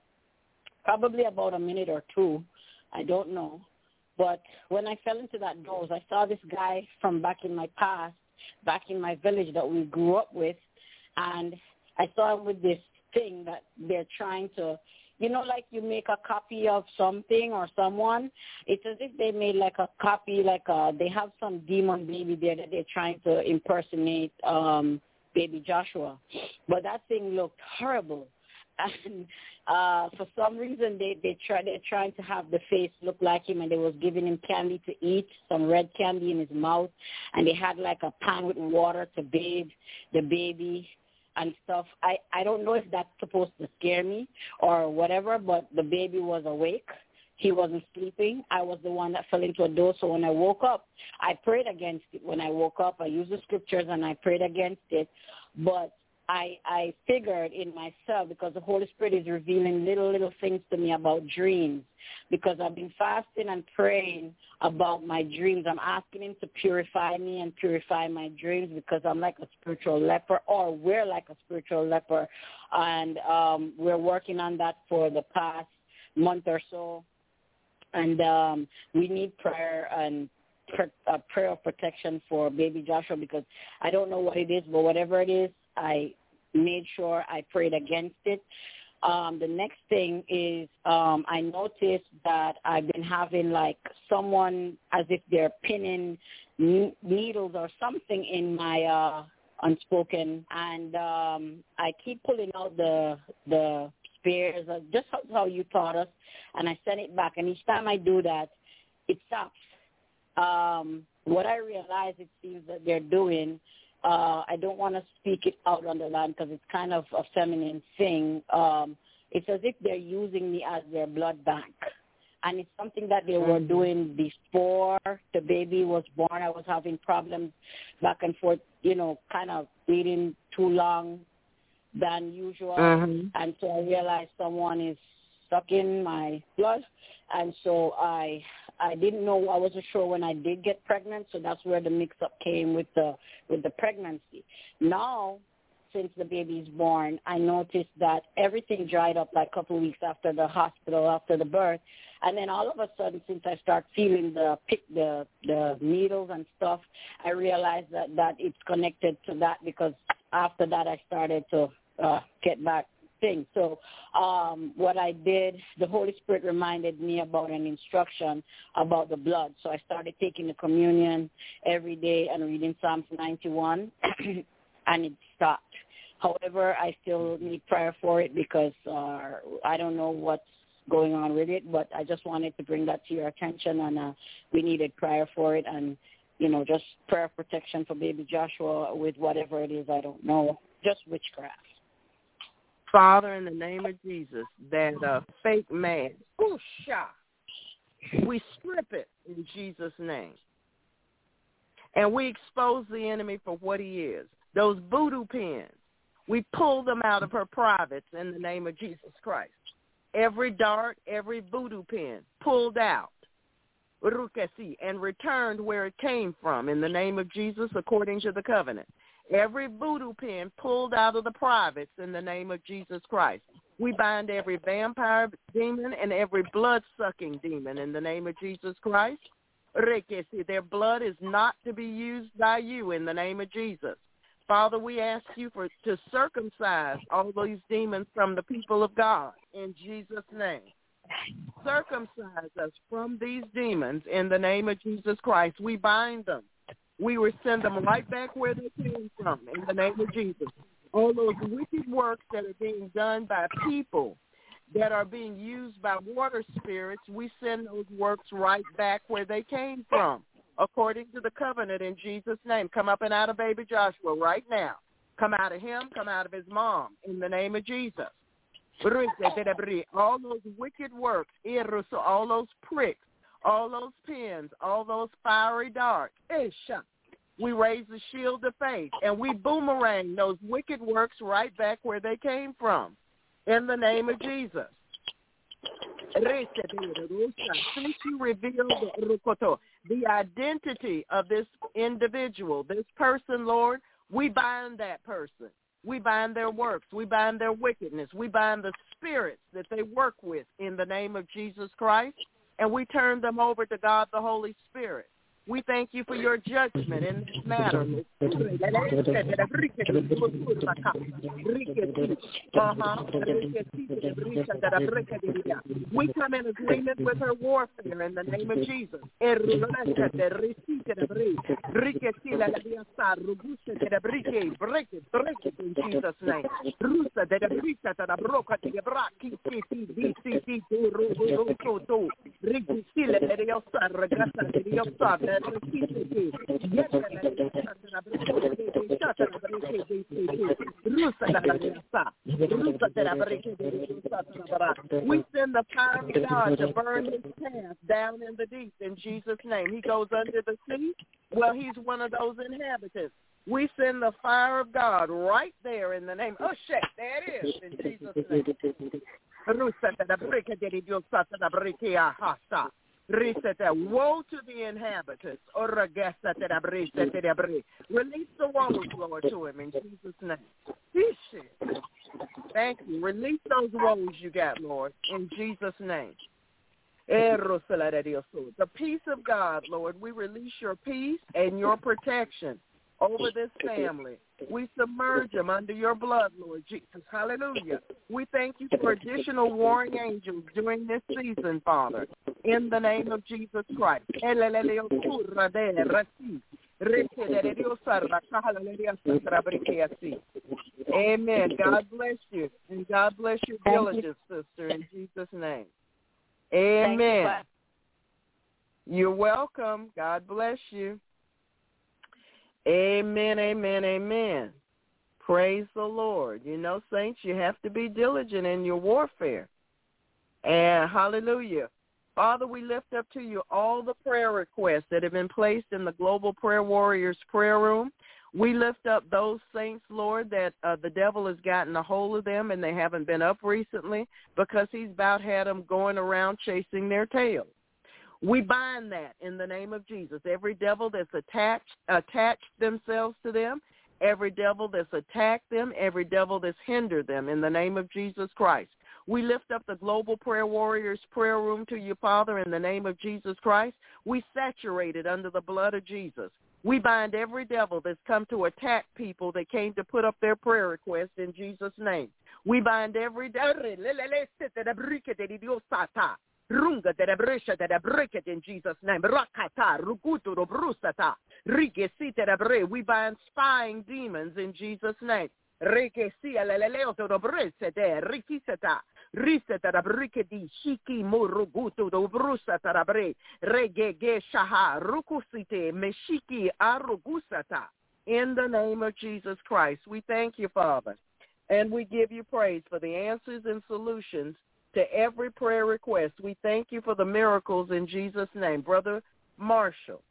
probably about a minute or two. I don't know. But when I fell into that doze, I saw this guy from back in my past, back in my village that we grew up with, and I saw him with this thing that they're trying to, you know, like you make a copy of something or someone. It's as if they made like a copy, like a, they have some demon baby there that they're trying to impersonate um, baby Joshua. But that thing looked horrible. And uh, for some reason, they, they try, they're trying to have the face look like him, and they was giving him candy to eat, some red candy in his mouth. And they had like a pan with water to bathe the baby and stuff. I, I don't know if that's supposed to scare me or whatever, but the baby was awake. He wasn't sleeping. I was the one that fell into a doze. So when I woke up, I prayed against it. When I woke up, I used the scriptures and I prayed against it. But I, I figured in myself, because the Holy Spirit is revealing little, little things to me about dreams, because I've been fasting and praying about my dreams. I'm asking him to purify me and purify my dreams, because I'm like a spiritual leper, or we're like a spiritual leper, and um, we're working on that for the past month or so, and um, we need prayer and a prayer of protection for baby Joshua, because I don't know what it is, but whatever it is, I made sure I prayed against it. Um, the next thing is um, I noticed that I've been having like someone as if they're pinning n- needles or something in my uh, unspoken, and um, I keep pulling out the the spears, uh, just how you taught us, and I send it back. And each time I do that, it stops. Um, what I realize it seems that they're doing, Uh, I don't want to speak it out on the line because it's kind of a feminine thing. Um, it's as if they're using me as their blood bank. And it's something that they were doing before the baby was born. I was having problems back and forth, you know, kind of bleeding too long than usual. Mm-hmm. And so I realized someone is sucking my blood. And so I I didn't know, I wasn't sure when I did get pregnant, so that's where the mix-up came with the with the pregnancy. Now, since the baby's born, I noticed that everything dried up like a couple of weeks after the hospital, after the birth. And then all of a sudden, since I start feeling the pick, the the needles and stuff, I realized that, that it's connected to that, because after that I started to uh, get back things. So um, what I did, the Holy Spirit reminded me about an instruction about the blood. So I started taking the communion every day and reading Psalms ninety-one, and it stopped. However, I still need prayer for it, because uh, I don't know what's going on with it, but I just wanted to bring that to your attention, and uh, we needed prayer for it, and, you know, just prayer protection for baby Joshua with whatever it is, I don't know, just witchcraft. Father, in the name of Jesus, that uh, fake man, whoosha, we strip it in Jesus' name. And we expose the enemy for what he is. Those voodoo pins, we pull them out of her privates in the name of Jesus Christ. Every dart, every voodoo pin pulled out, and returned where it came from in the name of Jesus according to the covenant. Every voodoo pin pulled out of the privates in the name of Jesus Christ. We bind every vampire demon and every blood-sucking demon in the name of Jesus Christ. Their blood is not to be used by you in the name of Jesus. Father, we ask you for to circumcise all these demons from the people of God in Jesus' name. Circumcise us from these demons in the name of Jesus Christ. We bind them. We will send them right back where they came from in the name of Jesus. All those wicked works that are being done by people that are being used by water spirits, we send those works right back where they came from, according to the covenant in Jesus' name. Come up and out of baby Joshua right now. Come out of him, come out of his mom in the name of Jesus. All those wicked works, all those pricks, all those pins, all those fiery darts, we raise the shield of faith, and we boomerang those wicked works right back where they came from in the name of Jesus. Since you revealed the identity of this individual, this person, Lord, we bind that person. We bind their works. We bind their wickedness. We bind the spirits that they work with in the name of Jesus Christ, and we turn them over to God the Holy Spirit. We thank you for your judgment in this matter. Uh-huh. We come in agreement with her warfare in the name of Jesus. Break it, break it in Jesus' name. We send the fire of God to burn his path down in the deep in Jesus' name. He goes under the sea. Well, he's one of those inhabitants. We send the fire of God right there in the name. Oh, shit, there it is in Jesus' name. Woe to the inhabitants. Release the woes, Lord, to him in Jesus' name. Thank you. Release those woes you got, Lord, in Jesus' name. The peace of God, Lord, we release your peace and your protection over this family. We submerge them under your blood, Lord Jesus. Hallelujah. We thank you for additional warring angels during this season, Father, in the name of Jesus Christ. Amen. God bless you, and God bless your diligence, sister, in Jesus' name. Amen. You're welcome. God bless you. Amen, amen, amen. Praise the Lord. You know, saints, you have to be diligent in your warfare. And hallelujah. Father, we lift up to you all the prayer requests that have been placed in the Global Prayer Warriors prayer room. We lift up those saints, Lord, that uh, the devil has gotten a hold of them and they haven't been up recently because he's about had them going around chasing their tails. We bind that in the name of Jesus. Every devil that's attached attached themselves to them, every devil that's attacked them, every devil that's hindered them in the name of Jesus Christ. We lift up the Global Prayer Warriors prayer room to you, Father, in the name of Jesus Christ. We saturate it under the blood of Jesus. We bind every devil that's come to attack people that came to put up their prayer requests in Jesus' name. We bind every devil. Runga de brescia de break in Jesus' name. Rakata, rukutu robrusata, rigesita de bre. We bind spying demons in Jesus' name. Regesia leleo to robrese de rikisata, riseta de brike di shiki murugutu robrusata de bre. Regege shaha, rukusite, meshiki arugusata. In the name of Jesus Christ, we thank you, Father, and we give you praise for the answers and solutions to every prayer request. We thank you for the miracles in Jesus' name. Brother Marshall.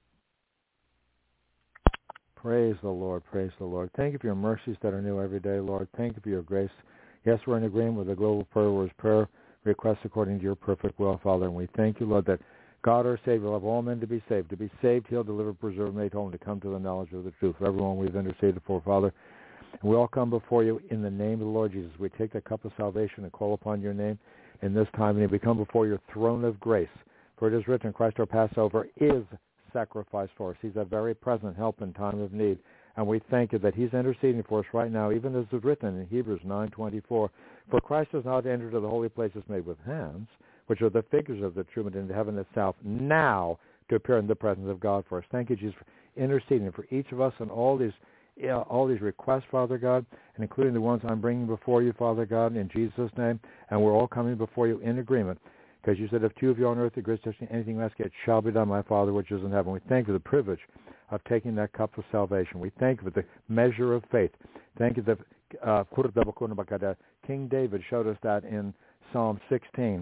Praise the Lord. Praise the Lord. Thank you for your mercies that are new every day, Lord. Thank you for your grace. Yes, we're in agreement with the Global Prayer Warriors prayer requests according to your perfect will, Father. And we thank you, Lord, that God, our Savior, will have all men to be saved. To be saved, heal, deliver, preserve, made whole, and to come to the knowledge of the truth. For everyone we've interceded for, Father. And we all come before you in the name of the Lord Jesus. We take the cup of salvation and call upon your name in this time, and we come before your throne of grace. For it is written, Christ our Passover is sacrificed for us. He's a very present help in time of need. And we thank you that he's interceding for us right now, even as is written in Hebrews nine twenty-four. For Christ has not entered into the holy places made with hands, which are the figures of the true and into heaven itself, now to appear in the presence of God for us. Thank you, Jesus, for interceding for each of us and all these Yeah, all these requests, Father God, and including the ones I'm bringing before you, Father God, in Jesus' name. And we're all coming before you in agreement, because you said if two of you on earth agree touching anything you ask, it shall be done, my Father which is in heaven. We thank you for the privilege of taking that cup of salvation. We thank you for the measure of faith. Thank you that uh, King David showed us that in Psalm sixteen,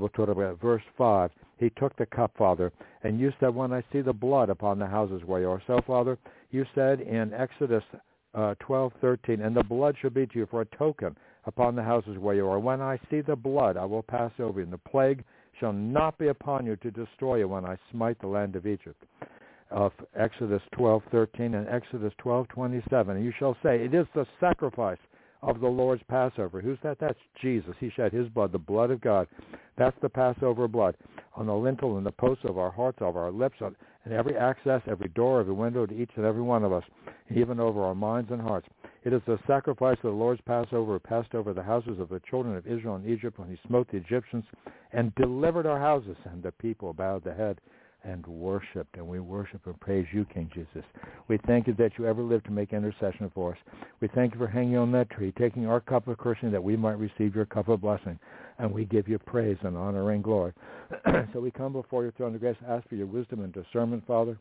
verse five. He took the cup, Father, and you said, when I see the blood upon the houses where you are. So, Father, you said in Exodus uh, twelve thirteen, and the blood shall be to you for a token upon the houses where you are. When I see the blood, I will pass over you, and the plague shall not be upon you to destroy you when I smite the land of Egypt. Of Exodus twelve thirteen and Exodus twelve twenty-seven, and you shall say, it is the sacrifice of the Lord's Passover. Who's that? That's Jesus. He shed his blood, the blood of God. That's the Passover blood on the lintel and the posts of our hearts, of our lips, on, and every access, every door, every window to each and every one of us, even over our minds and hearts. It is the sacrifice of the Lord's Passover, who passed over the houses of the children of Israel in Egypt when he smote the Egyptians and delivered our houses, and the people bowed the head and worshipped, and we worship and praise you, King Jesus. We thank you that you ever lived to make intercession for us. We thank you for hanging on that tree, taking our cup of cursing that we might receive your cup of blessing, and we give you praise and honor and glory. So we come before your throne of grace, ask for your wisdom and discernment, Father.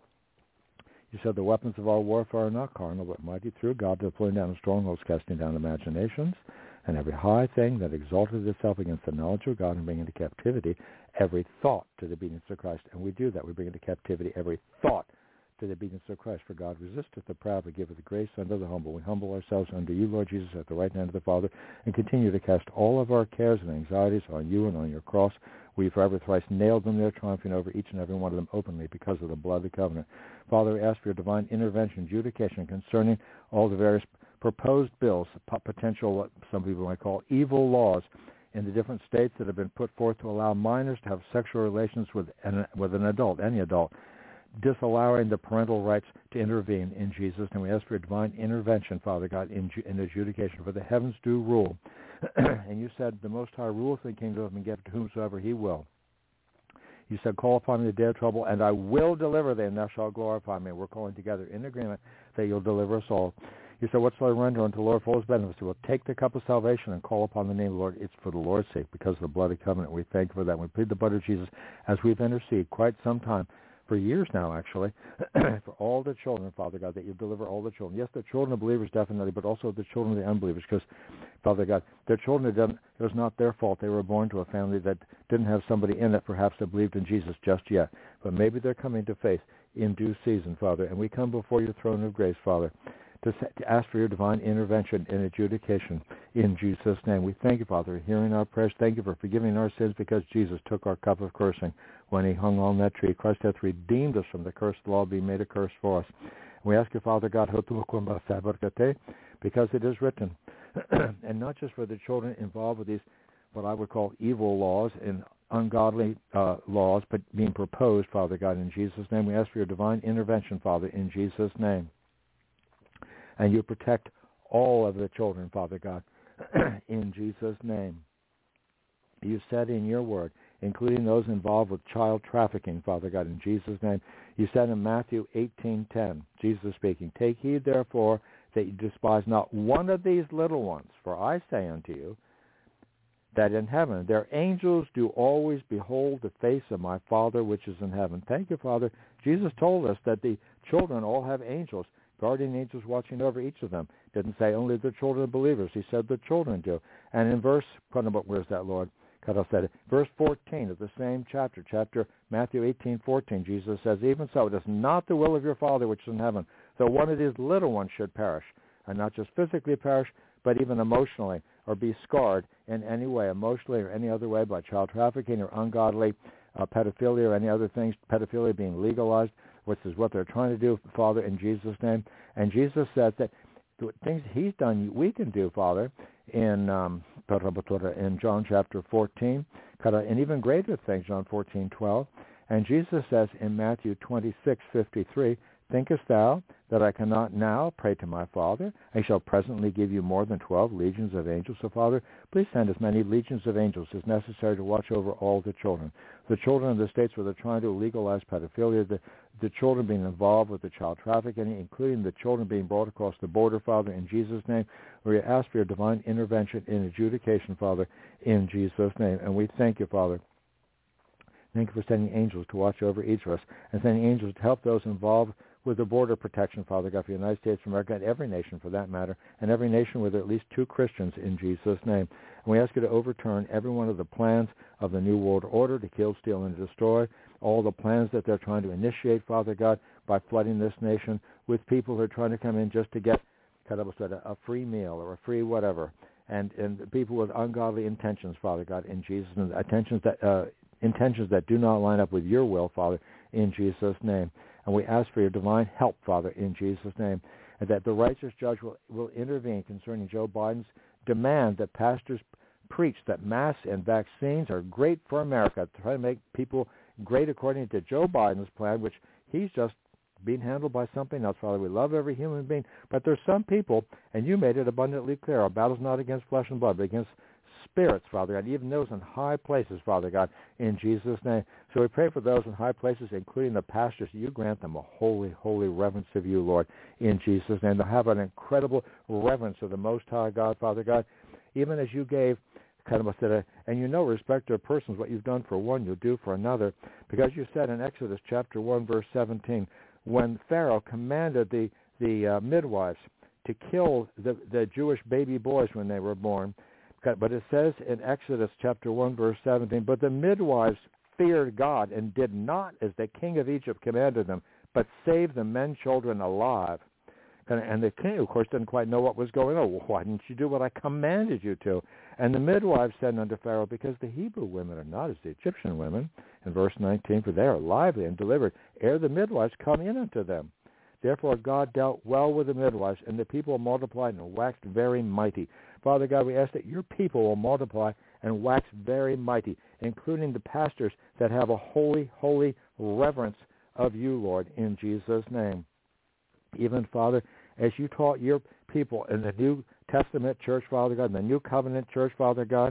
You said the weapons of our warfare are not carnal, but mighty through God to pulling down strongholds, casting down imaginations, and every high thing that exalted itself against the knowledge of God, and bring into captivity every thought to the obedience of Christ. And we do that. We bring into captivity every thought to the obedience of Christ. For God resisteth the proud, but giveth grace unto the humble. We humble ourselves unto you, Lord Jesus, at the right hand of the Father, and continue to cast all of our cares and anxieties on you and on your cross. We forever thrice nailed them there, triumphing over each and every one of them openly because of the blood of the covenant. Father, we ask for your divine intervention, adjudication concerning all the various proposed bills, potential, what some people might call evil laws, in the different states that have been put forth to allow minors to have sexual relations with an, with an adult, any adult, disallowing the parental rights to intervene in Jesus. And we ask for your divine intervention, Father God, in, in adjudication, for the heavens do rule. And you said the Most High ruleth the kingdom and give to whomsoever he will. You said, call upon me in the day of trouble, and I will deliver thee, and thou shalt glorify me. We're calling together in agreement that you'll deliver us all. You said, what shall I render unto the Lord for his benefits? We'll take the cup of salvation and call upon the name of the Lord. It's for the Lord's sake, because of the blood of covenant. We thank you for that. We plead the blood of Jesus as we've interceded quite some time, for years now, actually, for all the children, Father God, that you deliver all the children. Yes, the children of believers, definitely, but also the children of the unbelievers, because, Father God, their children, it was not their fault. They were born to a family that didn't have somebody in it, perhaps, that believed in Jesus just yet. But maybe they're coming to faith in due season, Father. And we come before your throne of grace, Father, to ask for your divine intervention and adjudication in Jesus' name. We thank you, Father, for hearing our prayers. Thank you for forgiving our sins, because Jesus took our cup of cursing when he hung on that tree. Christ hath redeemed us from the curse of the law, being made a curse for us. We ask you, Father God, because it is written, and not just for the children involved with these, what I would call evil laws and ungodly uh, laws, but being proposed, Father God, in Jesus' name. We ask for your divine intervention, Father, in Jesus' name. And you protect all of the children, Father God, in Jesus' name. You said in your word, including those involved with child trafficking, Father God, in Jesus' name. You said in Matthew eighteen ten, Jesus speaking, take heed, therefore, that you despise not one of these little ones, for I say unto you, that in heaven their angels do always behold the face of my Father which is in heaven. Thank you, Father. Jesus told us that the children all have angels, guardian angels watching over each of them. Didn't say only the children of believers. He said the children do. And in verse, where's that, Lord? Cut off that. Verse fourteen of the same chapter, chapter Matthew eighteen fourteen, Jesus says, even so, it is not the will of your Father which is in heaven, that one of these little ones should perish, and not just physically perish, but even emotionally, or be scarred in any way, emotionally or any other way, by child trafficking or ungodly uh, pedophilia or any other things, pedophilia being legalized, which is what they're trying to do, Father, in Jesus' name. And Jesus says that the things he's done, we can do, Father, in um, in John chapter fourteen, and even greater things, John fourteen twelve. And Jesus says in Matthew twenty-six fifty-three, thinkest thou that I cannot now pray to my Father? I shall presently give you more than twelve legions of angels. So, Father, please send as many legions of angels as necessary to watch over all the children. The children in the states where they're trying to legalize pedophilia, the, the children being involved with the child trafficking, including the children being brought across the border, Father, in Jesus' name. We ask for your divine intervention in adjudication, Father, in Jesus' name. And we thank you, Father. Thank you for sending angels to watch over each of us, and sending angels to help those involved with the border protection, Father God, for the United States of America, and every nation for that matter, and every nation with at least two Christians in Jesus' name. And we ask you to overturn every one of the plans of the New World Order to kill, steal, and destroy, all the plans that they're trying to initiate, Father God, by flooding this nation with people who are trying to come in just to get a free meal or a free whatever, and, and people with ungodly intentions, Father God, in Jesus' name, intentions that, uh, intentions that do not line up with your will, Father, in Jesus' name. And we ask for your divine help, Father, in Jesus' name, and that the righteous judge will, will intervene concerning Joe Biden's demand that pastors preach that masks and vaccines are great for America, to try to make people great according to Joe Biden's plan, which he's just being handled by something else, Father. We love every human being, but there's some people, and you made it abundantly clear, our battle's not against flesh and blood, but against spirits, Father God, even those in high places, Father God, in Jesus' name. So we pray for those in high places, including the pastors, that you grant them a holy, holy reverence of you, Lord, in Jesus' name. They'll have an incredible reverence of the Most High God, Father God, even as you gave kind of a, and you know, respect to persons, what you've done for one, you'll do for another, because you said in Exodus chapter one, verse seventeen, when Pharaoh commanded the, the uh, midwives to kill the, the Jewish baby boys when they were born, but it says in Exodus chapter one, verse seventeen, but the midwives feared God and did not as the king of Egypt commanded them, but saved the men children alive. And, and the king, of course, didn't quite know what was going on. Well, why didn't you do what I commanded you to? And the midwives said unto Pharaoh, because the Hebrew women are not as the Egyptian women, in verse nineteen, for they are lively and delivered, ere the midwives come in unto them. Therefore God dealt well with the midwives, and the people multiplied and waxed very mighty. Father God, we ask that your people will multiply and wax very mighty, including the pastors that have a holy, holy reverence of you, Lord, in Jesus' name. Even, Father, as you taught your people in the New Testament church, Father God, in the New Covenant church, Father God,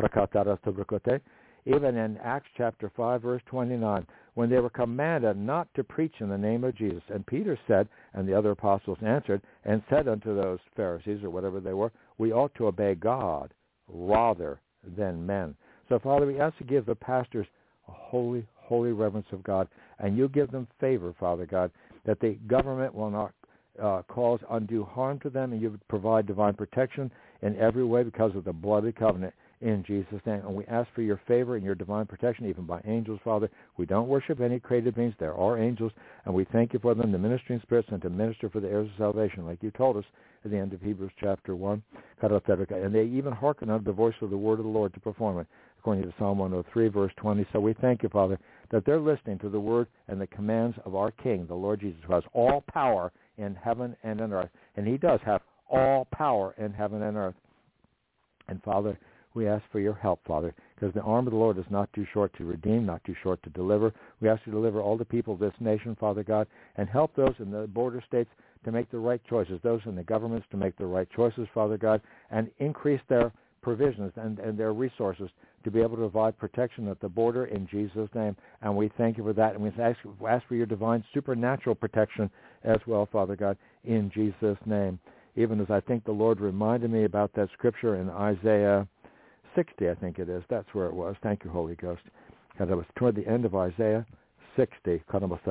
even in Acts chapter five, verse twenty-nine, when they were commanded not to preach in the name of Jesus. And Peter said, and the other apostles answered, and said unto those Pharisees, or whatever they were, we ought to obey God rather than men. So, Father, we ask to give the pastors a holy, holy reverence of God, and you give them favor, Father God, that the government will not uh, cause undue harm to them, and you provide divine protection in every way because of the bloody covenant in Jesus' name. And we ask for your favor and your divine protection, even by angels, Father. We don't worship any created beings. There are angels, and we thank you for them, the ministering spirits, and to minister for the heirs of salvation, like you told us at the end of Hebrews chapter one. And they even hearken unto the voice of the word of the Lord to perform it, according to Psalm one oh three, verse twenty. So we thank you, Father, that they're listening to the word and the commands of our King, the Lord Jesus, who has all power in heaven and on earth. And he does have all power in heaven and earth. And, Father, we ask for your help, Father, because the arm of the Lord is not too short to redeem, not too short to deliver. We ask you to deliver all the people of this nation, Father God, and help those in the border states to make the right choices, those in the governments to make the right choices, Father God, and increase their provisions and, and their resources to be able to provide protection at the border in Jesus' name. And we thank you for that. And we ask, ask for your divine supernatural protection as well, Father God, in Jesus' name. Even as I think the Lord reminded me about that scripture in Isaiah sixty, I think it is. That's where it was. Thank you, Holy Ghost. Because it was toward the end of Isaiah sixty.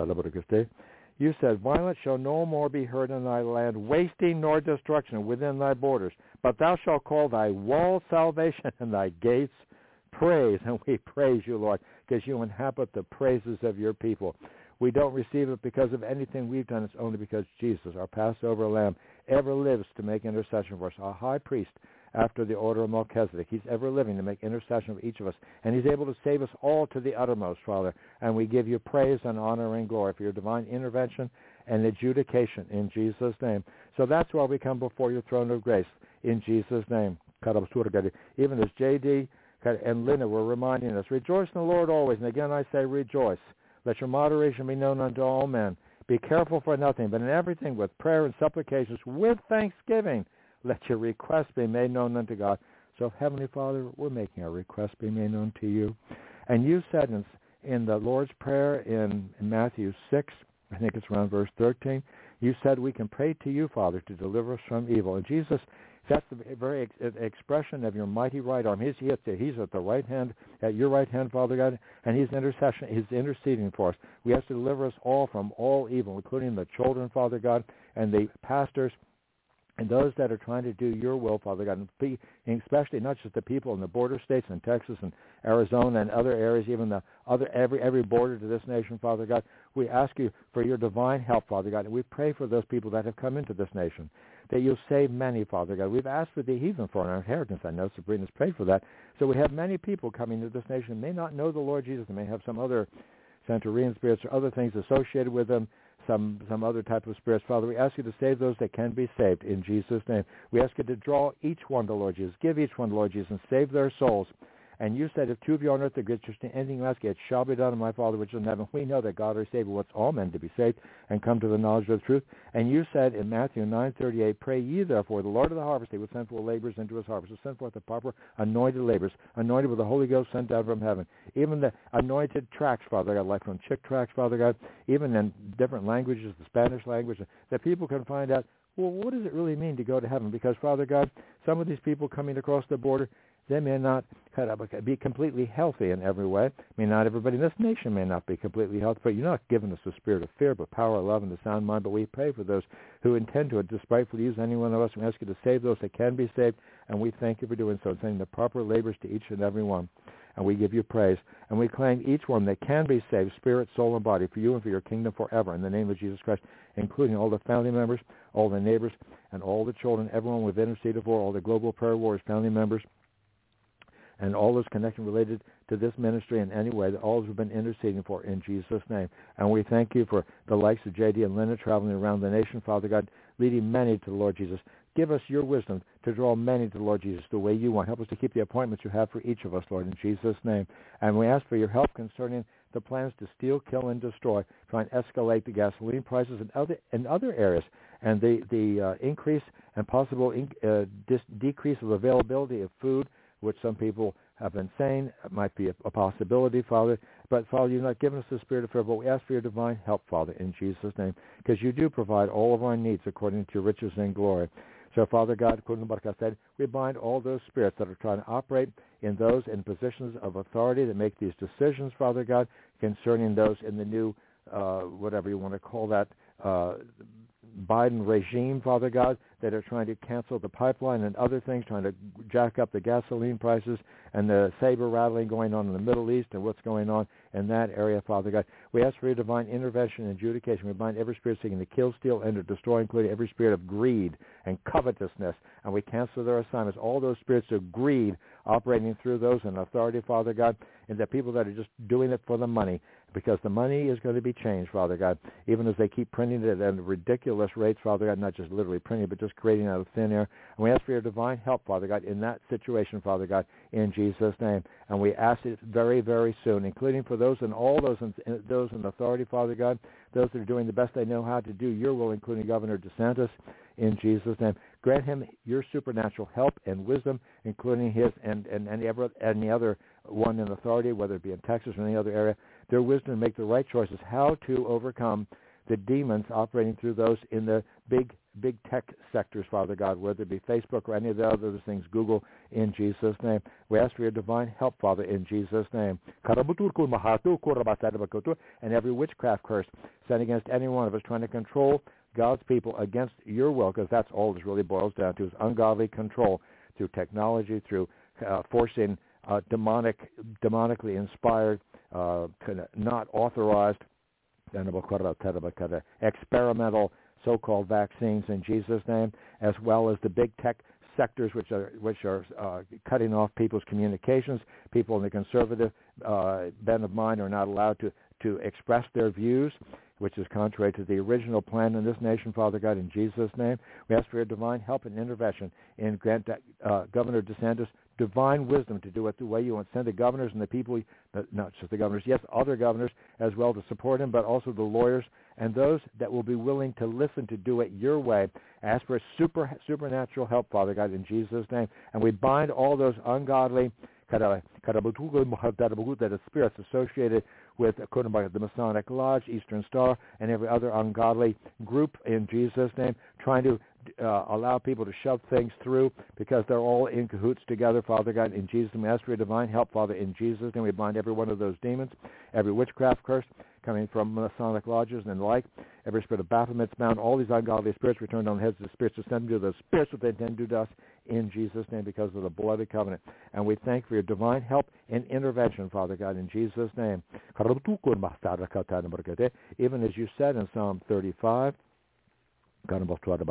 You said, violence shall no more be heard in thy land, wasting nor destruction within thy borders. But thou shalt call thy walls salvation and thy gates praise. And we praise you, Lord, because you inhabit the praises of your people. We don't receive it because of anything we've done. It's only because Jesus, our Passover lamb, ever lives to make intercession for us, our high priest after the order of Melchizedek. He's ever living to make intercession for each of us, and he's able to save us all to the uttermost, Father. And we give you praise and honor and glory for your divine intervention and adjudication in Jesus' name. So that's why we come before your throne of grace in Jesus' name. Even as J D and Linda were reminding us, rejoice in the Lord always. And again I say rejoice. Let your moderation be known unto all men. Be careful for nothing, but in everything with prayer and supplications with thanksgiving, let your requests be made known unto God. So, Heavenly Father, we're making our requests be made known to you. And you said in, in the Lord's Prayer in, in Matthew six, I think it's around verse thirteen, you said we can pray to you, Father, to deliver us from evil. And Jesus, that's the very ex- expression of your mighty right arm. He's, he's, he's at the right hand, at your right hand, Father God, and he's intercession, he's interceding for us. We have to deliver us all from all evil, including the children, Father God, and the pastors, and those that are trying to do your will, Father God, and especially not just the people in the border states in Texas and Arizona and other areas, even the other every every border to this nation, Father God. We ask you for your divine help, Father God, and we pray for those people that have come into this nation, that you'll save many, Father God. We've asked for the heathen for our inheritance. I know Sabrina's prayed for that. So we have many people coming to this nation who may not know the Lord Jesus. They may have some other Santorean spirits or other things associated with them, some some other type of spirits. Father, we ask you to save those that can be saved in Jesus' name. We ask you to draw each one to Lord Jesus. Give each one to Lord Jesus and save their souls. And you said, if two of you on earth agree to anything you ask, it shall be done of my Father which is in heaven. We know that God our Savior wants all men to be saved and come to the knowledge of the truth. And you said in Matthew nine thirty-eight, pray ye therefore the Lord of the harvest, he will send forth laborers into his harvest. Will send forth the proper anointed laborers, anointed with the Holy Ghost sent down from heaven. Even the anointed tracts, Father God, like from Chick tracts, Father God, even in different languages, the Spanish language, that people can find out, well, what does it really mean to go to heaven? Because, Father God, some of these people coming across the border, they may not be completely healthy in every way. I mean, not everybody in this nation may not be completely healthy, but you're not giving us a spirit of fear, but power, love, and a sound mind. But we pray for those who intend to, despitefully use any one of us. We ask you to save those that can be saved, and we thank you for doing so, and sending the proper labors to each and every one. And we give you praise. And we claim each one that can be saved, spirit, soul, and body, for you and for your kingdom forever, in the name of Jesus Christ, including all the family members, all the neighbors, and all the children, everyone we've interceded for, all the Global Prayer Warriors family members, and all those connected related to this ministry in any way, that all have been interceding for in Jesus' name. And we thank you for the likes of J D and Linda traveling around the nation, Father God, leading many to the Lord Jesus. Give us your wisdom to draw many to the Lord Jesus the way you want. Help us to keep the appointments you have for each of us, Lord, in Jesus' name. And we ask for your help concerning the plans to steal, kill, and destroy, try and escalate the gasoline prices in other in other areas, and the, the uh, increase and possible in, uh, dis- decrease of availability of food, which some people have been saying might be a, a possibility, Father. But, Father, you've not given us the spirit of fear, but we ask for your divine help, Father, in Jesus' name, because you do provide all of our needs according to your riches and glory. So, Father God, according to what I said, we bind all those spirits that are trying to operate in those in positions of authority that make these decisions, Father God, concerning those in the new, uh, whatever you want to call that, uh, Biden regime, Father God, that are trying to cancel the pipeline and other things, trying to jack up the gasoline prices and the saber rattling going on in the Middle East and what's going on in that area, Father God. We ask for your divine intervention and adjudication. We bind every spirit seeking to kill, steal, and to destroy, including every spirit of greed and covetousness, and we cancel their assignments. All those spirits of greed operating through those in authority, Father God, and the people that are just doing it for the money, because the money is going to be changed, Father God, even as they keep printing it at ridiculous rates, Father God, not just literally printing, but just creating out of thin air. And we ask for your divine help, Father God, in that situation, Father God, in Jesus' name. And we ask it very, very soon, including for those and all those in, those in authority, Father God, those that are doing the best they know how to do your will, including Governor DeSantis, in Jesus' name. Grant him your supernatural help and wisdom, including his and, and any, ever, any other one in authority, whether it be in Texas or any other area, their wisdom to make the right choices, how to overcome the demons operating through those in the big, big tech sectors, Father God, whether it be Facebook or any of the other things, Google, in Jesus' name. We ask for your divine help, Father, in Jesus' name. And every witchcraft curse sent against any one of us trying to control God's people against your will, because that's all this really boils down to, is ungodly control through technology, through uh, forcing uh, demonic, demonically inspired, uh, not authorized, experimental so-called vaccines in Jesus' name, as well as the big tech sectors which are which are uh, cutting off people's communications. People in the conservative uh, bent of mind are not allowed to, to express their views, which is contrary to the original plan in this nation, Father God, in Jesus' name. We ask for your divine help and intervention in grant uh, Governor DeSantis divine wisdom to do it the way you want. Send the governors and the people, not just the governors, yes, other governors as well to support him, but also the lawyers and those that will be willing to listen to do it your way. Ask for super supernatural help, Father God, in Jesus' name. And we bind all those ungodly that is spirits associated with the Masonic Lodge, Eastern Star, and every other ungodly group in Jesus' name, trying to uh, allow people to shove things through because they're all in cahoots together, Father God, in Jesus' name. We ask for your divine help, Father, in Jesus' name. We bind every one of those demons, every witchcraft curse coming from Masonic lodges and the like, every spirit of Baphomet's bound, all these ungodly spirits returned on the heads of the spirits to send to those spirits what they intend to do to us in Jesus' name because of the blood of covenant. And we thank for your divine help and intervention, Father God, in Jesus' name. Even as you said in Psalm thirty-five, those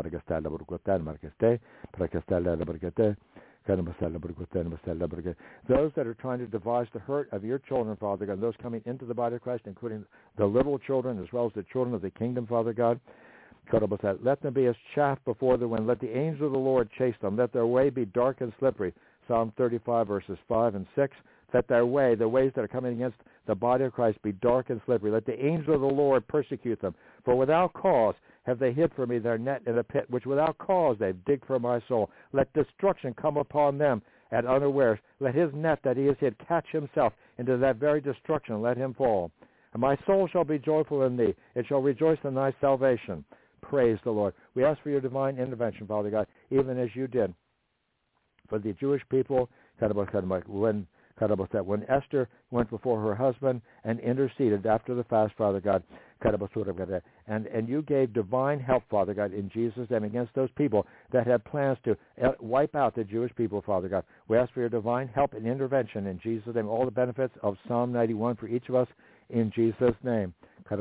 that are trying to devise the hurt of your children, Father God, those coming into the body of Christ, including the little children as well as the children of the kingdom, Father God, let them be as chaff before the wind. Let the angel of the Lord chase them. Let their way be dark and slippery. Psalm thirty-five, verses five and six. Let their way, the ways that are coming against the body of Christ, be dark and slippery. Let the angel of the Lord persecute them. For without cause have they hid for me their net in a pit, which without cause they dig for my soul. Let destruction come upon them at unawares. Let his net that he has hid catch himself into that very destruction. Let him fall. And my soul shall be joyful in thee. It shall rejoice in thy salvation. Praise the Lord. We ask for your divine intervention, Father God, even as you did for the Jewish people, when when Esther went before her husband and interceded after the fast, Father God, and, and you gave divine help, Father God, in Jesus' name against those people that had plans to wipe out the Jewish people, Father God. We ask for your divine help and intervention in Jesus' name, all the benefits of Psalm ninety-one for each of us in Jesus' name.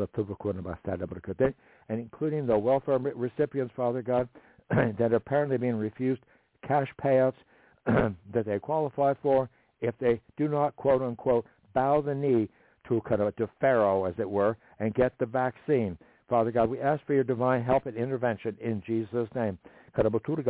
And including the welfare recipients, Father God, that are apparently being refused cash payouts that they qualify for if they do not, quote unquote, bow the knee to, to Pharaoh, as it were, and get the vaccine. Father God, we ask for your divine help and intervention in Jesus' name. For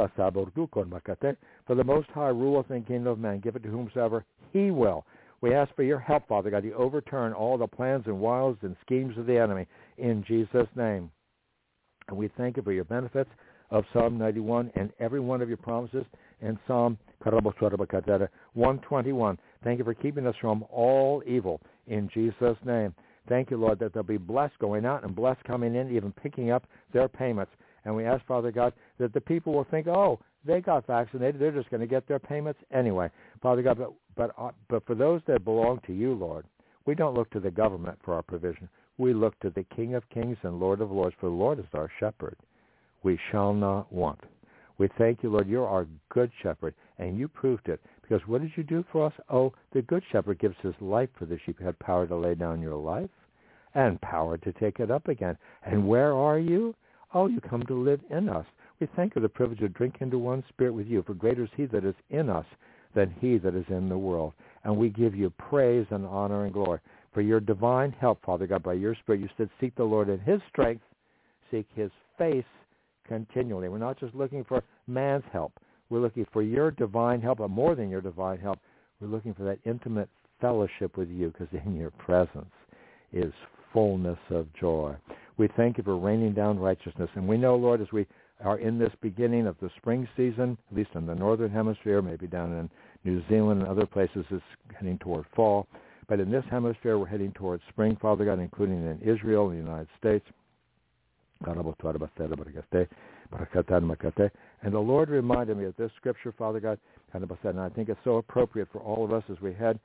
the Most High ruleth in the kingdom of men, give it to whomsoever he will. We ask for your help, Father God, to overturn all the plans and wiles and schemes of the enemy in Jesus' name. And we thank you for your benefits of Psalm ninety-one and every one of your promises in Psalm one twenty-one. Thank you for keeping us from all evil in Jesus' name. Thank you, Lord, that they'll be blessed going out and blessed coming in, even picking up their payments. And we ask, Father God, that the people will think, oh, they got vaccinated, they're just going to get their payments anyway. Father God, but, but, uh, but for those that belong to you, Lord, we don't look to the government for our provision. We look to the King of Kings and Lord of Lords, for the Lord is our shepherd. we shall not want. We thank you, Lord, you're our good shepherd, and you proved it. Because what did you do for us? Oh, the good shepherd gives his life for the sheep. You had power to lay down your life and power to take it up again. And where are you? Oh, you come to live in us. We thank you for the privilege of drinking into one spirit with you. For greater is he that is in us than he that is in the world. And we give you praise and honor and glory for your divine help, Father God, by your spirit. You said, seek the Lord in his strength, seek his face continually. We're not just looking for man's help. We're looking for your divine help, but more than your divine help, we're looking for that intimate fellowship with you, because in your presence is fullness of joy. We thank you for raining down righteousness. And we know, Lord, as we are in this beginning of the spring season, at least in the northern hemisphere, maybe down in New Zealand and other places, it's heading toward fall. But in this hemisphere, we're heading towards spring, Father God, including in Israel and the United States. And the Lord reminded me of this scripture, Father God, and I think it's so appropriate for all of us as we head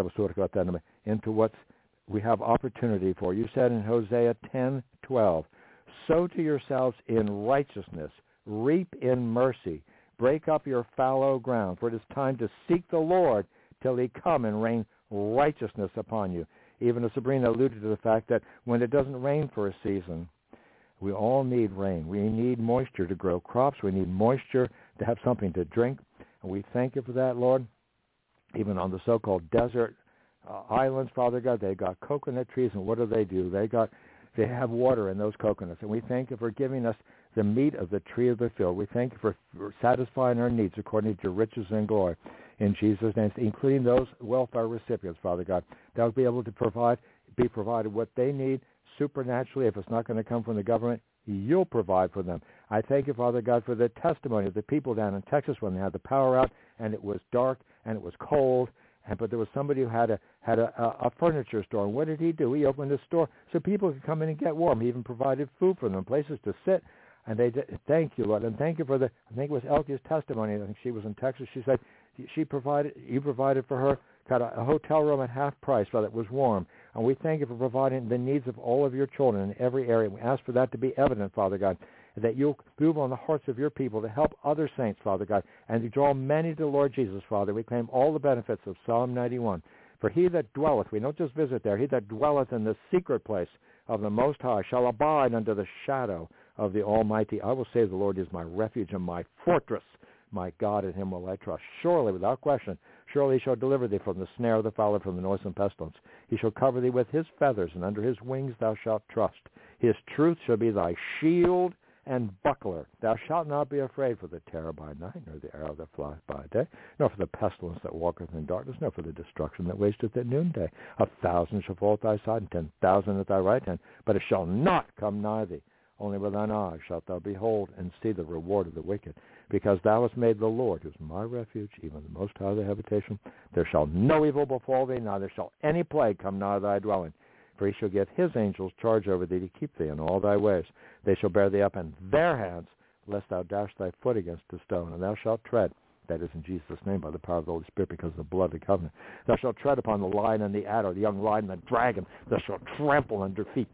into what we have opportunity for. You said in Hosea ten twelve, sow to yourselves in righteousness, reap in mercy, break up your fallow ground, for it is time to seek the Lord till he come and rain righteousness upon you. Even as Sabrina alluded to the fact that when it doesn't rain for a season, we all need rain. We need moisture to grow crops. We need moisture to have something to drink. And we thank you for that, Lord. Even on the so-called desert uh, islands, Father God, they got coconut trees, and what do they do? They got, they have water in those coconuts. And we thank you for giving us the meat of the tree of the field. We thank you for, for satisfying our needs according to your riches and glory. In Jesus' name, including those welfare recipients, Father God, that will be able to provide, be provided what they need supernaturally. If it's not going to come from the government, you'll provide for them. I thank you, Father God, for the testimony of the people down in Texas when they had the power out and it was dark and it was cold, and but there was somebody who had a had a, a, a furniture store. And what did he do? He opened his store so people could come in and get warm. He even provided food for them, places to sit. And they did, thank you, Lord, and thank you for the. I think it was Elke's testimony. I think she was in Texas. She said she provided. You provided for her got a, a hotel room at half price, so that it was warm. And we thank you for providing the needs of all of your children in every area. We ask for that to be evident, Father God, that you'll move on the hearts of your people to help other saints, Father God, and to draw many to the Lord Jesus, Father. We claim all the benefits of Psalm ninety-one. For he that dwelleth, we don't just visit there, he that dwelleth in the secret place of the Most High shall abide under the shadow of the Almighty. I will say the Lord is my refuge and my fortress. My God, in him will I trust. Surely, without question, surely he shall deliver thee from the snare of the fowler, from the noisome pestilence. He shall cover thee with his feathers, and under his wings thou shalt trust. His truth shall be thy shield and buckler. Thou shalt not be afraid for the terror by night, nor the arrow that flieth by day, nor for the pestilence that walketh in darkness, nor for the destruction that wasteth at noonday. A thousand shall fall at thy side, and ten thousand at thy right hand, but it shall not come nigh thee. Only with thine eyes shalt thou behold and see the reward of the wicked. Because thou hast made the Lord, who is my refuge, even the Most High thy habitation, there shall no evil befall thee, neither shall any plague come nigh thy dwelling. For he shall give his angels charge over thee to keep thee in all thy ways. They shall bear thee up in their hands, lest thou dash thy foot against a stone. And thou shalt tread, that is in Jesus' name, by the power of the Holy Spirit, because of the blood of the covenant. Thou shalt tread upon the lion and the adder, the young lion and the dragon. Thou shalt trample under feet.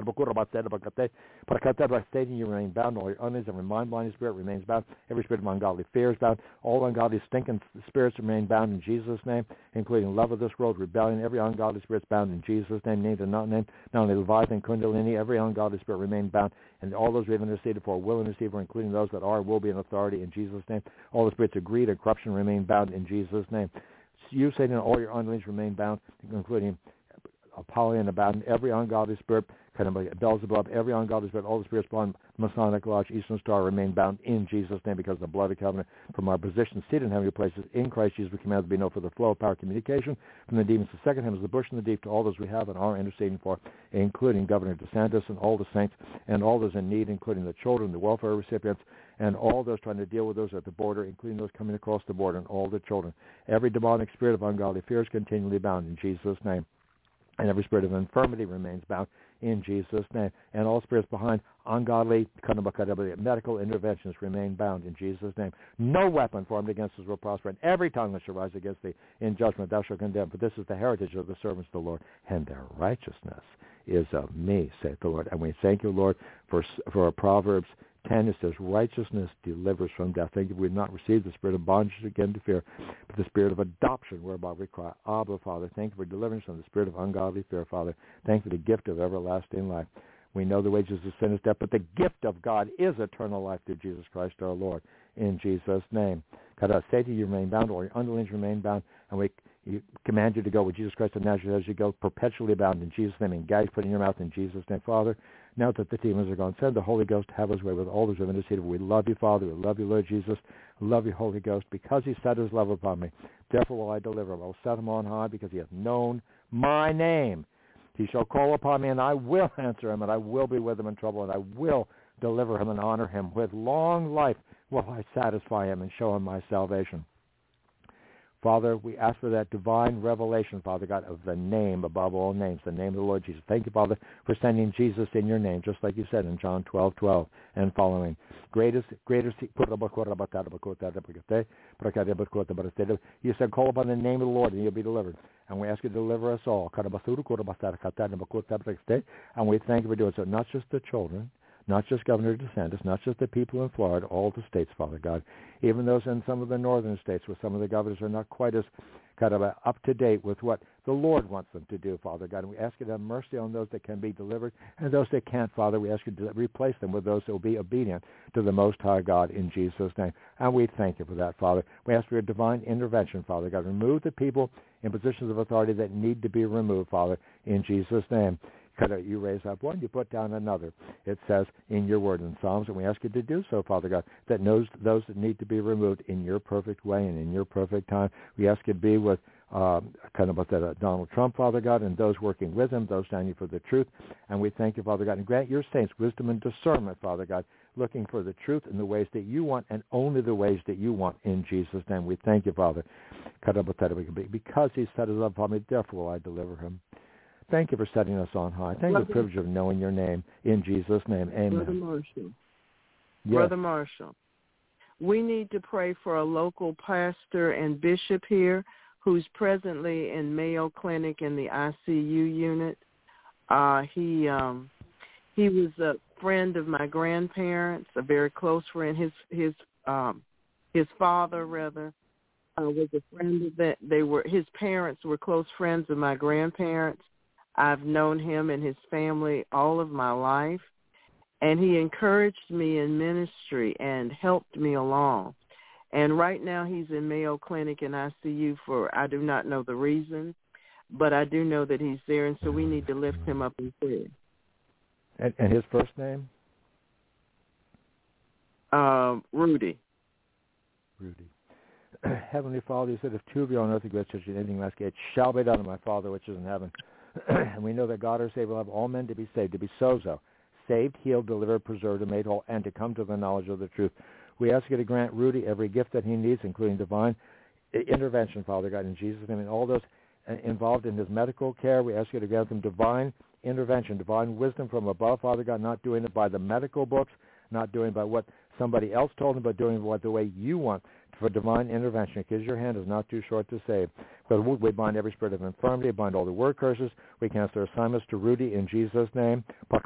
Stating you remain bound. All your unease, every mind-blinding spirit remains bound. Every spirit of ungodly fear is bound. All ungodly stinking spirits remain bound in Jesus' name, including love of this world, rebellion. Every ungodly spirit is bound in Jesus' name, named and not named. Not only Leviathan, Kundalini, every ungodly spirit remain bound. And all those we have interceded for will intercede for, including those that are will be in authority in Jesus' name. All the spirits of greed and corruption remain bound in Jesus' name. You, Satan, and all your unleashed remain bound, including Apollyon, bound every ungodly spirit, kind of Beelzebub, every ungodly spirit, all the spirits born Masonic Lodge, Eastern Star remain bound in Jesus' name because of the blood of covenant. From our position seated in heavenly places in Christ Jesus, we command there to be no further flow of power communication from the demons. The second heavens, the bush and the deep, to all those we have and are interceding for, including Governor DeSantis and all the saints and all those in need, including the children, the welfare recipients, and all those trying to deal with those at the border, including those coming across the border, and all the children. Every demonic spirit of ungodly fear is continually bound in Jesus' name. And every spirit of infirmity remains bound in Jesus' name. And all spirits behind ungodly medical interventions remain bound in Jesus' name. No weapon formed against us will prosper, and every tongue that shall rise against thee in judgment thou shalt condemn. For this is the heritage of the servants of the Lord, and their righteousness is of me, saith the Lord. And we thank you, Lord, for for Proverbs ten. It says, righteousness delivers from death. Thank you, we have not received the spirit of bondage again to fear, but the spirit of adoption, whereby we cry, Abba, Father. Thank you for deliverance from the spirit of ungodly fear, Father. Thank you for the gift of everlasting life. We know the wages of sin is death, but the gift of God is eternal life through Jesus Christ our Lord. In Jesus' name. God, I say to you, remain bound, or your underlings remain bound, and we you command you to go with Jesus Christ of Nazareth as you go, perpetually bound in Jesus' name, and gags put in your mouth in Jesus' name. Father, now that the demons are gone, send the Holy Ghost to have his way with all those who have interceded. We love you, Father. We love you, Lord Jesus. We love you, Holy Ghost, because he set his love upon me. Therefore will I deliver him. I will set him on high because he hath known my name. He shall call upon me, and I will answer him, and I will be with him in trouble, and I will deliver him and honor him. With long life will I satisfy him and show him my salvation. Father, we ask for that divine revelation, Father God, of the name above all names, the name of the Lord Jesus. Thank you, Father, for sending Jesus in your name, just like you said in John twelve twelve and following. Greatest, greatest, you said, call upon the name of the Lord and you'll be delivered. And we ask you to deliver us all. And we thank you for doing so, not just the children, not just Governor DeSantis, not just the people in Florida, all the states, Father God, even those in some of the northern states where some of the governors are not quite as kind of up to date with what the Lord wants them to do, Father God. And we ask you to have mercy on those that can be delivered, and those that can't, Father, we ask you to replace them with those that will be obedient to the Most High God in Jesus' name. And we thank you for that, Father. We ask for your divine intervention, Father God. Remove the people in positions of authority that need to be removed, Father, in Jesus' name. You raise up one, you put down another. It says in your word in Psalms, and we ask you to do so, Father God, that knows those that need to be removed in your perfect way and in your perfect time. We ask you to be with um, kind of with that, uh, Donald Trump, Father God, and those working with him, those standing for the truth. And we thank you, Father God, and grant your saints wisdom and discernment, Father God, looking for the truth in the ways that you want and only the ways that you want in Jesus' name. We thank you, Father. Because he set his love upon me, therefore will I deliver him. Thank you for setting us on high. Thank you for the privilege of knowing your name. In Jesus' name, amen. Brother Marshall. Yes. Brother Marshall, we need to pray for a local pastor and bishop here who's presently in Mayo Clinic in the I C U unit. Uh, he um, he was a friend of my grandparents, a very close friend. His his um, his father, rather, uh, was a friend of that. They were his parents were close friends of my grandparents. I've known him and his family all of my life, and he encouraged me in ministry and helped me along. And right now he's in Mayo Clinic in I C U for, I do not know the reason, but I do know that he's there, and so we need to lift him up in prayer. And, and his first name? Um, Rudy. Rudy. Heavenly Father, you said, if two of you on earth agree touching anything last, it shall be done to my Father which is in heaven. And we know that God our Savior will have all men to be saved, to be sozo, saved, healed, delivered, preserved, and made whole, and to come to the knowledge of the truth. We ask you to grant Rudy every gift that he needs, including divine intervention, Father God, in Jesus' name, and all those involved in his medical care. We ask you to grant them divine intervention, divine wisdom from above, Father God, not doing it by the medical books, not doing it by what somebody else told him, but doing it by the way you want for divine intervention, because your hand is not too short to save. But we bind every spirit of infirmity, bind all the word curses. We cancel our assignments to Rudy in Jesus' name. We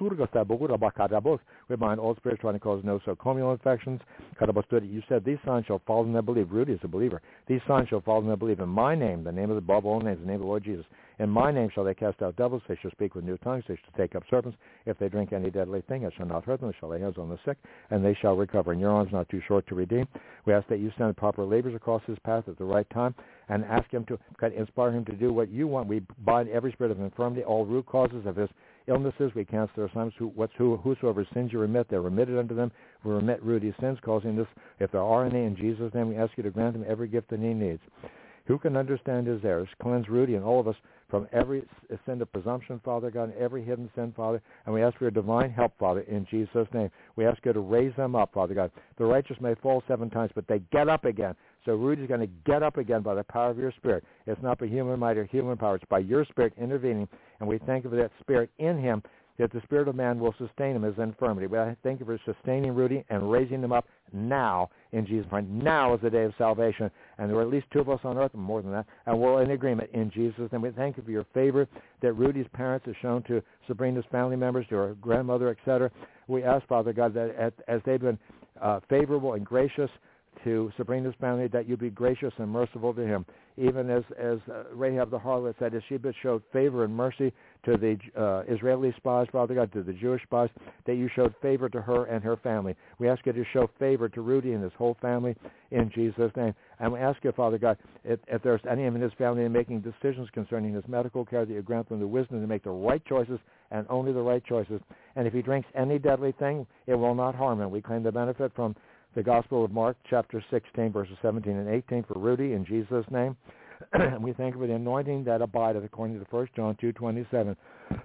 bind all spirits trying to cause nosocomial infections. You said these signs shall follow them that believe. Rudy is a believer. These signs shall follow them that believe. In my name, the name of the above all names, the name of the Lord Jesus. In my name shall they cast out devils. They shall speak with new tongues. They shall take up serpents. If they drink any deadly thing, it shall not hurt them. They shall lay hands on the sick, and they shall recover. And your arm's not too short to redeem. We ask that you send proper laborers across his path at the right time, and ask him to inspire him to do what you want. We bind every spirit of infirmity, all root causes of his illnesses. We cancel their assignments. Who, what's who, whosoever sins you remit, they're remitted unto them. We remit Rudy's sins, causing this, if there are any, in Jesus' name, we ask you to grant him every gift that he needs. Who can understand his errors? Cleanse Rudy and all of us from every sin of presumption, Father God, and every hidden sin, Father. And we ask for your divine help, Father, in Jesus' name. We ask you to raise them up, Father God. The righteous may fall seven times, but they get up again. So Rudy's going to get up again by the power of your Spirit. It's not by human might or human power. It's by your Spirit intervening. And we thank you for that Spirit in him that the spirit of man will sustain him as infirmity. But I thank you for sustaining Rudy and raising him up now in Jesus' name. Now is the day of salvation. And there are at least two of us on earth, and more than that, and we're in agreement in Jesus' name. We thank you for your favor that Rudy's parents have shown to Sabrina's family members, to her grandmother, et cetera. We ask, Father God, that as they've been uh, favorable and gracious to Sabrina's family, that you be gracious and merciful to him. Even as, as uh, Rahab the harlot said, as she showed favor and mercy to the uh, Israeli spies, Father God, to the Jewish spies, that you showed favor to her and her family. We ask you to show favor to Rudy and his whole family in Jesus' name. And we ask you, Father God, if, if there's any of his family making decisions concerning his medical care, that you grant them the wisdom to make the right choices and only the right choices. And if he drinks any deadly thing, it will not harm him. We claim the benefit from the Gospel of Mark, chapter sixteen, verses seventeen and eighteen for Rudy in Jesus' name. And we thank you for the anointing that abideth, according to First John two twenty-seven.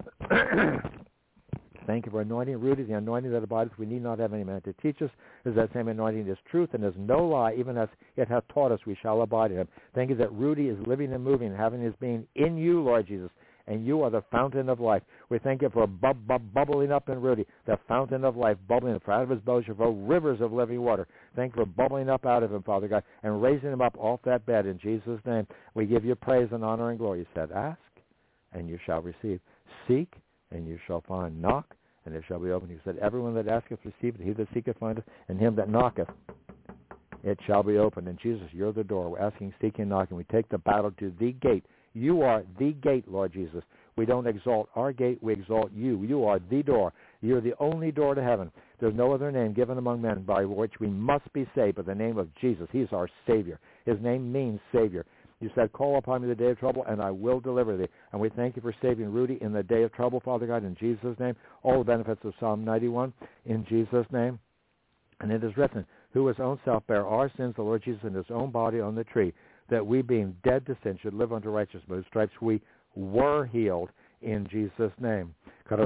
Thank you for anointing Rudy, the anointing that abideth. We need not have any man to teach us, as that same anointing is truth and is no lie, even as it hath taught us, we shall abide in him. Thank you that Rudy is living and moving, having his being in you, Lord Jesus, and you are the fountain of life. We thank you for bub, bub, bubbling up in Rudy, the fountain of life, bubbling up out of his belly shall flow rivers of living water. Thank you for bubbling up out of him, Father God, and raising him up off that bed. In Jesus' name, we give you praise and honor and glory. You said, ask, and you shall receive. Seek, and you shall find. Knock, and it shall be opened. You said, everyone that asketh receiveth, he that seeketh findeth, and him that knocketh it shall be opened. And Jesus, you're the door. We're asking, seeking, knocking. We take the battle to the gate. You are the gate, Lord Jesus. We don't exalt our gate. We exalt you. You are the door. You're the only door to heaven. There's no other name given among men by which we must be saved but the name of Jesus. He's our Savior. His name means Savior. You said, call upon me the day of trouble, and I will deliver thee. And we thank you for saving Rudy in the day of trouble, Father God, in Jesus' name. All the benefits of Psalm ninety-one, in Jesus' name. And it is written, who his own self bare our sins, the Lord Jesus, in his own body on the tree, that we, being dead to sin, should live unto righteousness. By his stripes we were healed in Jesus' name. And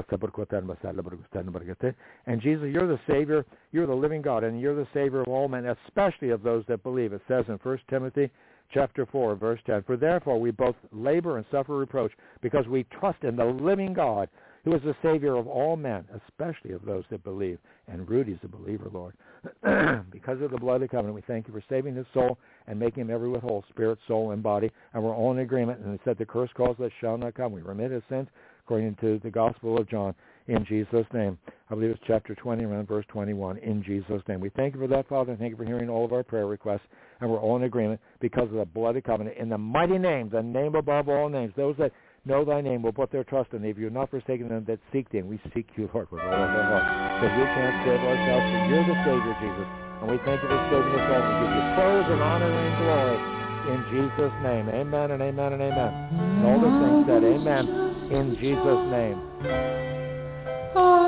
Jesus, you're the Savior, you're the living God, and you're the Savior of all men, especially of those that believe. It says in First Timothy chapter four, verse ten, for therefore we both labor and suffer reproach, because we trust in the living God, who is the Savior of all men, especially of those that believe. And Rudy's a believer, Lord. Because of the blood of the covenant, we thank you for saving his soul and making him everywhere whole, spirit, soul, and body. And we're all in agreement. And it said the curse calls that shall not come. We remit his sins according to the Gospel of John, in Jesus' name. I believe it's chapter twenty, around verse twenty-one, in Jesus' name. We thank you for that, Father, and thank you for hearing all of our prayer requests. And we're all in agreement because of the blood of the covenant. In the mighty name, the name above all names, those that know thy name will put their trust in thee. If you're not forsaken them that seek thee, and we seek you, Lord, with all of our heart. Because we can't save ourselves, but you're the Savior, Jesus. And we thank you for saving us all. We give you praise and honor and glory in Jesus' name. Amen and amen and amen. And all the saints said amen in Jesus' name.